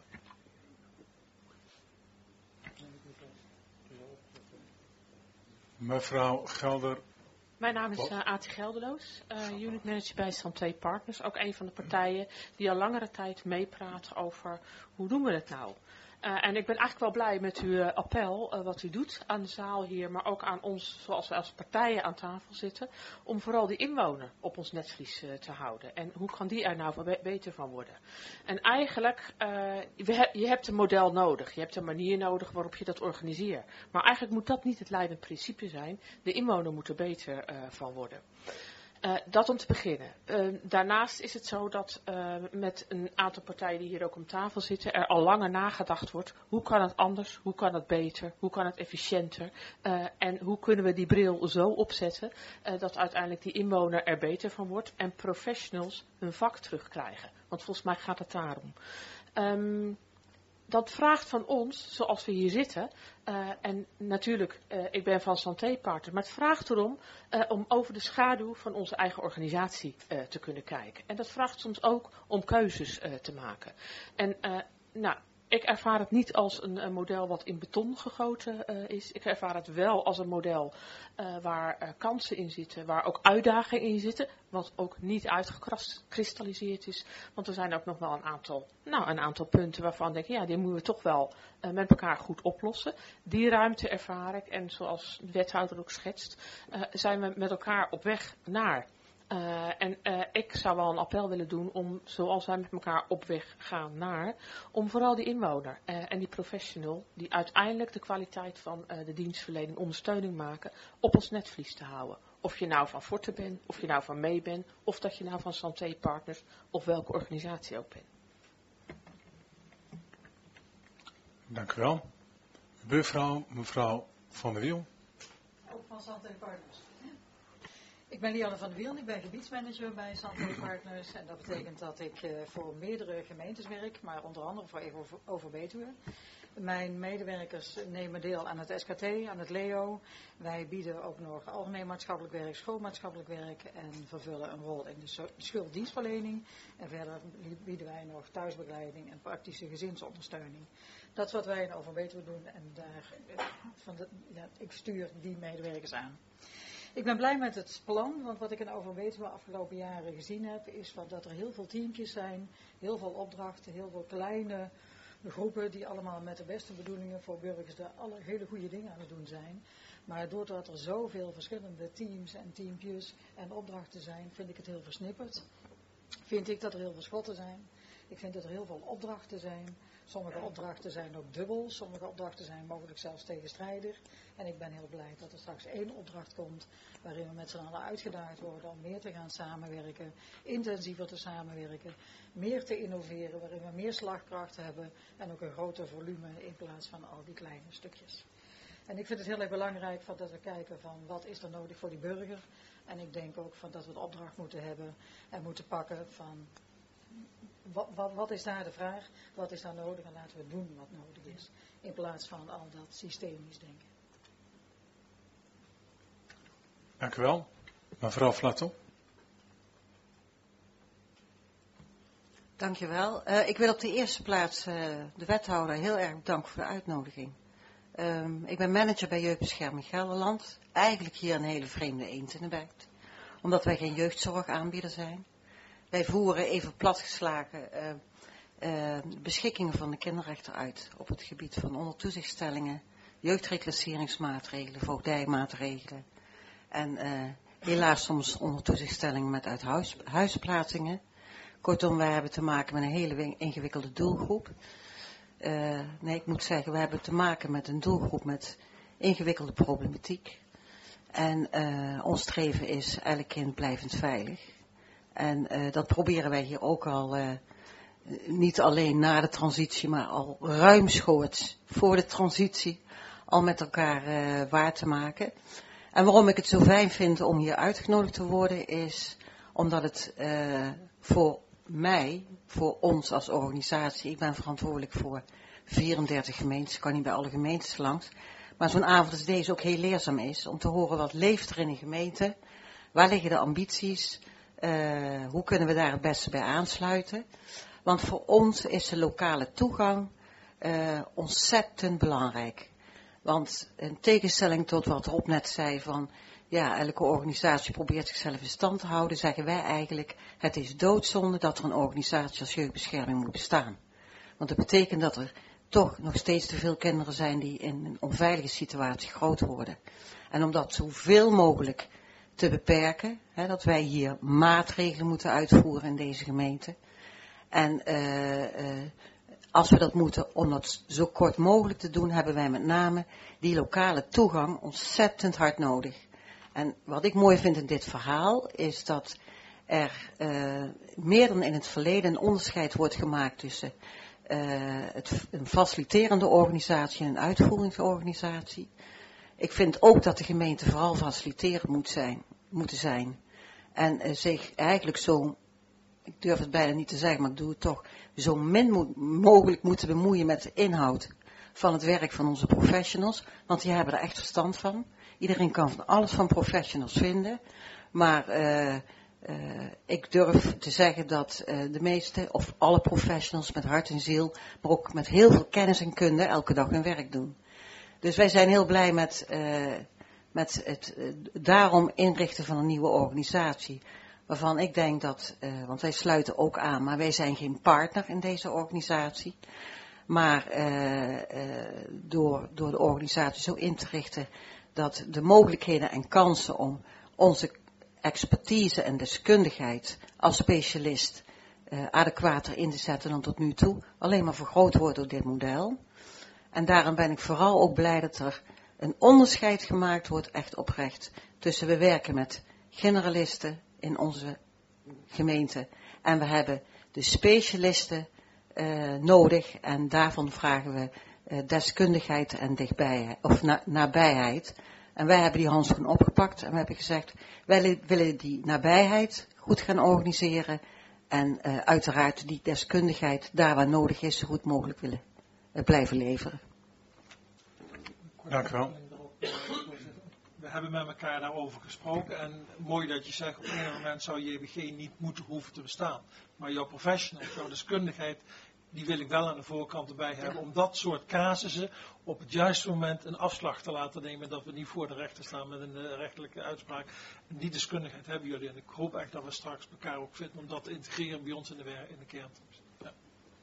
A: Mevrouw Gelder.
Q: Mijn naam is uh, Ati Gelderloos, uh, unit manager bij Santé Partners. Ook een van de partijen die al langere tijd meepraat over hoe doen we het nou. Uh, en ik ben eigenlijk wel blij met uw uh, appel, uh, wat u doet aan de zaal hier, maar ook aan ons, zoals wij als partijen aan tafel zitten, om vooral die inwoner op ons netvlies uh, te houden. En hoe kan die er nou be- beter van worden? En eigenlijk, uh, we he- je hebt een model nodig, je hebt een manier nodig waarop je dat organiseert. Maar eigenlijk moet dat niet het leidend principe zijn, de inwoner moet er beter uh, van worden. Uh, dat om te beginnen. Uh, daarnaast is het zo dat uh, met een aantal partijen die hier ook om tafel zitten, er al langer nagedacht wordt, hoe kan het anders, hoe kan het beter, hoe kan het efficiënter uh, en hoe kunnen we die bril zo opzetten uh, dat uiteindelijk die inwoner er beter van wordt en professionals hun vak terugkrijgen. Want volgens mij gaat het daarom. Um, Dat vraagt van ons, zoals we hier zitten, uh, en natuurlijk, uh, ik ben van Santé Partners, maar het vraagt erom uh, om over de schaduw van onze eigen organisatie uh, te kunnen kijken. En dat vraagt soms ook om keuzes uh, te maken. En uh, nou, ik ervaar het niet als een, een model wat in beton gegoten uh, is. Ik ervaar het wel als een model uh, waar uh, kansen in zitten, waar ook uitdagingen in zitten, wat ook niet uitgekristalliseerd is. Want er zijn ook nog wel een aantal, nou, een aantal punten waarvan ik denk, ja, die moeten we toch wel uh, met elkaar goed oplossen. Die ruimte ervaar ik en zoals de wethouder ook schetst, uh, zijn we met elkaar op weg naar. Uh, en uh, ik zou wel een appel willen doen om, zoals wij met elkaar op weg gaan naar, om vooral die inwoner uh, en die professional, die uiteindelijk de kwaliteit van uh, de dienstverlening ondersteuning maken, op ons netvlies te houden. Of je nou van Forte bent, of je nou van mee bent, of dat je nou van Santé Partners, of welke organisatie ook bent.
A: Dank u wel. Buurvrouw, mevrouw Van der Wiel.
R: Ook van Santé Partners. Ik ben Lianne van der Wiel, ik ben gebiedsmanager bij Santé Partners. En dat betekent dat ik uh, voor meerdere gemeentes werk, maar onder andere voor Over, Overbetuwe. Mijn medewerkers nemen deel aan het S K T, aan het L E O. Wij bieden ook nog algemeen maatschappelijk werk, schoolmaatschappelijk werk en vervullen een rol in de schulddienstverlening. En verder bieden wij nog thuisbegeleiding en praktische gezinsondersteuning. Dat is wat wij in Overbetuwe doen en daar, van de, ja, ik stuur die medewerkers aan. Ik ben blij met het plan, want wat ik in Overbetuwe de afgelopen jaren gezien heb, is dat er heel veel teampjes zijn, heel veel opdrachten, heel veel kleine groepen die allemaal met de beste bedoelingen voor burgers de alle hele goede dingen aan het doen zijn. Maar doordat er zoveel verschillende teams en teampjes en opdrachten zijn, vind ik het heel versnipperd. Vind ik dat er heel veel schotten zijn. Ik vind dat er heel veel opdrachten zijn. Sommige opdrachten zijn ook dubbel, sommige opdrachten zijn mogelijk zelfs tegenstrijdig. En ik ben heel blij dat er straks één opdracht komt waarin we met z'n allen uitgedaagd worden om meer te gaan samenwerken, intensiever te samenwerken, meer te innoveren, waarin we meer slagkracht hebben en ook een groter volume in plaats van al die kleine stukjes. En ik vind het heel erg belangrijk van dat we kijken van wat is er nodig voor die burger. En ik denk ook van dat we de opdracht moeten hebben en moeten pakken van Wat, wat, wat is daar de vraag, wat is daar nodig en laten we doen wat nodig is. In plaats van al dat systemisch denken.
A: Dank u wel. Mevrouw Flattel.
S: Dank je wel. Uh, ik wil op de eerste plaats uh, de wethouder heel erg bedanken voor de uitnodiging. Um, ik ben manager bij Jeugdbescherming Gelderland. Eigenlijk hier een hele vreemde eend in de bijt. Omdat wij geen jeugdzorgaanbieder zijn. Wij voeren even platgeslagen uh, uh, beschikkingen van de kinderrechter uit op het gebied van ondertoezichtstellingen, jeugdreclasseringsmaatregelen, voogdijmaatregelen en uh, helaas soms ondertoezichtstellingen met uit huis, huisplaatsingen. Kortom, wij hebben te maken met een hele ingewikkelde doelgroep. Uh, nee, ik moet zeggen, we hebben te maken met een doelgroep met ingewikkelde problematiek. En uh, ons streven is elk kind blijvend veilig. En uh, dat proberen wij hier ook al, uh, niet alleen na de transitie, maar al ruimschoots voor de transitie, al met elkaar uh, waar te maken. En waarom ik het zo fijn vind om hier uitgenodigd te worden, is omdat het uh, voor mij, voor ons als organisatie, ik ben verantwoordelijk voor vierendertig gemeentes, ik kan niet bij alle gemeentes langs, maar zo'n avond als deze ook heel leerzaam is om te horen wat leeft er in een gemeente, waar liggen de ambities, uh, hoe kunnen we daar het beste bij aansluiten. Want voor ons is de lokale toegang uh, ontzettend belangrijk. Want in tegenstelling tot wat Rob net zei van, ja, elke organisatie probeert zichzelf in stand te houden, zeggen wij eigenlijk, het is doodzonde dat er een organisatie als jeugdbescherming moet bestaan. Want dat betekent dat er toch nog steeds te veel kinderen zijn die in een onveilige situatie groot worden. En om dat zoveel mogelijk te beperken, hè, dat wij hier maatregelen moeten uitvoeren in deze gemeente. En uh, uh, als we dat moeten, om dat zo kort mogelijk te doen, hebben wij met name die lokale toegang ontzettend hard nodig. En wat ik mooi vind in dit verhaal, is dat er uh, meer dan in het verleden een onderscheid wordt gemaakt tussen uh, het, een faciliterende organisatie en een uitvoeringsorganisatie. Ik vind ook dat de gemeente vooral faciliterend moet zijn, moeten zijn. En uh, zich eigenlijk zo, ik durf het bijna niet te zeggen, maar ik doe het toch, zo min mo- mogelijk moeten bemoeien met de inhoud van het werk van onze professionals. Want die hebben er echt verstand van. Iedereen kan van alles van professionals vinden. Maar uh, Uh, ik durf te zeggen dat uh, de meeste of alle professionals met hart en ziel, maar ook met heel veel kennis en kunde elke dag hun werk doen. Dus wij zijn heel blij met, uh, met het uh, daarom inrichten van een nieuwe organisatie. Waarvan ik denk dat, uh, want wij sluiten ook aan, maar wij zijn geen partner in deze organisatie. Maar uh, uh, door, door de organisatie zo in te richten dat de mogelijkheden en kansen om onze expertise en deskundigheid als specialist uh, adequater in te zetten dan tot nu toe alleen maar vergroot wordt door dit model. En daarom ben ik vooral ook blij dat er een onderscheid gemaakt wordt, echt oprecht, tussen we werken met generalisten in onze gemeente en we hebben de specialisten uh, nodig en daarvan vragen we uh, deskundigheid en dichtbij, of na, nabijheid. En wij hebben die handschoen opgepakt en we hebben gezegd, wij willen die nabijheid goed gaan organiseren en uh, uiteraard die deskundigheid daar waar nodig is zo goed mogelijk willen uh, blijven leveren.
A: Dank u wel.
B: We hebben met elkaar daarover gesproken en mooi dat je zegt op een moment zou J B G niet moeten hoeven te bestaan. Maar jouw professionals, jouw deskundigheid, die wil ik wel aan de voorkant erbij hebben. Om dat soort casussen op het juiste moment een afslag te laten nemen. Dat we niet voor de rechter staan met een uh, rechterlijke uitspraak. En die deskundigheid hebben jullie. En ik hoop echt dat we straks elkaar ook vinden om dat te integreren bij ons in de, in de kernteams. Ja.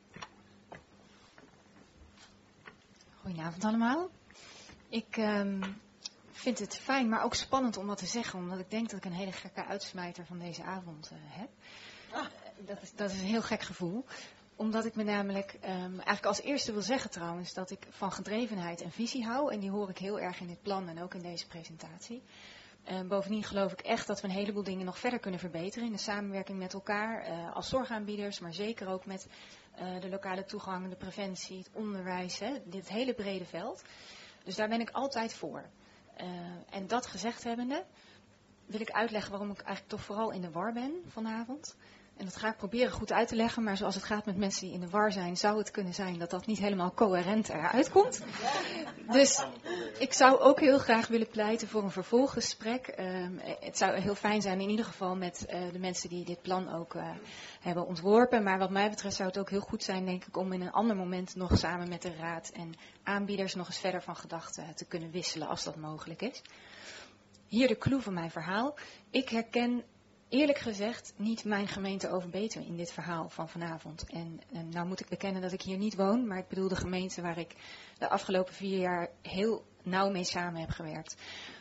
D: Goedenavond allemaal. Ik um, vind het fijn, maar ook spannend om wat te zeggen. Omdat ik denk dat ik een hele gekke uitsmijter van deze avond uh, heb. Ah. Dat, is, dat is een heel gek gevoel. Omdat ik me namelijk, um, eigenlijk als eerste wil zeggen trouwens, dat ik van gedrevenheid en visie hou. En die hoor ik heel erg in dit plan en ook in deze presentatie. Uh, bovendien geloof ik echt dat we een heleboel dingen nog verder kunnen verbeteren. In de samenwerking met elkaar, uh, als zorgaanbieders, maar zeker ook met uh, de lokale toegang, de preventie, het onderwijs. Hè, dit hele brede veld. Dus daar ben ik altijd voor. Uh, en dat gezegd hebbende, wil ik uitleggen waarom ik eigenlijk toch vooral in de war ben vanavond. En dat ga ik proberen goed uit te leggen, maar zoals het gaat met mensen die in de war zijn, zou het kunnen zijn dat dat niet helemaal coherent eruit komt. Dus ik zou ook heel graag willen pleiten voor een vervolggesprek. Um, het zou heel fijn zijn in ieder geval met uh, de mensen die dit plan ook uh, hebben ontworpen. Maar wat mij betreft zou het ook heel goed zijn, denk ik, om in een ander moment nog samen met de raad en aanbieders nog eens verder van gedachten te kunnen wisselen als dat mogelijk is. Hier de clue van mijn verhaal. Ik herken eerlijk gezegd niet mijn gemeente Overbetuwe in dit verhaal van vanavond. En, en nou moet ik bekennen dat ik hier niet woon, maar ik bedoel de gemeente waar ik de afgelopen vier jaar heel nauw mee samen heb gewerkt.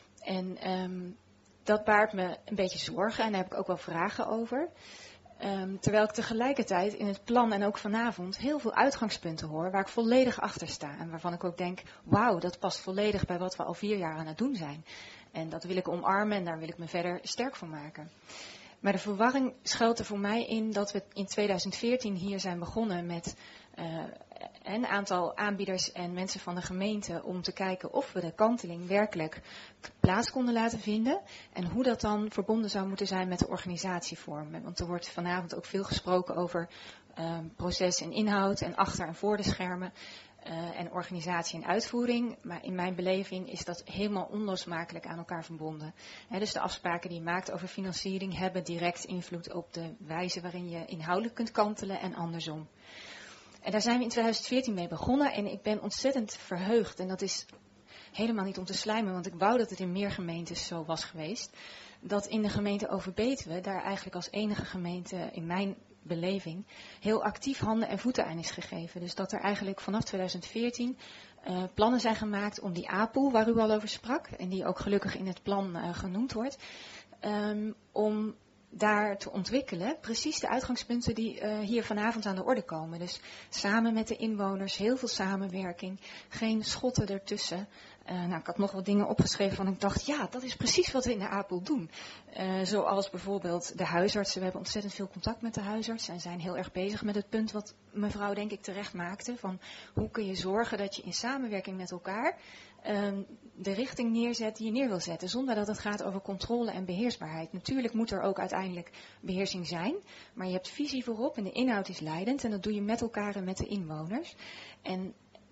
D: En um, dat baart me een beetje zorgen en daar heb ik ook wel vragen over. Um, terwijl ik tegelijkertijd in het plan en ook vanavond heel veel uitgangspunten hoor waar ik volledig achter sta. En waarvan ik ook denk, wauw, dat past volledig bij wat we al vier jaar aan het doen zijn. En dat wil ik omarmen en daar wil ik me verder sterk voor maken. Maar de verwarring schuilt er voor mij in dat we in tweeduizend veertien hier zijn begonnen met uh, een aantal aanbieders en mensen van de gemeente om te kijken of we de kanteling werkelijk plaats konden laten vinden. En hoe dat dan verbonden zou moeten zijn met de organisatievorm. Want er wordt vanavond ook veel gesproken over uh, proces en inhoud en achter en voor de schermen. Uh, en organisatie en uitvoering. Maar in mijn beleving is dat helemaal onlosmakelijk aan elkaar verbonden. He, dus de afspraken die je maakt over financiering hebben direct invloed op de wijze waarin je inhoudelijk kunt kantelen en andersom. En daar zijn we in tweeduizend veertien mee begonnen en ik ben ontzettend verheugd. En dat is helemaal niet om te slijmen, want ik wou dat het in meer gemeentes zo was geweest. Dat in de gemeente Overbetuwe, daar eigenlijk als enige gemeente in mijn beleving, heel actief handen en voeten aan is gegeven. Dus dat er eigenlijk vanaf tweeduizend veertien uh, plannen zijn gemaakt om die A-pool, waar u al over sprak, en die ook gelukkig in het plan uh, genoemd wordt, um, om daar te ontwikkelen, precies de uitgangspunten die uh, hier vanavond aan de orde komen. Dus samen met de inwoners, heel veel samenwerking, geen schotten ertussen. Uh, nou, ik had nog wat dingen opgeschreven van ik dacht, ja, dat is precies wat we in de A-pool doen. Uh, zoals bijvoorbeeld de huisartsen. We hebben ontzettend veel contact met de huisartsen en zijn heel erg bezig met het punt wat mevrouw denk ik terecht maakte. Van hoe kun je zorgen dat je in samenwerking met elkaar uh, de richting neerzet die je neer wil zetten. Zonder dat het gaat over controle en beheersbaarheid. Natuurlijk moet er ook uiteindelijk beheersing zijn. Maar je hebt visie voorop en de inhoud is leidend. En dat doe je met elkaar en met de inwoners. En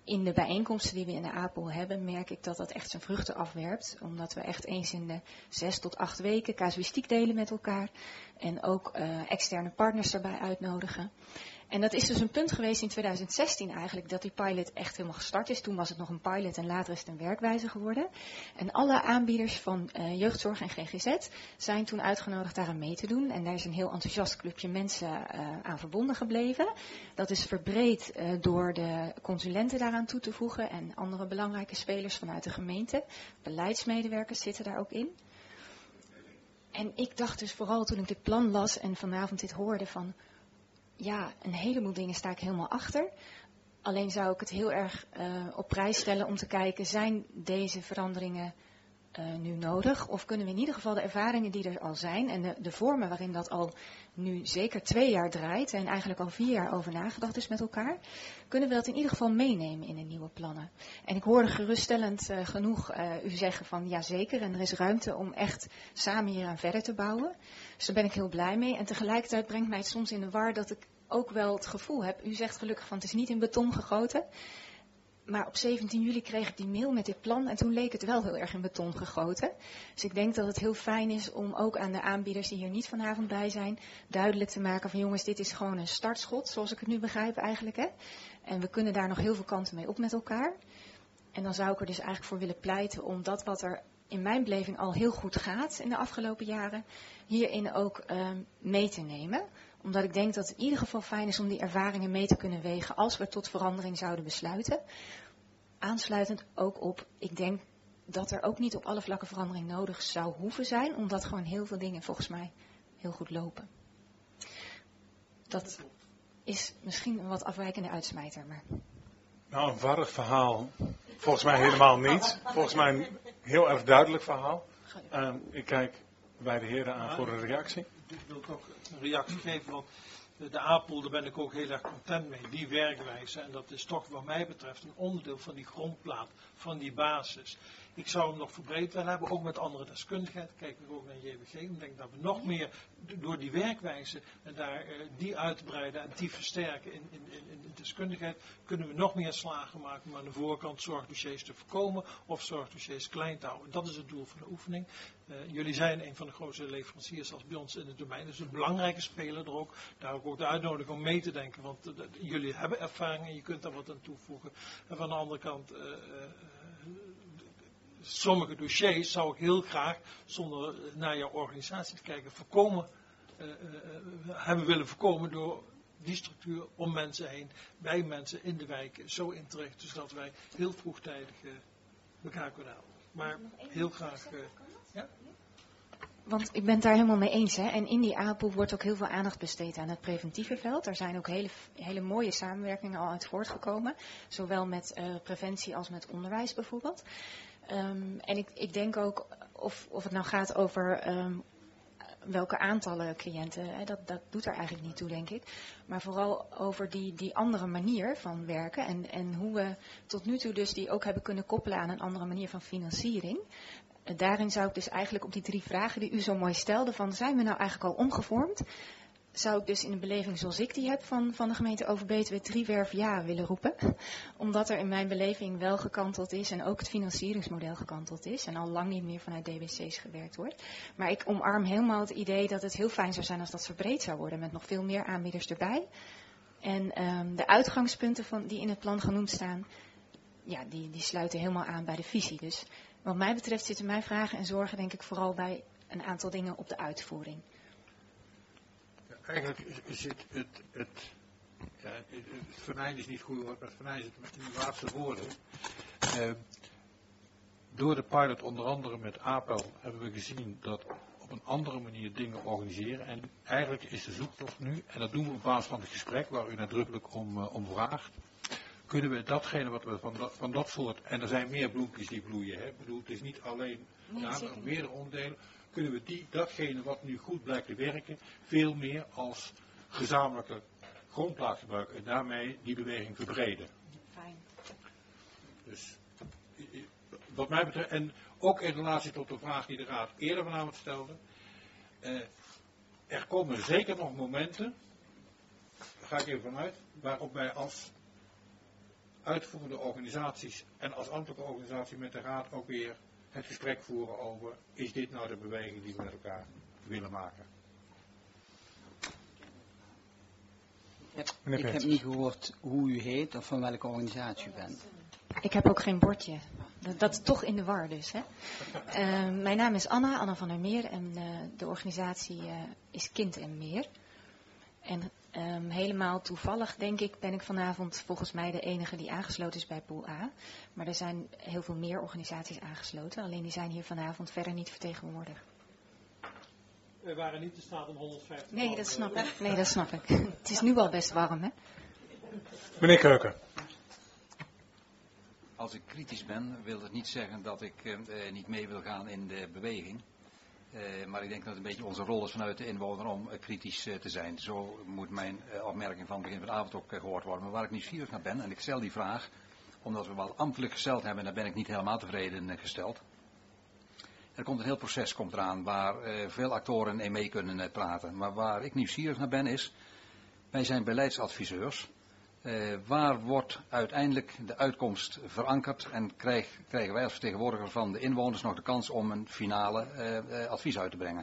D: in de bijeenkomsten die we in de APOL hebben, merk ik dat dat echt zijn vruchten afwerpt. Omdat we echt eens in de zes tot acht weken casuïstiek delen met elkaar. En ook uh, externe partners daarbij uitnodigen. En dat is dus een punt geweest in tweeduizend zestien eigenlijk, dat die pilot echt helemaal gestart is. Toen was het nog een pilot en later is het een werkwijze geworden. En alle aanbieders van uh, jeugdzorg en G G Z zijn toen uitgenodigd daaraan mee te doen. En daar is een heel enthousiast clubje mensen uh, aan verbonden gebleven. Dat is verbreed uh, door de consulenten daaraan toe te voegen en andere belangrijke spelers vanuit de gemeente. Beleidsmedewerkers zitten daar ook in. En ik dacht dus vooral toen ik dit plan las en vanavond dit hoorde van, ja, een heleboel dingen sta ik helemaal achter. Alleen zou ik het heel erg uh, op prijs stellen om te kijken, zijn deze veranderingen uh, nu nodig? Of kunnen we in ieder geval de ervaringen die er al zijn en de, de vormen waarin dat al nu zeker twee jaar draait en eigenlijk al vier jaar over nagedacht is met elkaar, kunnen we dat in ieder geval meenemen in de nieuwe plannen. En ik hoorde geruststellend uh, genoeg uh, u zeggen van ja zeker en er is ruimte om echt samen hier aan verder te bouwen. Dus daar ben ik heel blij mee en tegelijkertijd brengt mij het soms in de war dat ik ook wel het gevoel heb, u zegt gelukkig van het is niet in beton gegoten. Maar op zeventien juli kreeg ik die mail met dit plan en toen leek het wel heel erg in beton gegoten. Dus ik denk dat het heel fijn is om ook aan de aanbieders die hier niet vanavond bij zijn, duidelijk te maken van jongens, dit is gewoon een startschot, zoals ik het nu begrijp eigenlijk. Hè? En we kunnen daar nog heel veel kanten mee op met elkaar. En dan zou ik er dus eigenlijk voor willen pleiten om dat wat er in mijn beleving al heel goed gaat in de afgelopen jaren, hierin ook uh, mee te nemen. Omdat ik denk dat het in ieder geval fijn is om die ervaringen mee te kunnen wegen als we tot verandering zouden besluiten. Aansluitend ook op, ik denk dat er ook niet op alle vlakken verandering nodig zou hoeven zijn. Omdat gewoon heel veel dingen volgens mij heel goed lopen. Dat is misschien een wat afwijkende uitsmijter. Maar...
A: Nou, een warrig verhaal. Volgens mij helemaal niet. Volgens mij een heel erg duidelijk verhaal. Uh, ik kijk bij de heren aan voor een reactie.
B: Ik wil ook een reactie geven, want de APOL, daar ben ik ook heel erg content mee, die werkwijze. En dat is toch wat mij betreft een onderdeel van die grondplaat, van die basis. Ik zou hem nog verbreed willen hebben, ook met andere deskundigheid. Kijk nu ook naar J W G. Ik denk dat we nog meer door die werkwijze en daar uh, die uitbreiden en die versterken in, in, in, in deskundigheid, kunnen we nog meer slagen maken om aan de voorkant zorgdossiers te voorkomen of zorgdossiers klein te houden. Dat is het doel van de oefening. Uh, jullie zijn een van de grootste leveranciers als bij ons in het domein. Dus een belangrijke speler er ook. Daar ook, ook de uitnodiging om mee te denken. Want uh, jullie hebben ervaring en je kunt daar wat aan toevoegen. En van de andere kant, uh, uh, sommige dossiers zou ik heel graag, zonder naar jouw organisatie te kijken, voorkomen, uh, uh, hebben willen voorkomen door die structuur om mensen heen, bij mensen in de wijken, zo in te richten, zodat wij heel vroegtijdig uh, elkaar kunnen helpen. Maar heel graag... Uh, ja?
D: Want ik ben het daar helemaal mee eens. Hè? En in die APOL wordt ook heel veel aandacht besteed aan het preventieve veld. Daar zijn ook hele, hele mooie samenwerkingen al uit voortgekomen. Zowel met uh, preventie als met onderwijs bijvoorbeeld. Um, en ik, ik denk ook, of, of het nou gaat over um, welke aantallen cliënten, hè, dat, dat doet er eigenlijk niet toe, denk ik. Maar vooral over die, die andere manier van werken. En, en hoe we tot nu toe dus die ook hebben kunnen koppelen aan een andere manier van financiering. Daarin zou ik dus eigenlijk op die drie vragen die u zo mooi stelde, van zijn we nou eigenlijk al omgevormd? Zou ik dus in de beleving zoals ik die heb van, van de gemeente Overbetuwe drie werf ja willen roepen. Omdat er in mijn beleving wel gekanteld is en ook het financieringsmodel gekanteld is. En al lang niet meer vanuit D B C's gewerkt wordt. Maar ik omarm helemaal het idee dat het heel fijn zou zijn als dat verbreed zou worden. Met nog veel meer aanbieders erbij. En um, de uitgangspunten van, die in het plan genoemd staan, ja, die, die sluiten helemaal aan bij de visie. Dus wat mij betreft zitten mijn vragen en zorgen denk ik vooral bij een aantal dingen op de uitvoering.
C: Eigenlijk zit het, het, ja, het, het venijn is niet goed woord, maar het venijn zit met die laatste woorden. Uh, door de pilot onder andere met APEL hebben we gezien dat op een andere manier dingen organiseren. En eigenlijk is de zoektocht nu, en dat doen we op basis van het gesprek waar u nadrukkelijk om, uh, om vraagt, kunnen we datgene wat we van dat, van dat soort, en er zijn meer bloempjes die bloeien, hè? Ik bedoel, het is niet alleen, nee, ja, maar meerdere onderdelen. Kunnen we die, datgene wat nu goed blijkt te werken, veel meer als gezamenlijke grondplaat gebruiken en daarmee die beweging verbreden.
D: Fijn.
C: Dus wat mij betreft, en ook in relatie tot de vraag die de Raad eerder vanavond stelde, eh, er komen zeker nog momenten, daar ga ik even vanuit, waarop wij als uitvoerende organisaties en als ambtelijke organisatie met de raad ook weer het gesprek voeren over, is dit nou de beweging die we met elkaar willen maken?
M: Ik heb, ik heb niet gehoord hoe u heet of van welke organisatie u bent.
T: Ik heb ook geen bordje. Dat, dat is toch in de war dus. Hè? Uh, mijn naam is Anna, Anna van der Meer en uh, de organisatie uh, is Kind en Meer. En um, helemaal toevallig, denk ik, ben ik vanavond volgens mij de enige die aangesloten is bij Pool A. Maar er zijn heel veel meer organisaties aangesloten, alleen die zijn hier vanavond verder niet vertegenwoordigd.
B: We waren niet in staat om honderdvijftig.
T: Nee, dat snap ik. Nee, dat snap ik. Het is nu al best warm, hè?
A: Meneer Keuken.
P: Als ik kritisch ben, wil dat niet zeggen dat ik uh, niet mee wil gaan in de beweging. Uh, maar ik denk dat het een beetje onze rol is vanuit de inwoner om uh, kritisch uh, te zijn. Zo moet mijn uh, opmerking van het begin van de avond ook uh, gehoord worden. Maar waar ik nieuwsgierig naar ben, en ik stel die vraag, omdat we wel ambtelijk gesteld hebben, en daar ben ik niet helemaal tevreden uh, gesteld. Er komt een heel proces komt eraan waar uh, veel actoren in mee kunnen uh, praten. Maar waar ik nieuwsgierig naar ben is, wij zijn beleidsadviseurs. Uh, waar wordt uiteindelijk de uitkomst verankerd en krijg, krijgen wij als vertegenwoordiger van de inwoners nog de kans om een finale uh, uh, advies uit te brengen?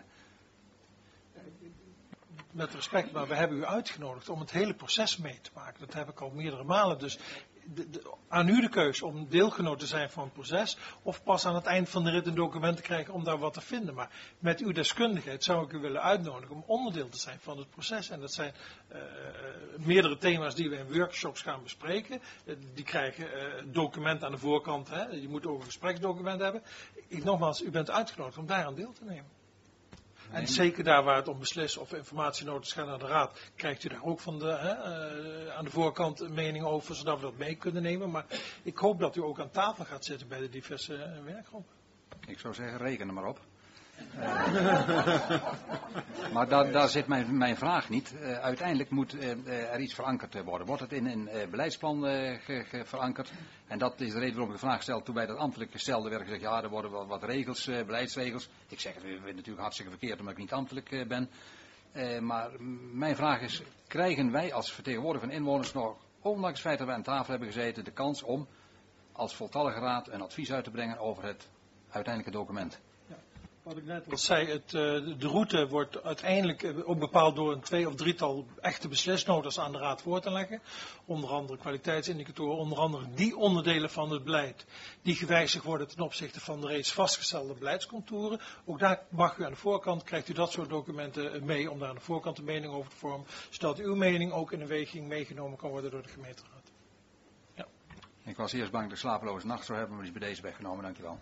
B: Met respect, maar we hebben u uitgenodigd om het hele proces mee te maken. Dat heb ik al meerdere malen. Dus de, de, aan u de keuze om deelgenoot te zijn van het proces of pas aan het eind van de rit een document te krijgen om daar wat te vinden. Maar met uw deskundigheid zou ik u willen uitnodigen om onderdeel te zijn van het proces. En dat zijn uh, meerdere thema's die we in workshops gaan bespreken. Uh, die krijgen uh, een document aan de voorkant. Hè. Je moet ook een gespreksdocument hebben. Ik nogmaals, u bent uitgenodigd om daaraan deel te nemen. En nee. Zeker daar waar het om beslissen of informatie nodig is naar de raad, krijgt u daar ook van de, hè, uh, aan de voorkant een mening over, zodat we dat mee kunnen nemen. Maar ik hoop dat u ook aan tafel gaat zitten bij de diverse uh, werkgroepen.
P: Ik zou zeggen, reken er maar op. Uh, maar daar, daar zit mijn, mijn vraag niet. Uh, uiteindelijk moet uh, er iets verankerd worden. Wordt het in een uh, beleidsplan uh, ge, ge verankerd? En dat is de reden waarom ik de vraag stel. Toen bij dat ambtelijk gestelde werd gezegd, ja, er worden wel wat regels, uh, beleidsregels. Ik zeg het weer natuurlijk hartstikke verkeerd omdat ik niet ambtelijk uh, ben. Uh, maar mijn vraag is, krijgen wij als vertegenwoordiger van inwoners nog, ondanks het feit dat we aan tafel hebben gezeten, de kans om als voltallige raad een advies uit te brengen over het uiteindelijke document?
B: Wat ik net al zei, het, de route wordt uiteindelijk ook bepaald door een twee of drietal echte beslisnotas aan de raad voor te leggen. Onder andere kwaliteitsindicatoren, onder andere die onderdelen van het beleid die gewijzigd worden ten opzichte van de reeds vastgestelde beleidscontouren. Ook daar mag u aan de voorkant, krijgt u dat soort documenten mee om daar aan de voorkant een mening over te vormen. Zodat uw mening ook in een weging meegenomen kan worden door de gemeenteraad. Ja.
P: Ik was eerst bang dat ik slapeloze nacht zou hebben, maar die is bij deze weggenomen. Dankjewel.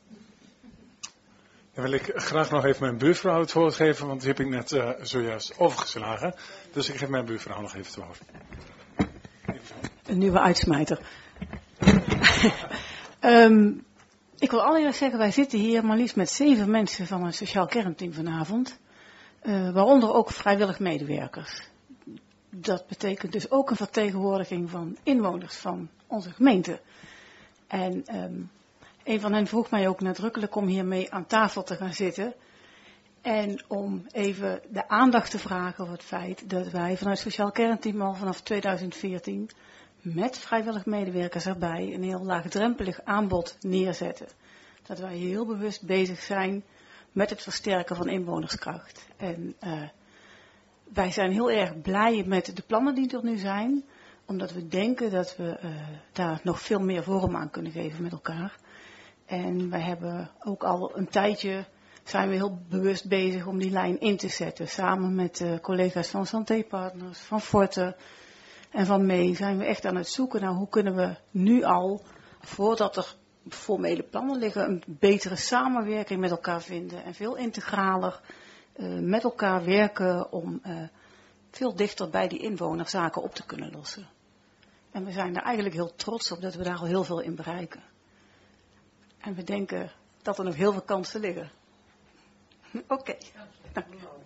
A: Dan wil ik graag nog even mijn buurvrouw het woord geven, want die heb ik net uh, zojuist overgeslagen. Dus ik geef mijn buurvrouw nog even het woord.
F: Een nieuwe uitsmijter. um, ik wil allereerst zeggen, wij zitten hier maar liefst met zeven mensen van een sociaal kernteam vanavond. Uh, waaronder ook vrijwillig medewerkers. Dat betekent dus ook een vertegenwoordiging van inwoners van onze gemeente. En um, een van hen vroeg mij ook nadrukkelijk om hiermee aan tafel te gaan zitten. En om even de aandacht te vragen voor het feit dat wij vanuit het Sociaal Kernteam al vanaf tweeduizend veertien met vrijwillig medewerkers erbij een heel laagdrempelig aanbod neerzetten. Dat wij heel bewust bezig zijn met het versterken van inwonerskracht. En uh, wij zijn heel erg blij met de plannen die er nu zijn. Omdat we denken dat we uh, daar nog veel meer vorm aan kunnen geven met elkaar. En wij hebben ook al een tijdje, zijn we heel bewust bezig om die lijn in te zetten. Samen met uh, collega's van Santé Partners, van Forte en van Mee zijn we echt aan het zoeken naar hoe kunnen we nu al, voordat er formele plannen liggen, een betere samenwerking met elkaar vinden. En veel integraler uh, met elkaar werken om uh, veel dichter bij die inwoners zaken op te kunnen lossen. En we zijn er eigenlijk heel trots op dat we daar al heel veel in bereiken. En we denken dat er nog heel veel kansen liggen. Oké. Okay. Dank.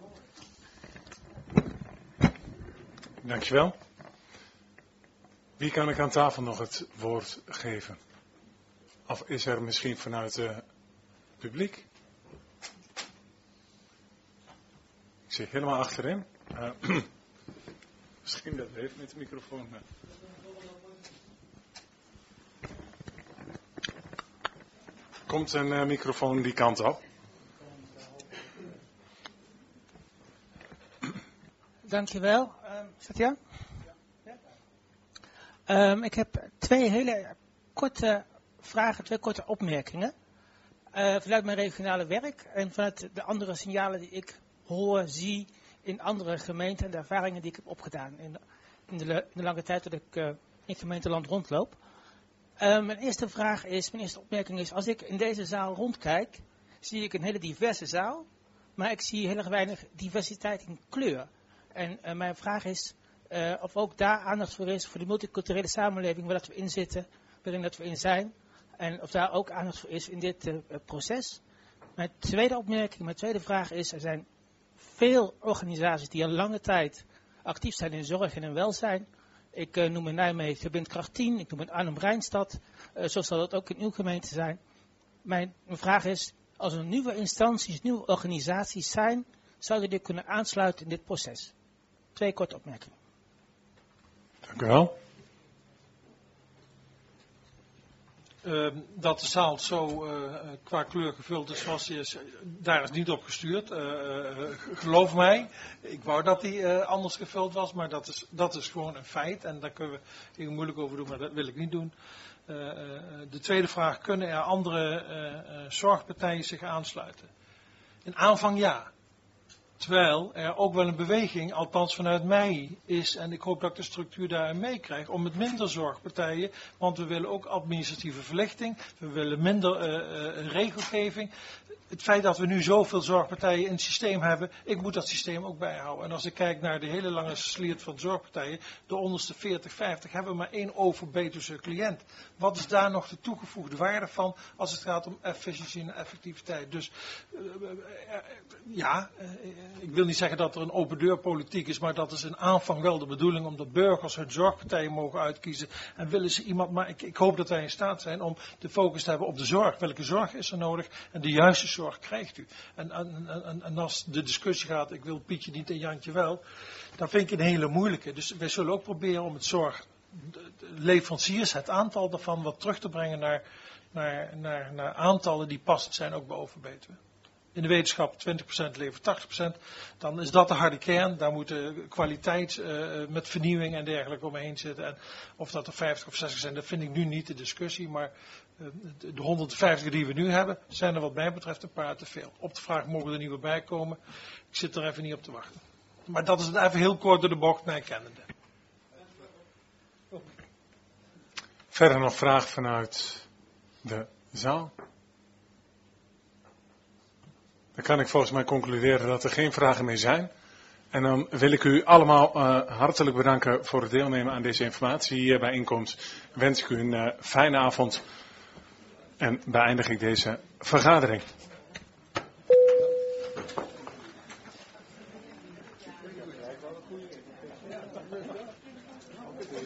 A: Dankjewel. Wie kan ik aan tafel nog het woord geven? Of is er misschien vanuit het publiek? Ik zit helemaal achterin. Uh, misschien dat even met de microfoon. Komt een uh, microfoon die kant op.
U: Dankjewel. Um, is dat ja? Ja. Um, ik heb twee hele korte vragen, twee korte opmerkingen. Uh, vanuit mijn regionale werk en vanuit de andere signalen die ik hoor, zie in andere gemeenten en de ervaringen die ik heb opgedaan in de, in de, in de lange tijd dat ik uh, in gemeenteland rondloop. Uh, mijn eerste vraag is, mijn eerste opmerking is, als ik in deze zaal rondkijk, zie ik een hele diverse zaal, maar ik zie heel erg weinig diversiteit in kleur. En uh, mijn vraag is uh, of ook daar aandacht voor is voor de multiculturele samenleving waar dat we in zitten, waarin dat we in zijn. En of daar ook aandacht voor is in dit uh, proces. Mijn tweede opmerking, mijn tweede vraag is, er zijn veel organisaties die al lange tijd actief zijn in zorg en in welzijn. Ik uh, noem in Nijmegen Windkracht tien, ik noem in Arnhem-Rijnstad, uh, zo zal dat ook in uw gemeente zijn. Mijn, mijn vraag is, als er nieuwe instanties, nieuwe organisaties zijn, zouden die kunnen aansluiten in dit proces? Twee korte opmerkingen.
A: Dank u wel.
B: Uh, dat de zaal zo uh, qua kleur gevuld is zoals die is, daar is niet op gestuurd. Uh, uh, geloof mij, ik wou dat die uh, anders gevuld was, maar dat is, dat is gewoon een feit. En daar kunnen we heel moeilijk over doen, maar dat wil ik niet doen. Uh, uh, de tweede vraag, kunnen er andere uh, uh, zorgpartijen zich aansluiten? In aanvang ja. Terwijl er ook wel een beweging, althans vanuit mij, is, en ik hoop dat ik de structuur daarin meekrijg, om met minder zorgpartijen, want we willen ook administratieve verlichting, we willen minder uh, uh, regelgeving. Het feit dat we nu zoveel zorgpartijen in het systeem hebben, ik moet dat systeem ook bijhouden. En als ik kijk naar de hele lange sliert van zorgpartijen, de onderste veertig, vijftig, hebben we maar één overbetuwse cliënt. Wat is daar nog de toegevoegde waarde van als het gaat om efficiëntie en effectiviteit? Dus uh, uh, uh, ja, uh, ik wil niet zeggen dat er een open deur politiek is, maar dat is in aanvang wel de bedoeling, omdat burgers hun zorgpartijen mogen uitkiezen. En willen ze iemand, maar ik, ik hoop dat wij in staat zijn om de focus te hebben op de zorg. Welke zorg is er nodig en de juiste zorg krijgt u. En, en, en, en als de discussie gaat, ik wil Pietje niet en Jantje wel, dan vind ik een hele moeilijke. Dus wij zullen ook proberen om het zorgleveranciers, het aantal daarvan, wat terug te brengen naar, naar, naar, naar aantallen die passend zijn, ook bij Overbetuwe. In de wetenschap twintig procent levert tachtig procent, dan is dat de harde kern. Daar moet de kwaliteit uh, met vernieuwing en dergelijke omheen zitten. En of dat er vijftig of zestig zijn, dat vind ik nu niet de discussie. Maar uh, de honderdvijftig die we nu hebben, zijn er wat mij betreft een paar te veel. Op de vraag, mogen er nieuwe bij komen? Ik zit er even niet op te wachten. Maar dat is het even heel kort door de bocht, mij kennende.
A: Verder nog vragen vanuit de zaal? Dan kan ik volgens mij concluderen dat er geen vragen meer zijn. En dan wil ik u allemaal uh, hartelijk bedanken voor het deelnemen aan deze informatiebijeenkomst. Wens ik u een uh, fijne avond en beëindig ik deze vergadering.